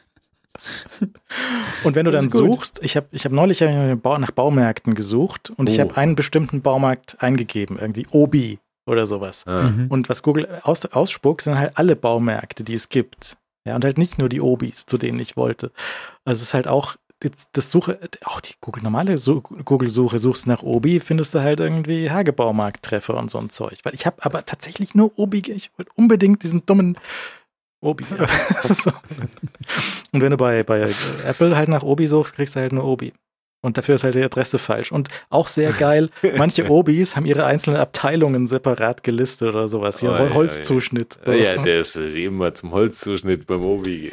Und wenn du dann suchst, ich habe ich hab neulich nach Baumärkten gesucht und oh. ich habe einen bestimmten Baumarkt eingegeben, irgendwie Obi oder sowas. Ah. Und was Google aus, ausspuckt, sind halt alle Baumärkte, die es gibt. Ja, und halt nicht nur die Obis, zu denen ich wollte. Also es ist halt auch, das Suche, auch die Google, normale Google-Suche, suchst nach Obi, findest du halt irgendwie Hagebaumarkt-Treffer und so ein Zeug. Weil ich habe aber tatsächlich nur Obi, ich wollte unbedingt diesen dummen Obi. So. Und wenn du bei, bei Apple halt nach Obi suchst, kriegst du halt nur Obi. Und dafür ist halt die Adresse falsch. Und auch sehr geil, manche Obis haben ihre einzelnen Abteilungen separat gelistet oder sowas. Hier, oh, Holzzuschnitt. Ja, ja. ja, der ist immer zum Holzzuschnitt beim Obi.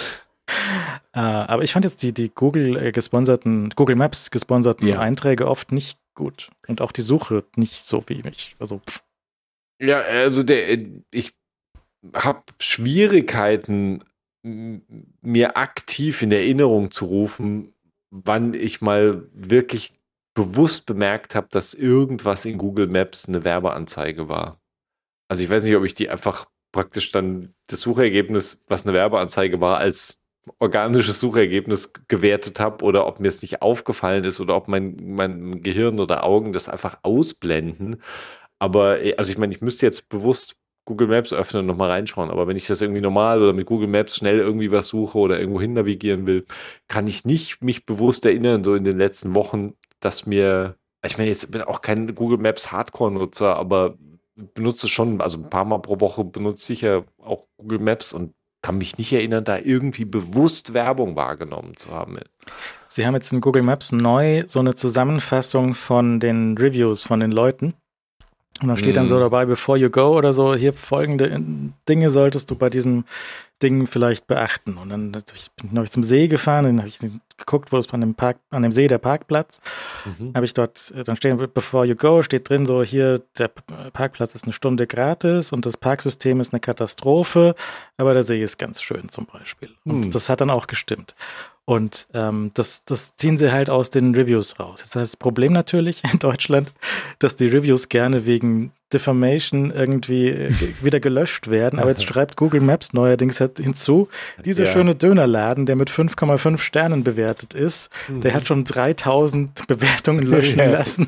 uh, aber ich fand jetzt die, die Google äh, gesponserten, Google Maps gesponserten ja. Einträge oft nicht gut. Und auch die Suche nicht so wie mich. Also, pff. Ja, also der, ich habe Schwierigkeiten, mir aktiv in Erinnerung zu rufen, wann ich mal wirklich bewusst bemerkt habe, dass irgendwas in Google Maps eine Werbeanzeige war. Also ich weiß nicht, ob ich die einfach praktisch dann das Suchergebnis, was eine Werbeanzeige war, als organisches Suchergebnis gewertet habe oder ob mir es nicht aufgefallen ist oder ob mein, mein Gehirn oder Augen das einfach ausblenden. Aber also ich meine, ich müsste jetzt bewusst Google Maps öffnen und nochmal reinschauen. Aber wenn ich das irgendwie normal oder mit Google Maps schnell irgendwie was suche oder irgendwo hin navigieren will, kann ich nicht mich bewusst erinnern, so in den letzten Wochen, dass mir, ich meine, jetzt bin ich auch kein Google Maps Hardcore-Nutzer, aber benutze schon, also ein paar Mal pro Woche benutze ich sicher auch Google Maps und kann mich nicht erinnern, da irgendwie bewusst Werbung wahrgenommen zu haben. Sie haben jetzt in Google Maps neu so eine Zusammenfassung von den Reviews von den Leuten. Und da steht dann so dabei, before you go oder so, hier folgende Dinge solltest du bei diesem Ding vielleicht beachten. Und dann ich bin ich neulich zum See gefahren, dann habe ich geguckt, wo ist an dem Park, an dem See der Parkplatz. Mhm. Habe ich dort, dann steht before you go, steht drin so, hier der Parkplatz ist eine Stunde gratis und das Parksystem ist eine Katastrophe, aber der See ist ganz schön zum Beispiel. Und mhm. das hat dann auch gestimmt. Und ähm, das, das ziehen sie halt aus den Reviews raus. Jetzt ist das Problem natürlich in Deutschland, dass die Reviews gerne wegen Defamation irgendwie äh, wieder gelöscht werden. Aber jetzt schreibt Google Maps neuerdings hinzu, dieser ja. schöne Dönerladen, der mit fünf Komma fünf Sternen bewertet ist, mhm. der hat schon dreitausend Bewertungen löschen ja. lassen.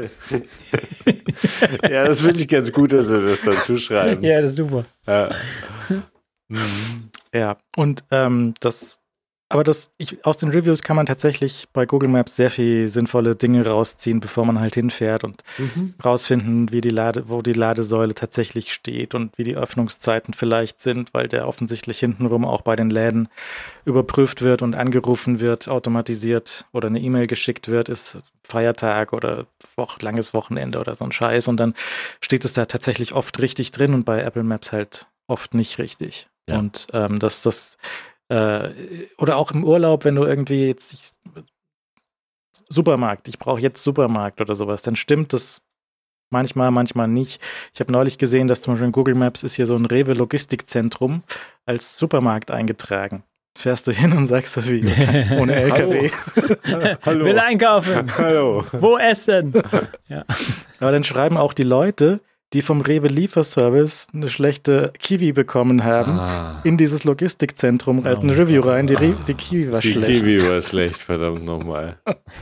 Ja, das finde ich ganz gut, dass sie das dazu schreiben. Ja, das ist super. Ja, mhm. ja. und ähm, das Aber das, ich, aus den Reviews kann man tatsächlich bei Google Maps sehr viel sinnvolle Dinge rausziehen, bevor man halt hinfährt und mhm. rausfinden, wie die Lade, wo die Ladesäule tatsächlich steht und wie die Öffnungszeiten vielleicht sind, weil der offensichtlich hintenrum auch bei den Läden überprüft wird und angerufen wird, automatisiert oder eine E-Mail geschickt wird, ist Feiertag oder Woch, langes Wochenende oder so ein Scheiß und dann steht es da tatsächlich oft richtig drin und bei Apple Maps halt oft nicht richtig. Ja. Und ähm, dass das oder auch im Urlaub, wenn du irgendwie jetzt ich, Supermarkt, ich brauche jetzt Supermarkt oder sowas, dann stimmt das manchmal, manchmal nicht. Ich habe neulich gesehen, dass zum Beispiel in Google Maps ist hier so ein Rewe-Logistikzentrum als Supermarkt eingetragen. fährst du hin und sagst so wie ohne L K W. Hallo. Hallo. Will einkaufen. Hallo. Wo essen? Ja. Aber dann schreiben auch die Leute, die vom Rewe Lieferservice eine schlechte Kiwi bekommen haben, ah. in dieses Logistikzentrum als oh, eine Review rein. Die, Re- die Kiwi war die schlecht. Die Kiwi war schlecht, verdammt nochmal.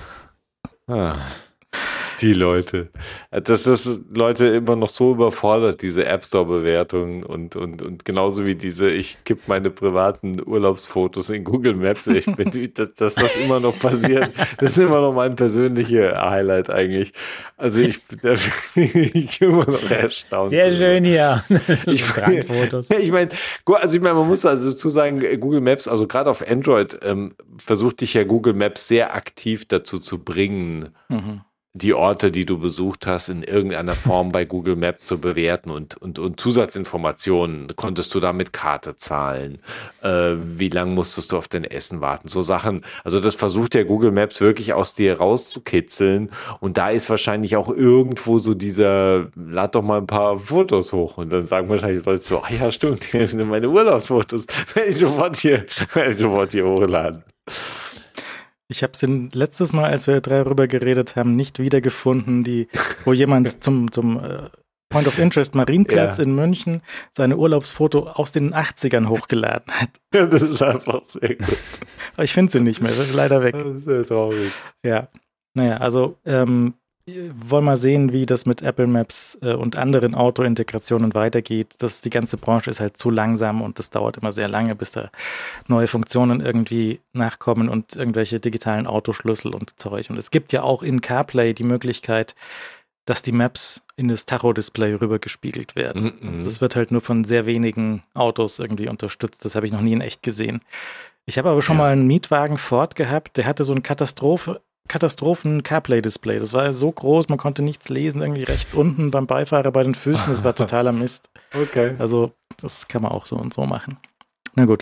ah. Die Leute. Das ist Leute immer noch so überfordert, diese App Store-Bewertungen und, und, und genauso wie diese, ich gebe meine privaten Urlaubsfotos in Google Maps. Ich bin, dass, dass das immer noch passiert, das ist immer noch mein persönliches Highlight eigentlich. Also ich bin ich immer noch erstaunt. Sehr schön hier. Ich, Fotos. ich meine, also ich meine, man muss also dazu sagen, Google Maps, also gerade auf Android, ähm, versucht dich ja Google Maps sehr aktiv dazu zu bringen, mhm. die Orte, die du besucht hast, in irgendeiner Form bei Google Maps zu bewerten und, und, und Zusatzinformationen. Konntest du da mit Karte zahlen? Äh, wie lange musstest du auf dein Essen warten? So Sachen. Also das versucht ja Google Maps wirklich aus dir rauszukitzeln. Und da ist wahrscheinlich auch irgendwo so dieser, lad doch mal ein paar Fotos hoch. Und dann sagen wahrscheinlich Leute so, ah ja, stimmt, hier sind meine Urlaubsfotos. Werde ich sofort hier, werde ich sofort hier hochladen. Ich habe es letztes Mal, als wir darüber geredet haben, nicht wiedergefunden, die, wo jemand zum, zum äh, Point of Interest Marienplatz ja. in München seine Urlaubsfoto aus den achtzigern hochgeladen hat. Ja, das ist einfach sehr gut. Aber ich finde sie nicht mehr, das ist leider weg. Das ist sehr traurig. Ja, naja, also ähm, wollen wir mal sehen, wie das mit Apple Maps äh, und anderen Auto-Integrationen weitergeht. Das, die ganze Branche ist halt zu langsam und das dauert immer sehr lange, bis da neue Funktionen irgendwie nachkommen und irgendwelche digitalen Autoschlüssel und Zeug. Und es gibt ja auch in CarPlay die Möglichkeit, dass die Maps in das Tacho-Display rübergespiegelt werden. Mm-mm. Das wird halt nur von sehr wenigen Autos irgendwie unterstützt. Das habe ich noch nie in echt gesehen. Ich habe aber schon ja. mal einen Mietwagen Ford gehabt, der hatte so ein Katastrophe Katastrophen-CarPlay-Display. Das war so groß, man konnte nichts lesen, irgendwie rechts unten beim Beifahrer bei den Füßen, das war totaler Mist. Okay. Also das kann man auch so und so machen. Na gut.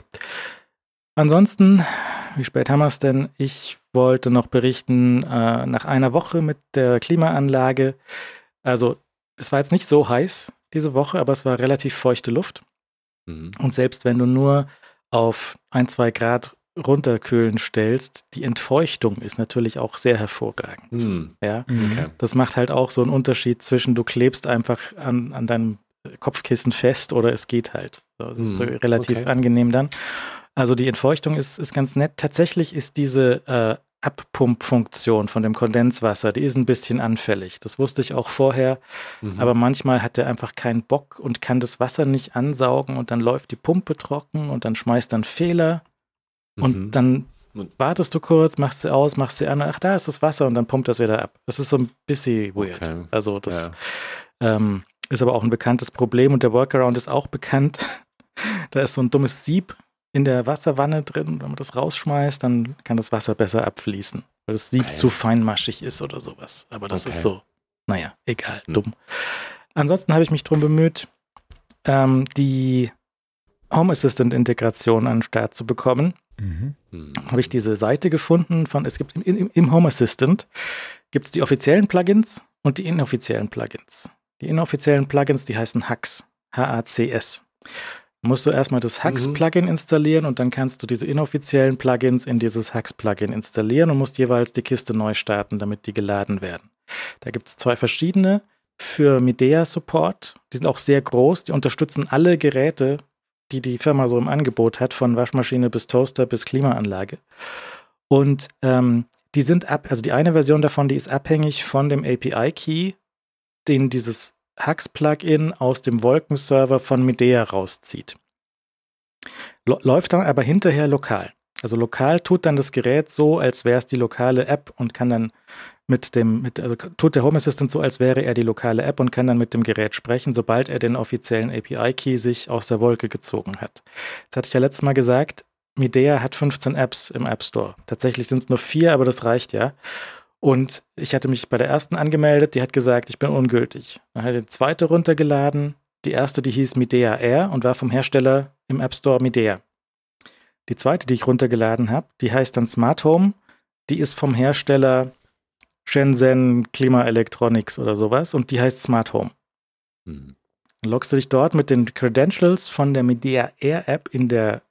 Ansonsten, wie spät haben wir es denn? Ich wollte noch berichten, äh, nach einer Woche mit der Klimaanlage, also es war jetzt nicht so heiß diese Woche, aber es war relativ feuchte Luft. Mhm. Und selbst wenn du nur auf ein, zwei Grad runterkühlen stellst, die Entfeuchtung ist natürlich auch sehr hervorragend. Mm. Ja? Okay. Das macht halt auch so einen Unterschied zwischen, du klebst einfach an, an deinem Kopfkissen fest oder es geht halt. Das ist mm. so relativ okay. angenehm dann. Also die Entfeuchtung ist, ist ganz nett. Tatsächlich ist diese äh, Abpumpfunktion von dem Kondenswasser, die ist ein bisschen anfällig. Das wusste ich auch vorher, mhm. aber manchmal hat der einfach keinen Bock und kann das Wasser nicht ansaugen und dann läuft die Pumpe trocken und dann schmeißt dann Fehler. Und mhm. dann wartest du kurz, machst sie aus, machst sie an, ach, da ist das Wasser und dann pumpt das wieder ab. Das ist so ein bisschen weird. Okay. Also das ja. ähm, ist aber auch ein bekanntes Problem und der Workaround ist auch bekannt. Da ist so ein dummes Sieb in der Wasserwanne drin. Wenn man das rausschmeißt, dann kann das Wasser besser abfließen, weil das Sieb okay. zu feinmaschig ist oder sowas. Aber das okay. ist so, naja, egal, mhm. dumm. Ansonsten habe ich mich darum bemüht, ähm, die Home Assistant-Integration an den Start zu bekommen. Mhm. Habe ich diese Seite gefunden von, es gibt im, im Home Assistant gibt es die offiziellen Plugins und die inoffiziellen Plugins. Die inoffiziellen Plugins, die heißen Hacks, H A C S. Musst du erstmal das Hacks-Plugin mhm. installieren und dann kannst du diese inoffiziellen Plugins in dieses Hacks-Plugin installieren und musst jeweils die Kiste neu starten, damit die geladen werden. Da gibt es zwei verschiedene für Midea-Support. Die sind auch sehr groß, die unterstützen alle Geräte, die die Firma so im Angebot hat, von Waschmaschine bis Toaster bis Klimaanlage. Und ähm, die sind ab, also die eine Version davon, die ist abhängig von dem A P I-Key, den dieses Hacks-Plugin aus dem Wolkenserver von Midea rauszieht. L- läuft dann aber hinterher lokal. Also lokal tut dann das Gerät so, als wäre es die lokale App und kann dann mit dem, mit, also tut der Home Assistant so, als wäre er die lokale App und kann dann mit dem Gerät sprechen, sobald er den offiziellen A P I-Key sich aus der Wolke gezogen hat. Das hatte ich ja letztes Mal gesagt, Midea hat fünfzehn Apps im App Store. Tatsächlich sind es nur vier, aber das reicht ja. Und ich hatte mich bei der ersten angemeldet, die hat gesagt, ich bin ungültig. Dann hat er die zweite runtergeladen, die erste, die hieß Midea Air und war vom Hersteller im App Store Midea. Die zweite, die ich runtergeladen habe, die heißt dann Smart Home, die ist vom Hersteller Shenzhen Klima Electronics oder sowas und die heißt Smart Home. Mhm. Dann loggst du dich dort mit den Credentials von der Midea Air App in der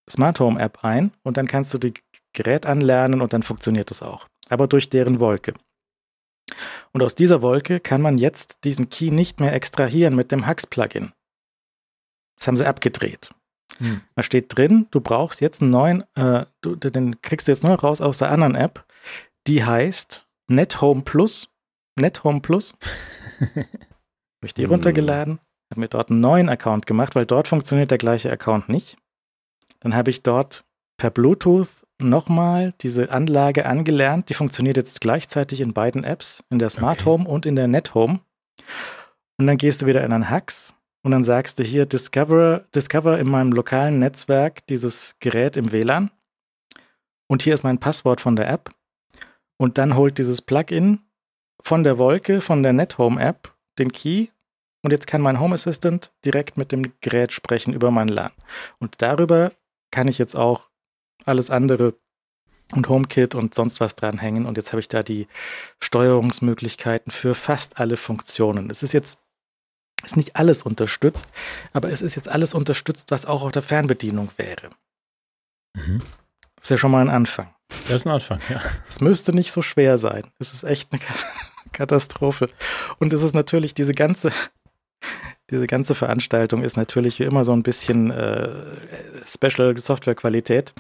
Smart Home App ein und dann kannst du die Gerät anlernen und dann funktioniert das auch. Aber durch deren Wolke. Und aus dieser Wolke kann man jetzt diesen Key nicht mehr extrahieren mit dem Hux-Plugin. Das haben sie abgedreht. Hm. Da steht drin, du brauchst jetzt einen neuen, äh, du, den kriegst du jetzt neu raus aus der anderen App, die heißt NetHome Plus. NetHome Plus. Habe ich die hm. runtergeladen, habe mir dort einen neuen Account gemacht, weil dort funktioniert der gleiche Account nicht. Dann habe ich dort per Bluetooth nochmal diese Anlage angelernt. Die funktioniert jetzt gleichzeitig in beiden Apps, in der Smart okay. Home und in der NetHome. Und dann gehst du wieder in ein Hux und dann sagst du hier, Discover, Discover in meinem lokalen Netzwerk dieses Gerät im W L A N. Und hier ist mein Passwort von der App. Und dann holt dieses Plugin von der Wolke, von der NetHome-App, den Key. Und jetzt kann mein Home Assistant direkt mit dem Gerät sprechen über mein L A N. Und darüber kann ich jetzt auch alles andere und HomeKit und sonst was dranhängen. Und jetzt habe ich da die Steuerungsmöglichkeiten für fast alle Funktionen. Es ist jetzt ist nicht alles unterstützt, aber es ist jetzt alles unterstützt, was auch auf der Fernbedienung wäre. Mhm. Das ist ja schon mal ein Anfang. Das ist ein Anfang, ja. Es müsste nicht so schwer sein. Es ist echt eine Katastrophe. Und es ist natürlich diese ganze Diese ganze Veranstaltung ist natürlich wie immer so ein bisschen äh, Special-Software-Qualität.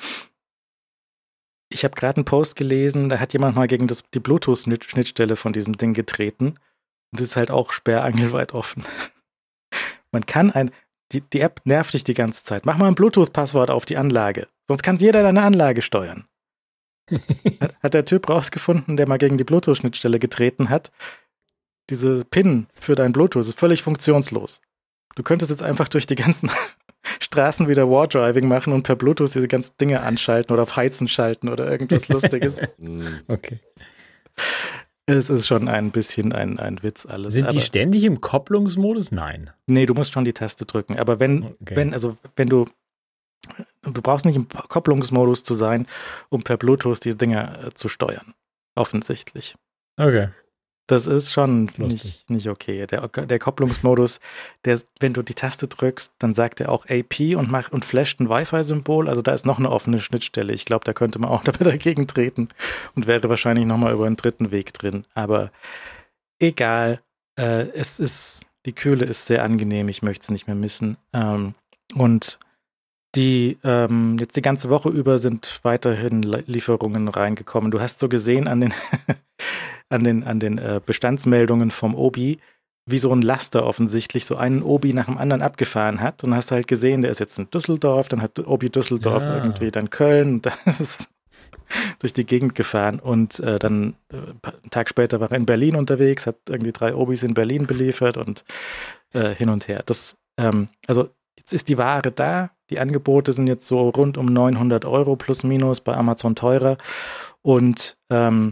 Ich habe gerade einen Post gelesen, da hat jemand mal gegen das, die Bluetooth-Schnittstelle von diesem Ding getreten. Und das ist halt auch sperrangelweit offen. Man kann ein, die, die App nervt dich die ganze Zeit. Mach mal ein Bluetooth-Passwort auf die Anlage. Sonst kann jeder deine Anlage steuern. hat, hat der Typ rausgefunden, der mal gegen die Bluetooth-Schnittstelle getreten hat. Diese PIN für dein Bluetooth ist völlig funktionslos. Du könntest jetzt einfach durch die ganzen Straßen wieder Wardriving machen und per Bluetooth diese ganzen Dinge anschalten oder auf Heizen schalten oder irgendwas Lustiges. Okay. Es ist schon ein bisschen ein, ein Witz alles. Sind die ständig im Kopplungsmodus? Nein. Nee, du musst schon die Taste drücken. Aber wenn, okay. wenn, also wenn du, du brauchst nicht im Kopplungsmodus zu sein, um per Bluetooth diese Dinger äh, zu steuern. Offensichtlich. Okay. Das ist schon nicht, nicht okay. Der, der Kopplungsmodus, der, wenn du die Taste drückst, dann sagt er auch A P und macht und flasht ein Wi-Fi-Symbol. Also da ist noch eine offene Schnittstelle. Ich glaube, da könnte man auch dagegen treten und wäre wahrscheinlich nochmal über einen dritten Weg drin. Aber egal. Äh, es ist, die Kühle ist sehr angenehm. Ich möchte es nicht mehr missen. Ähm, und die, ähm, jetzt die ganze Woche über sind weiterhin Lieferungen reingekommen. Du hast so gesehen an den an den, an den äh, Bestandsmeldungen vom Obi, wie so ein Laster offensichtlich so einen Obi nach dem anderen abgefahren hat. Und hast halt gesehen, der ist jetzt in Düsseldorf, dann hat Obi Düsseldorf ja. irgendwie dann Köln, und dann ist es durch die Gegend gefahren. Und äh, dann äh, einen Tag später war er in Berlin unterwegs, hat irgendwie drei Obis in Berlin beliefert und äh, hin und her. Das, ähm, also jetzt ist die Ware da, die Angebote sind jetzt so rund um neunhundert Euro plus minus, bei Amazon teurer. Und ähm,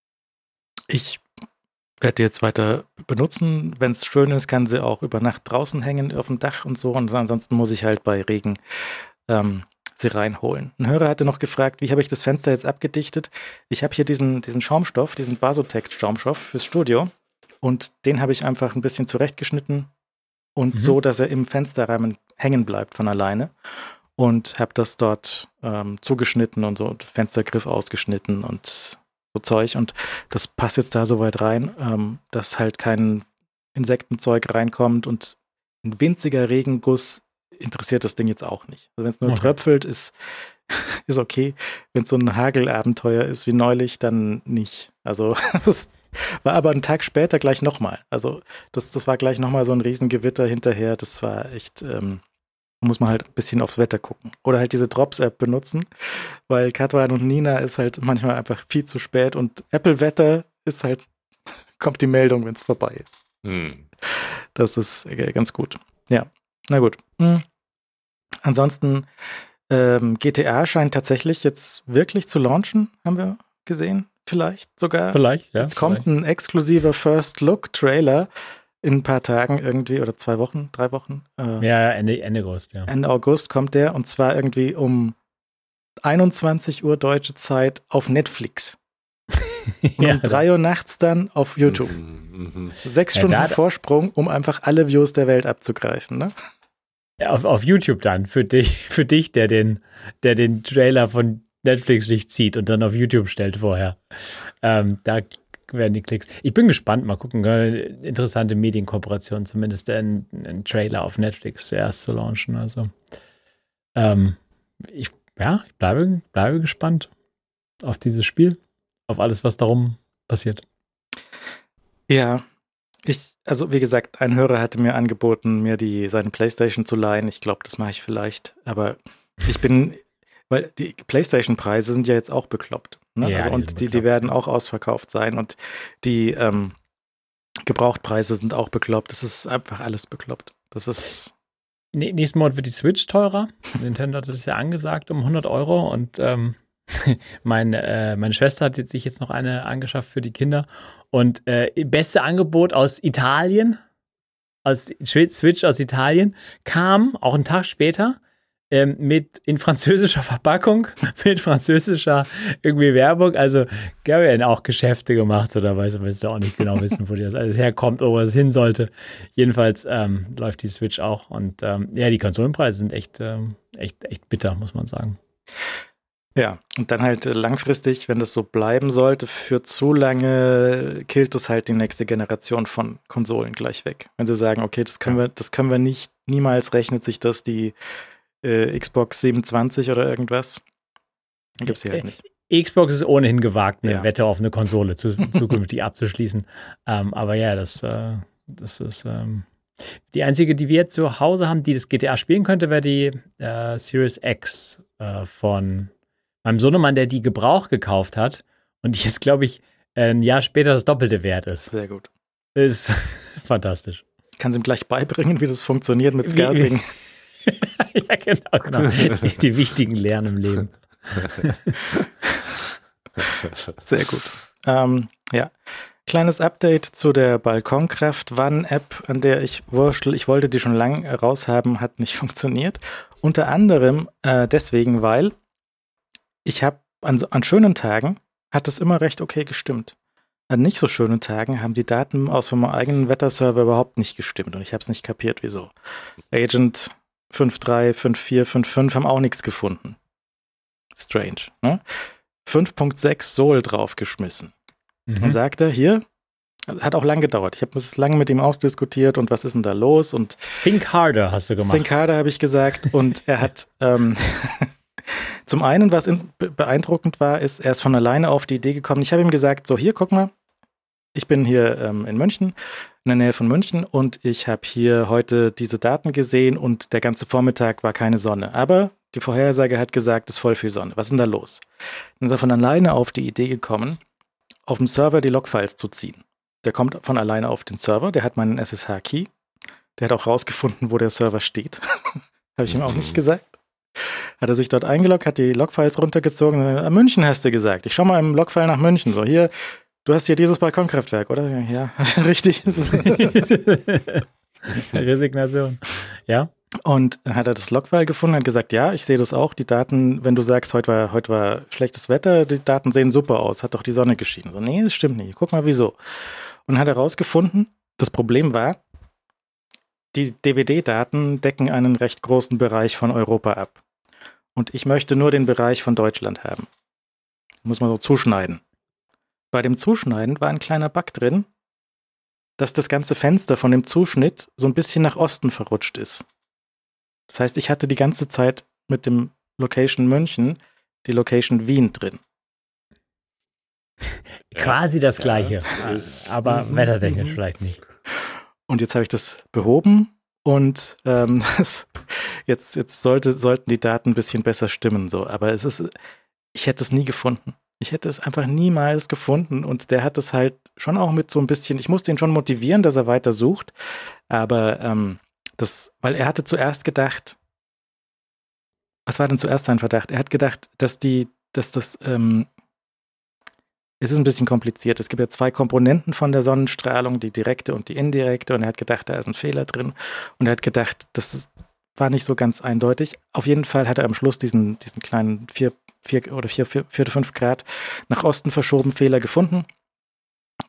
ich werde jetzt weiter benutzen. Wenn es schön ist, kann sie auch über Nacht draußen hängen auf dem Dach und so. Und ansonsten muss ich halt bei Regen ähm, sie reinholen. Ein Hörer hatte noch gefragt, wie habe ich das Fenster jetzt abgedichtet? Ich habe hier diesen, diesen Schaumstoff, diesen Basotec-Schaumstoff fürs Studio. Und den habe ich einfach ein bisschen zurechtgeschnitten und mhm. so, dass er im Fensterrahmen hängen bleibt von alleine. Und habe das dort ähm, zugeschnitten und so, das Fenstergriff ausgeschnitten und so Zeug, und das passt jetzt da so weit rein, ähm, dass halt kein Insektenzeug reinkommt, und ein winziger Regenguss interessiert das Ding jetzt auch nicht. Also wenn es nur okay. tröpfelt, ist, ist okay. Wenn es so ein Hagelabenteuer ist wie neulich, dann nicht. Also das war aber einen Tag später gleich nochmal. Also das, das war gleich nochmal so ein Riesengewitter hinterher. Das war echt, ähm, muss man halt ein bisschen aufs Wetter gucken. Oder halt diese Drops-App benutzen, weil Katwan und Nina ist halt manchmal einfach viel zu spät, und Apple-Wetter ist halt, kommt die Meldung, wenn es vorbei ist. Hm. Das ist ganz gut. Ja, na gut. Hm. Ansonsten, ähm, G T A scheint tatsächlich jetzt wirklich zu launchen, haben wir gesehen. Vielleicht sogar. Vielleicht, ja. Jetzt kommt ein exklusiver First-Look-Trailer in ein paar Tagen irgendwie, oder zwei Wochen, drei Wochen. Äh, ja, Ende, Ende August, ja. Ende August kommt der, und zwar irgendwie um einundzwanzig Uhr deutsche Zeit auf Netflix. Und ja, um drei Uhr nachts dann auf YouTube. Mhm, mh. Sechs ja, Stunden da, Vorsprung, um einfach alle Views der Welt abzugreifen, ne? Auf, auf YouTube dann, für dich, für dich, der den, der den Trailer von Netflix sich zieht und dann auf YouTube stellt vorher. Ähm, da werden die Klicks. Ich bin gespannt, mal gucken. Interessante Medienkooperation, zumindest einen, einen Trailer auf Netflix zuerst zu launchen. Also ähm, ich, ja, ich bleibe, bleibe gespannt auf dieses Spiel, auf alles, was darum passiert. Ja, ich, also wie gesagt, ein Hörer hatte mir angeboten, mir die seine PlayStation zu leihen. Ich glaube, das mache ich vielleicht. Aber ich bin, weil die PlayStation-Preise sind ja jetzt auch bekloppt. Ne? Ja, also, die und sind die, die bekloppt. werden auch ausverkauft sein. Und die ähm, Gebrauchtpreise sind auch bekloppt. Das ist einfach alles bekloppt. Das ist. Nee, nächsten Monat wird die Switch teurer. Nintendo hat das ja angesagt um hundert Euro. Und ähm, meine, äh, meine Schwester hat jetzt, sich jetzt noch eine angeschafft für die Kinder. Und äh, beste Angebot aus Italien, aus Switch aus Italien, kam auch einen Tag später ähm, mit in französischer Verpackung, mit französischer irgendwie Werbung. Also, da werden auch Geschäfte gemacht, oder weiß ich auch nicht genau wissen, wo das alles herkommt oder wo es hin sollte. Jedenfalls ähm, läuft die Switch auch. Und ähm, ja, die Konsolenpreise sind echt, ähm, echt, echt bitter, muss man sagen. Ja, und dann halt langfristig, wenn das so bleiben sollte, für zu lange killt es halt die nächste Generation von Konsolen gleich weg. Wenn sie sagen, okay, das können wir, das können wir nicht, niemals rechnet sich das die äh, Xbox siebenundzwanzig oder irgendwas. Dann gibt's sie halt nicht. Xbox ist ohnehin gewagt, eine Ja. Wette auf eine Konsole zu, zukünftig abzuschließen. Ähm, aber ja, das, äh, das ist ähm, die einzige, die wir jetzt zu Hause haben, die das G T A spielen könnte, wäre die äh, Series X äh, von meinem Sohnemann, der die Gebrauch gekauft hat und die jetzt, glaube ich, ein Jahr später das Doppelte wert ist. Sehr gut. Ist fantastisch. Ich kann es ihm gleich beibringen, wie das funktioniert mit Scalping. Ja, genau, genau. Die, die wichtigen Lehren im Leben. Sehr gut. Ähm, ja. Kleines Update zu der Balkonkraft-Wann-App, an der ich wurschtel. Ich wollte die schon lange raushaben, hat nicht funktioniert. Unter anderem äh, deswegen, weil ich habe an, an schönen Tagen hat es immer recht okay gestimmt. An nicht so schönen Tagen haben die Daten aus meinem eigenen Wetterserver überhaupt nicht gestimmt und ich habe es nicht kapiert, wieso. Agent fünf drei, fünf vier, fünf fünf haben auch nichts gefunden. Strange, ne? fünf Punkt sechs Sol draufgeschmissen. Mhm. Dann sagt er, hier, hat auch lang gedauert. Ich habe es lange mit ihm ausdiskutiert und was ist denn da los? Und Think harder hast du gemacht. Think harder habe ich gesagt und er hat ähm, zum einen, was in, beeindruckend war, ist, er ist von alleine auf die Idee gekommen. Ich habe ihm gesagt, so hier, guck mal, ich bin hier ähm, in München, in der Nähe von München und ich habe hier heute diese Daten gesehen und der ganze Vormittag war keine Sonne. Aber die Vorhersage hat gesagt, es ist voll viel Sonne. Was ist denn da los? Dann ist er von alleine auf die Idee gekommen, auf dem Server die Logfiles zu ziehen. Der kommt von alleine auf den Server, der hat meinen S S H-Key, der hat auch rausgefunden, wo der Server steht. Habe ich ihm auch nicht gesagt. Hat er sich dort eingeloggt, hat die Logfiles runtergezogen. Ah, München hast du gesagt. Ich schau mal im Logfile nach München. So, hier, du hast hier dieses Balkonkraftwerk, oder? Ja, richtig. Resignation. Ja. Und dann hat er das Logfile gefunden, hat gesagt, ja, ich sehe das auch. Die Daten, wenn du sagst, heute war, heute war schlechtes Wetter, die Daten sehen super aus, hat doch die Sonne geschienen. So, nee, das stimmt nicht. Guck mal, wieso. Und hat herausgefunden, das Problem war, die D V D-Daten decken einen recht großen Bereich von Europa ab. Und ich möchte nur den Bereich von Deutschland haben. Muss man so zuschneiden. Bei dem Zuschneiden war ein kleiner Bug drin, dass das ganze Fenster von dem Zuschnitt so ein bisschen nach Osten verrutscht ist. Das heißt, ich hatte die ganze Zeit mit dem Location München die Location Wien drin. Quasi das Gleiche, Ja, aber mhm. wettertechnisch vielleicht nicht. Und jetzt habe ich das behoben und ähm, das, jetzt, jetzt sollte, sollten die Daten ein bisschen besser stimmen. So. Aber es ist, ich hätte es nie gefunden. Ich hätte es einfach niemals gefunden und der hat es halt schon auch mit so ein bisschen, ich musste ihn schon motivieren, dass er weiter sucht, aber ähm, das, weil er hatte zuerst gedacht, was war denn zuerst sein Verdacht? Er hat gedacht, dass die, dass das, ähm, es ist ein bisschen kompliziert. Es gibt ja zwei Komponenten von der Sonnenstrahlung, die direkte und die indirekte und er hat gedacht, da ist ein Fehler drin und er hat gedacht, das ist, war nicht so ganz eindeutig. Auf jeden Fall hat er am Schluss diesen, diesen kleinen vier, vier oder vier, vier, vier, fünf Grad nach Osten verschoben Fehler gefunden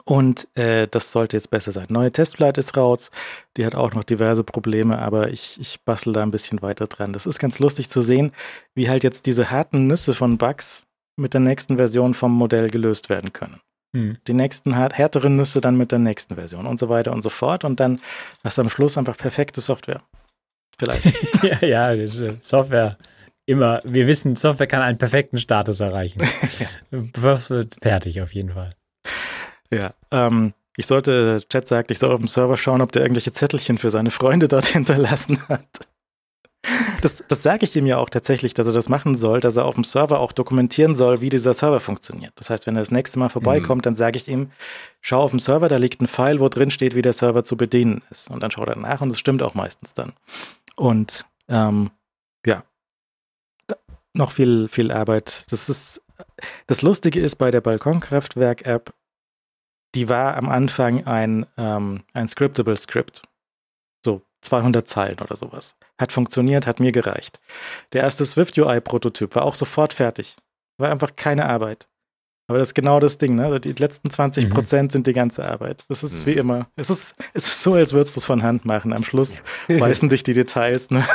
Und äh, das sollte jetzt besser sein. Neue Testflight ist raus, die hat auch noch diverse Probleme, aber ich, ich bastel da ein bisschen weiter dran. Das ist ganz lustig zu sehen, wie halt jetzt diese harten Nüsse von Bugs mit der nächsten Version vom Modell gelöst werden können. Hm. Die nächsten härteren Nüsse dann mit der nächsten Version und so weiter und so fort. Und dann hast du am Schluss einfach perfekte Software. Vielleicht. ja, ja, Software. Immer, wir wissen, Software kann einen perfekten Status erreichen. Das wird fertig auf jeden Fall. Ja, ähm, ich sollte, Chat sagt, ich soll auf dem Server schauen, ob der irgendwelche Zettelchen für seine Freunde dort hinterlassen hat. Das, das sage ich ihm ja auch tatsächlich, dass er das machen soll, dass er auf dem Server auch dokumentieren soll, wie dieser Server funktioniert. Das heißt, wenn er das nächste Mal vorbeikommt, mhm. dann sage ich ihm, schau auf dem Server, da liegt ein Pfeil, wo drin steht, wie der Server zu bedienen ist. Und dann schaut er nach und es stimmt auch meistens dann. Und ähm, ja, noch viel, viel Arbeit. Das ist, das Lustige ist bei der Balkonkraftwerk-App, die war am Anfang ein, ähm, ein scriptable Script. So zweihundert Zeilen oder sowas. Hat funktioniert, hat mir gereicht. Der erste Swift-U I-Prototyp war auch sofort fertig. War einfach keine Arbeit. Aber das ist genau das Ding, ne? Die letzten zwanzig Prozent mhm. sind die ganze Arbeit. Das ist mhm. wie immer. Es ist, es ist so, als würdest du es von Hand machen. Am Schluss beißen dich die Details, ne?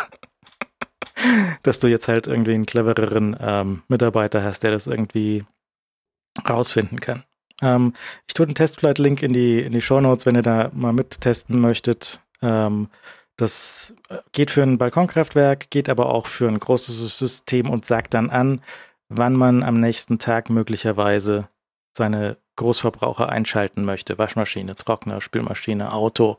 Dass du jetzt halt irgendwie einen clevereren ähm, Mitarbeiter hast, der das irgendwie rausfinden kann. Ähm, ich tue den Testflight-Link in die, in die Shownotes, wenn ihr da mal mittesten möchtet. Ähm, das geht für ein Balkonkraftwerk, geht aber auch für ein großes System und sagt dann an, wann man am nächsten Tag möglicherweise seine Großverbraucher einschalten möchte. Waschmaschine, Trockner, Spülmaschine, Auto,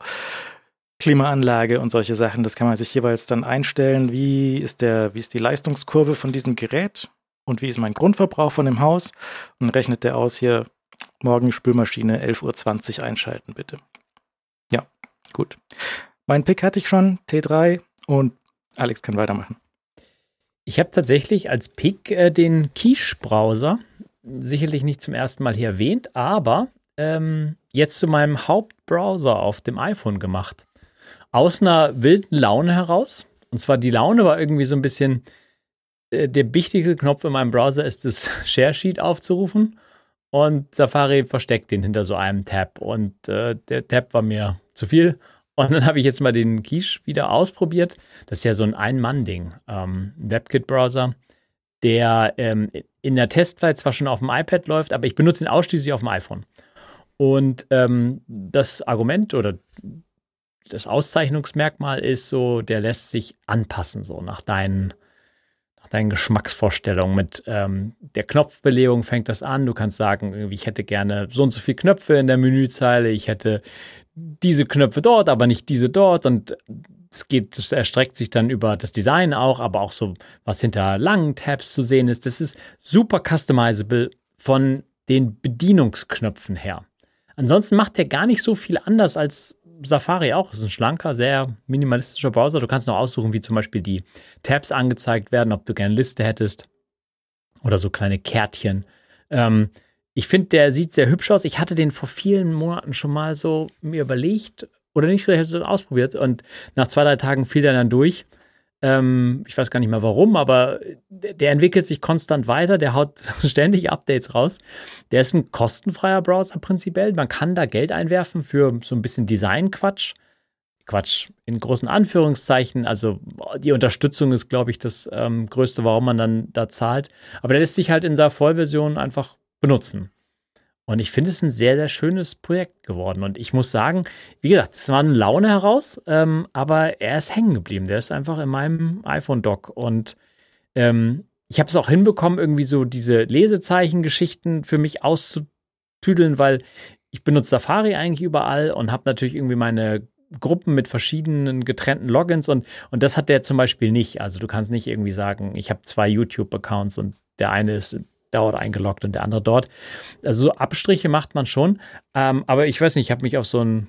Klimaanlage und solche Sachen. Das kann man sich jeweils dann einstellen. Wie ist der, wie ist die Leistungskurve von diesem Gerät und wie ist mein Grundverbrauch von dem Haus? Und dann rechnet der aus, hier morgen Spülmaschine elf Uhr zwanzig einschalten, bitte. Ja, gut. Mein Pick hatte ich schon, T drei, und Alex kann weitermachen. Ich habe tatsächlich als Pick äh, den Quiche-Browser, sicherlich nicht zum ersten Mal hier erwähnt, aber ähm, jetzt zu meinem Hauptbrowser auf dem iPhone gemacht. Aus einer wilden Laune heraus. Und zwar die Laune war irgendwie so ein bisschen, äh, der wichtigste Knopf in meinem Browser ist das Share Sheet aufzurufen. Und Safari versteckt den hinter so einem Tab. Und äh, der Tab war mir zu viel. Und dann habe ich jetzt mal den Quiche wieder ausprobiert. Das ist ja so ein Ein-Mann-Ding. Ähm, ein WebKit-Browser, der ähm, in der Testflight zwar schon auf dem iPad läuft, aber ich benutze ihn ausschließlich auf dem iPhone. Und ähm, das Argument oder das Auszeichnungsmerkmal ist so, der lässt sich anpassen, so nach deinen, nach deinen Geschmacksvorstellungen. Mit ähm, der Knopfbelegung fängt das an. Du kannst sagen, irgendwie, ich hätte gerne so und so viele Knöpfe in der Menüzeile. Ich hätte diese Knöpfe dort, aber nicht diese dort. Und es geht, es erstreckt sich dann über das Design auch, aber auch so, was hinter langen Tabs zu sehen ist. Das ist super customizable von den Bedienungsknöpfen her. Ansonsten macht der gar nicht so viel anders als Safari auch. Es ist ein schlanker, sehr minimalistischer Browser. Du kannst noch aussuchen, wie zum Beispiel die Tabs angezeigt werden, ob du gerne eine Liste hättest oder so kleine Kärtchen. Ähm, ich finde, der sieht sehr hübsch aus. Ich hatte den vor vielen Monaten schon mal so mir überlegt oder nicht, vielleicht so ausprobiert und nach zwei, drei Tagen fiel der dann durch. Ähm, ich weiß gar nicht mehr warum, aber der entwickelt sich konstant weiter, der haut ständig Updates raus. Der ist ein kostenfreier Browser prinzipiell. Man kann da Geld einwerfen für so ein bisschen Design-Quatsch. Quatsch in großen Anführungszeichen. Also die Unterstützung ist, glaube ich, das ähm, Größte, warum man dann da zahlt. Aber der lässt sich halt in der Vollversion einfach benutzen. Und ich finde es ein sehr, sehr schönes Projekt geworden. Und ich muss sagen, wie gesagt, es war eine Laune heraus, ähm, aber er ist hängen geblieben. Der ist einfach in meinem iPhone-Dock. Und ähm, ich habe es auch hinbekommen, irgendwie so diese Lesezeichen-Geschichten für mich auszutüdeln, weil ich benutze Safari eigentlich überall und habe natürlich irgendwie meine Gruppen mit verschiedenen getrennten Logins. Und, und das hat der zum Beispiel nicht. Also du kannst nicht irgendwie sagen, ich habe zwei YouTube-Accounts und der eine ist dort eingeloggt und der andere dort. Also so Abstriche macht man schon. Ähm, aber ich weiß nicht, ich habe mich auf so ein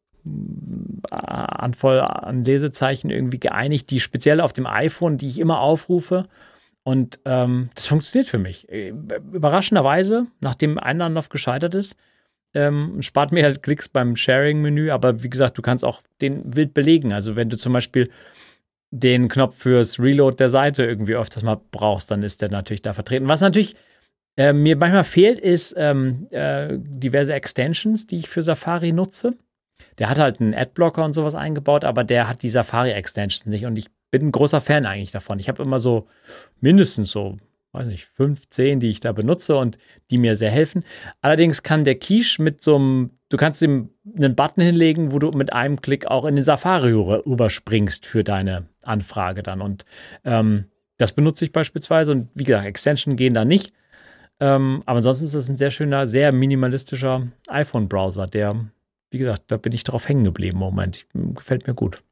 Handvoll an Lesezeichen irgendwie geeinigt, die speziell auf dem iPhone, die ich immer aufrufe. Und ähm, das funktioniert für mich. Überraschenderweise, nachdem ein Anlauf gescheitert ist, ähm, spart mir halt Klicks beim Sharing-Menü. Aber wie gesagt, du kannst auch den wild belegen. Also wenn du zum Beispiel den Knopf fürs Reload der Seite irgendwie öfters mal brauchst, dann ist der natürlich da vertreten. Was natürlich Äh, mir manchmal fehlt ist ähm, äh, diverse Extensions, die ich für Safari nutze. Der hat halt einen Adblocker und sowas eingebaut, aber der hat die Safari-Extensions nicht und ich bin ein großer Fan eigentlich davon. Ich habe immer so mindestens so, weiß nicht, fünf, zehn, die ich da benutze und die mir sehr helfen. Allerdings kann der Quiche mit so einem, du kannst ihm einen Button hinlegen, wo du mit einem Klick auch in den Safari rüberspringst für deine Anfrage dann. Und ähm, das benutze ich beispielsweise und wie gesagt, Extension gehen da nicht. Ähm, aber ansonsten ist es ein sehr schöner, sehr minimalistischer iPhone-Browser, der, wie gesagt, da bin ich drauf hängen geblieben im Moment. Gefällt mir gut.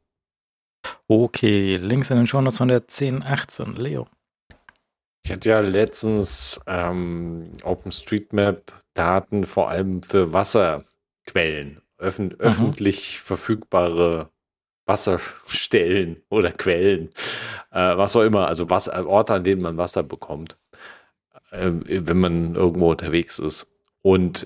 Okay, Links in den Shownotes von der zehn achtzehn. Leo. Ich hatte ja letztens ähm, OpenStreetMap-Daten vor allem für Wasserquellen, öffn- öffentlich verfügbare Wasserstellen oder Quellen, äh, was auch immer, also Wasser, Orte, an denen man Wasser bekommt, äh, wenn man irgendwo unterwegs ist. Und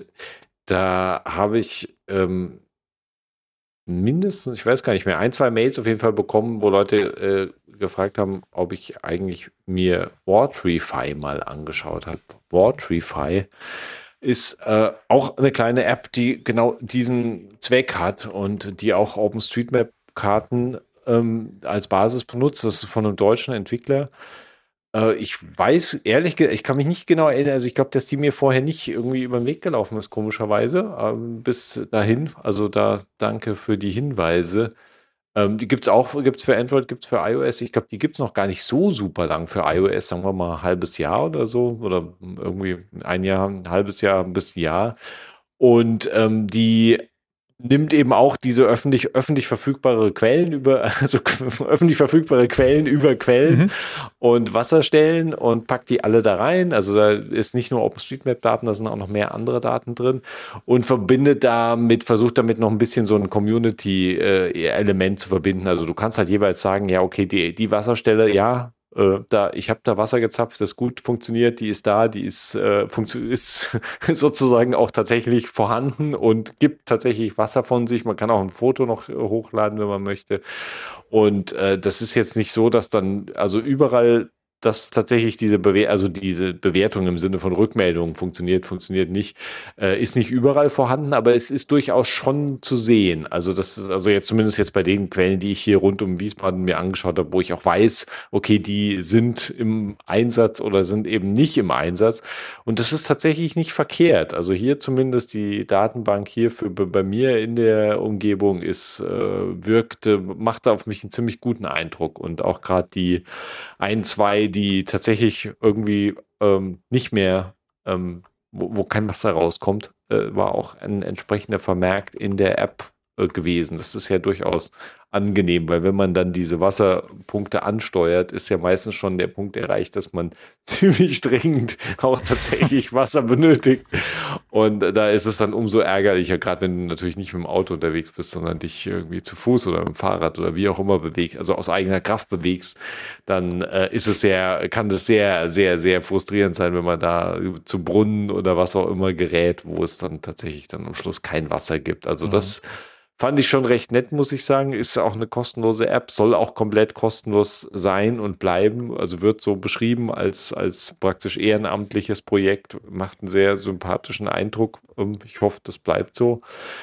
da habe ich ähm, mindestens, ich weiß gar nicht mehr, ein, zwei Mails auf jeden Fall bekommen, wo Leute äh, gefragt haben, ob ich eigentlich mir Waterify mal angeschaut habe. Waterify ist äh, auch eine kleine App, die genau diesen Zweck hat und die auch OpenStreetMap-Karten ähm, als Basis benutzt. Das ist von einem deutschen Entwickler. Äh, ich weiß, ehrlich gesagt, ich kann mich nicht genau erinnern, also ich glaube, dass die mir vorher nicht irgendwie über den Weg gelaufen ist, komischerweise, ähm, bis dahin. Also da danke für die Hinweise. Ähm, die gibt es auch, gibt es für Android, gibt es für iOS. Ich glaube, die gibt es noch gar nicht so super lang für iOS, sagen wir mal ein halbes Jahr oder so. Oder irgendwie ein Jahr, ein halbes Jahr bis ein Jahr. Und ähm, die nimmt eben auch diese öffentlich, öffentlich verfügbare Quellen über, also öffentlich verfügbare Quellen über Quellen mhm. und Wasserstellen und packt die alle da rein. Also da ist nicht nur OpenStreetMap-Daten, da sind auch noch mehr andere Daten drin und verbindet damit, versucht damit noch ein bisschen so ein Community-Element zu verbinden. Also du kannst halt jeweils sagen, ja, okay, die, die Wasserstelle, ja, Äh, da, ich habe da Wasser gezapft, das gut funktioniert, die ist da, die ist, äh, funktio- ist sozusagen auch tatsächlich vorhanden und gibt tatsächlich Wasser von sich. Man kann auch ein Foto noch äh, hochladen, wenn man möchte. Und äh, das ist jetzt nicht so, dass dann, also überall dass tatsächlich diese, Bewer- also diese Bewertung im Sinne von Rückmeldungen funktioniert, funktioniert nicht, äh, ist nicht überall vorhanden, aber es ist durchaus schon zu sehen. Also das ist also jetzt zumindest jetzt bei den Quellen, die ich hier rund um Wiesbaden mir angeschaut habe, wo ich auch weiß, okay, die sind im Einsatz oder sind eben nicht im Einsatz. Und das ist tatsächlich nicht verkehrt. Also hier zumindest die Datenbank hier für bei mir in der Umgebung ist, äh, wirkte, machte auf mich einen ziemlich guten Eindruck. Und auch gerade die ein, zwei, die tatsächlich irgendwie ähm, nicht mehr, ähm, wo, wo kein Wasser rauskommt, äh, war auch ein entsprechender Vermerk in der App äh, gewesen. Das ist ja durchaus angenehm, weil wenn man dann diese Wasserpunkte ansteuert, ist ja meistens schon der Punkt erreicht, dass man ziemlich dringend auch tatsächlich Wasser benötigt. Und da ist es dann umso ärgerlicher, gerade wenn du natürlich nicht mit dem Auto unterwegs bist, sondern dich irgendwie zu Fuß oder mit dem Fahrrad oder wie auch immer bewegst, also aus eigener Kraft bewegst, dann äh, ist es sehr, kann das sehr, sehr, sehr frustrierend sein, wenn man da zu Brunnen oder was auch immer gerät, wo es dann tatsächlich dann am Schluss kein Wasser gibt. Also mhm. das fand ich schon recht nett, muss ich sagen. Ist auch eine kostenlose App, soll auch komplett kostenlos sein und bleiben. Also wird so beschrieben als, als praktisch ehrenamtliches Projekt. Macht einen sehr sympathischen Eindruck. Ich hoffe, das bleibt so.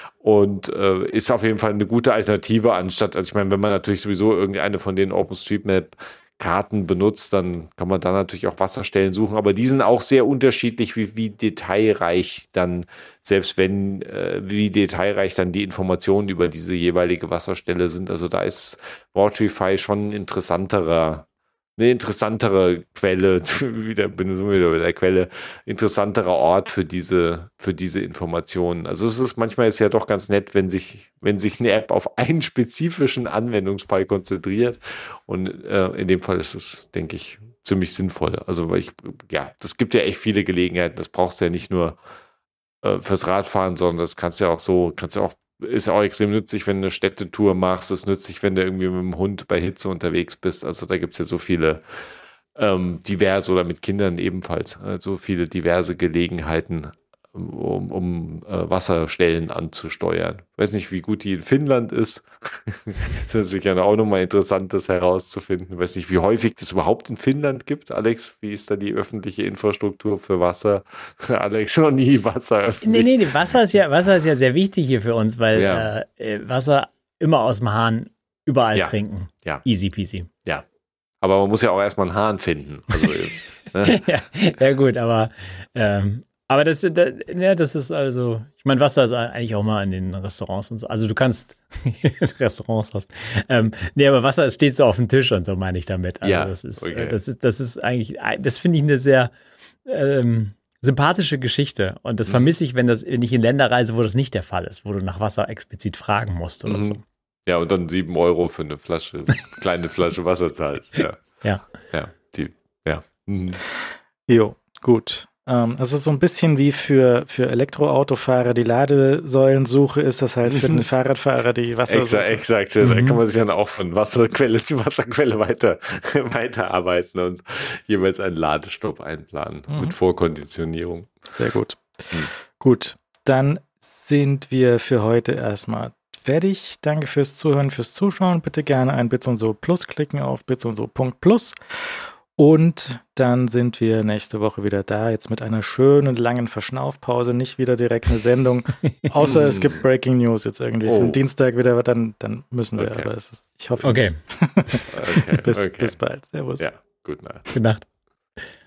Und äh, ist auf jeden Fall eine gute Alternative, anstatt, also ich meine, wenn man natürlich sowieso irgendeine von den OpenStreetMap Karten benutzt, dann kann man da natürlich auch Wasserstellen suchen, aber die sind auch sehr unterschiedlich, wie, wie detailreich dann, selbst wenn, äh, wie detailreich dann die Informationen über diese jeweilige Wasserstelle sind. Also da ist Waterify schon ein interessanterer, eine interessantere Quelle, wieder bin ich wieder bei der Quelle, interessanterer Ort für diese, für diese Informationen. Also es ist manchmal ist ja doch ganz nett, wenn sich, wenn sich eine App auf einen spezifischen Anwendungsfall konzentriert. Und äh, in dem Fall ist es, denke ich, ziemlich sinnvoll. Also weil ich, ja, das gibt ja echt viele Gelegenheiten. Das brauchst du ja nicht nur äh, fürs Radfahren, sondern das kannst du ja auch so, kannst ja auch ist ja auch extrem nützlich, wenn du eine Städtetour machst. Ist nützlich, wenn du irgendwie mit dem Hund bei Hitze unterwegs bist. Also da gibt es ja so viele ähm, diverse oder mit Kindern ebenfalls äh, so viele diverse Gelegenheiten, um, um äh, Wasserstellen anzusteuern. Ich weiß nicht, wie gut die in Finnland ist. Das ist sicher auch nochmal interessant, das herauszufinden. Ich weiß nicht, wie häufig das überhaupt in Finnland gibt. Alex, wie ist da die öffentliche Infrastruktur für Wasser? Alex, noch nie Wasser öffentlich. Nee, nee, nee, Wasser ist ja, Wasser ist ja sehr wichtig hier für uns, weil Ja. äh, Wasser immer aus dem Hahn überall Ja. trinken. Ja. Easy peasy. Ja. Aber man muss ja auch erstmal einen Hahn finden. Also, ne? ja, ja, gut, aber, ähm, aber das, das, ja, das ist also, ich meine, Wasser ist eigentlich auch mal in den Restaurants und so. Also du kannst Restaurants hast. Ähm, nee, aber Wasser steht so auf dem Tisch und so, meine ich damit. Also Ja, das ist, okay. das ist, das ist eigentlich, das finde ich eine sehr ähm, sympathische Geschichte. Und das Mhm. vermisse ich, wenn das, wenn ich in Länder reise, wo das nicht der Fall ist, wo du nach Wasser explizit fragen musst oder Mhm. so. Ja, und dann sieben Euro für eine Flasche, kleine Flasche Wasser zahlst. Ja. Ja. Ja, die, ja. Mhm. Jo, gut. Ähm, es ist so ein bisschen wie für, für Elektroautofahrer die Ladesäulensuche, ist das halt für den Fahrradfahrer die Wassersuche. Exakt, exakt. Da kann man sich dann auch von Wasserquelle zu Wasserquelle weiter, weiterarbeiten und jeweils einen Ladestopp einplanen Mhm. mit Vorkonditionierung. Sehr gut. Hm. Gut, dann sind wir für heute erstmal fertig. Danke fürs Zuhören, fürs Zuschauen. Bitte gerne ein Bits und so Plus klicken auf bits und so Punkt Plus. Und dann sind wir nächste Woche wieder da, jetzt mit einer schönen langen Verschnaufpause, nicht wieder direkt eine Sendung, außer es gibt Breaking News jetzt irgendwie. Oh. Am Dienstag wieder, dann, dann müssen wir, Okay. aber es ist, ich hoffe Okay. nicht. Okay, bis, okay. bis bald. Servus. Ja, gut, na. Gute Nacht.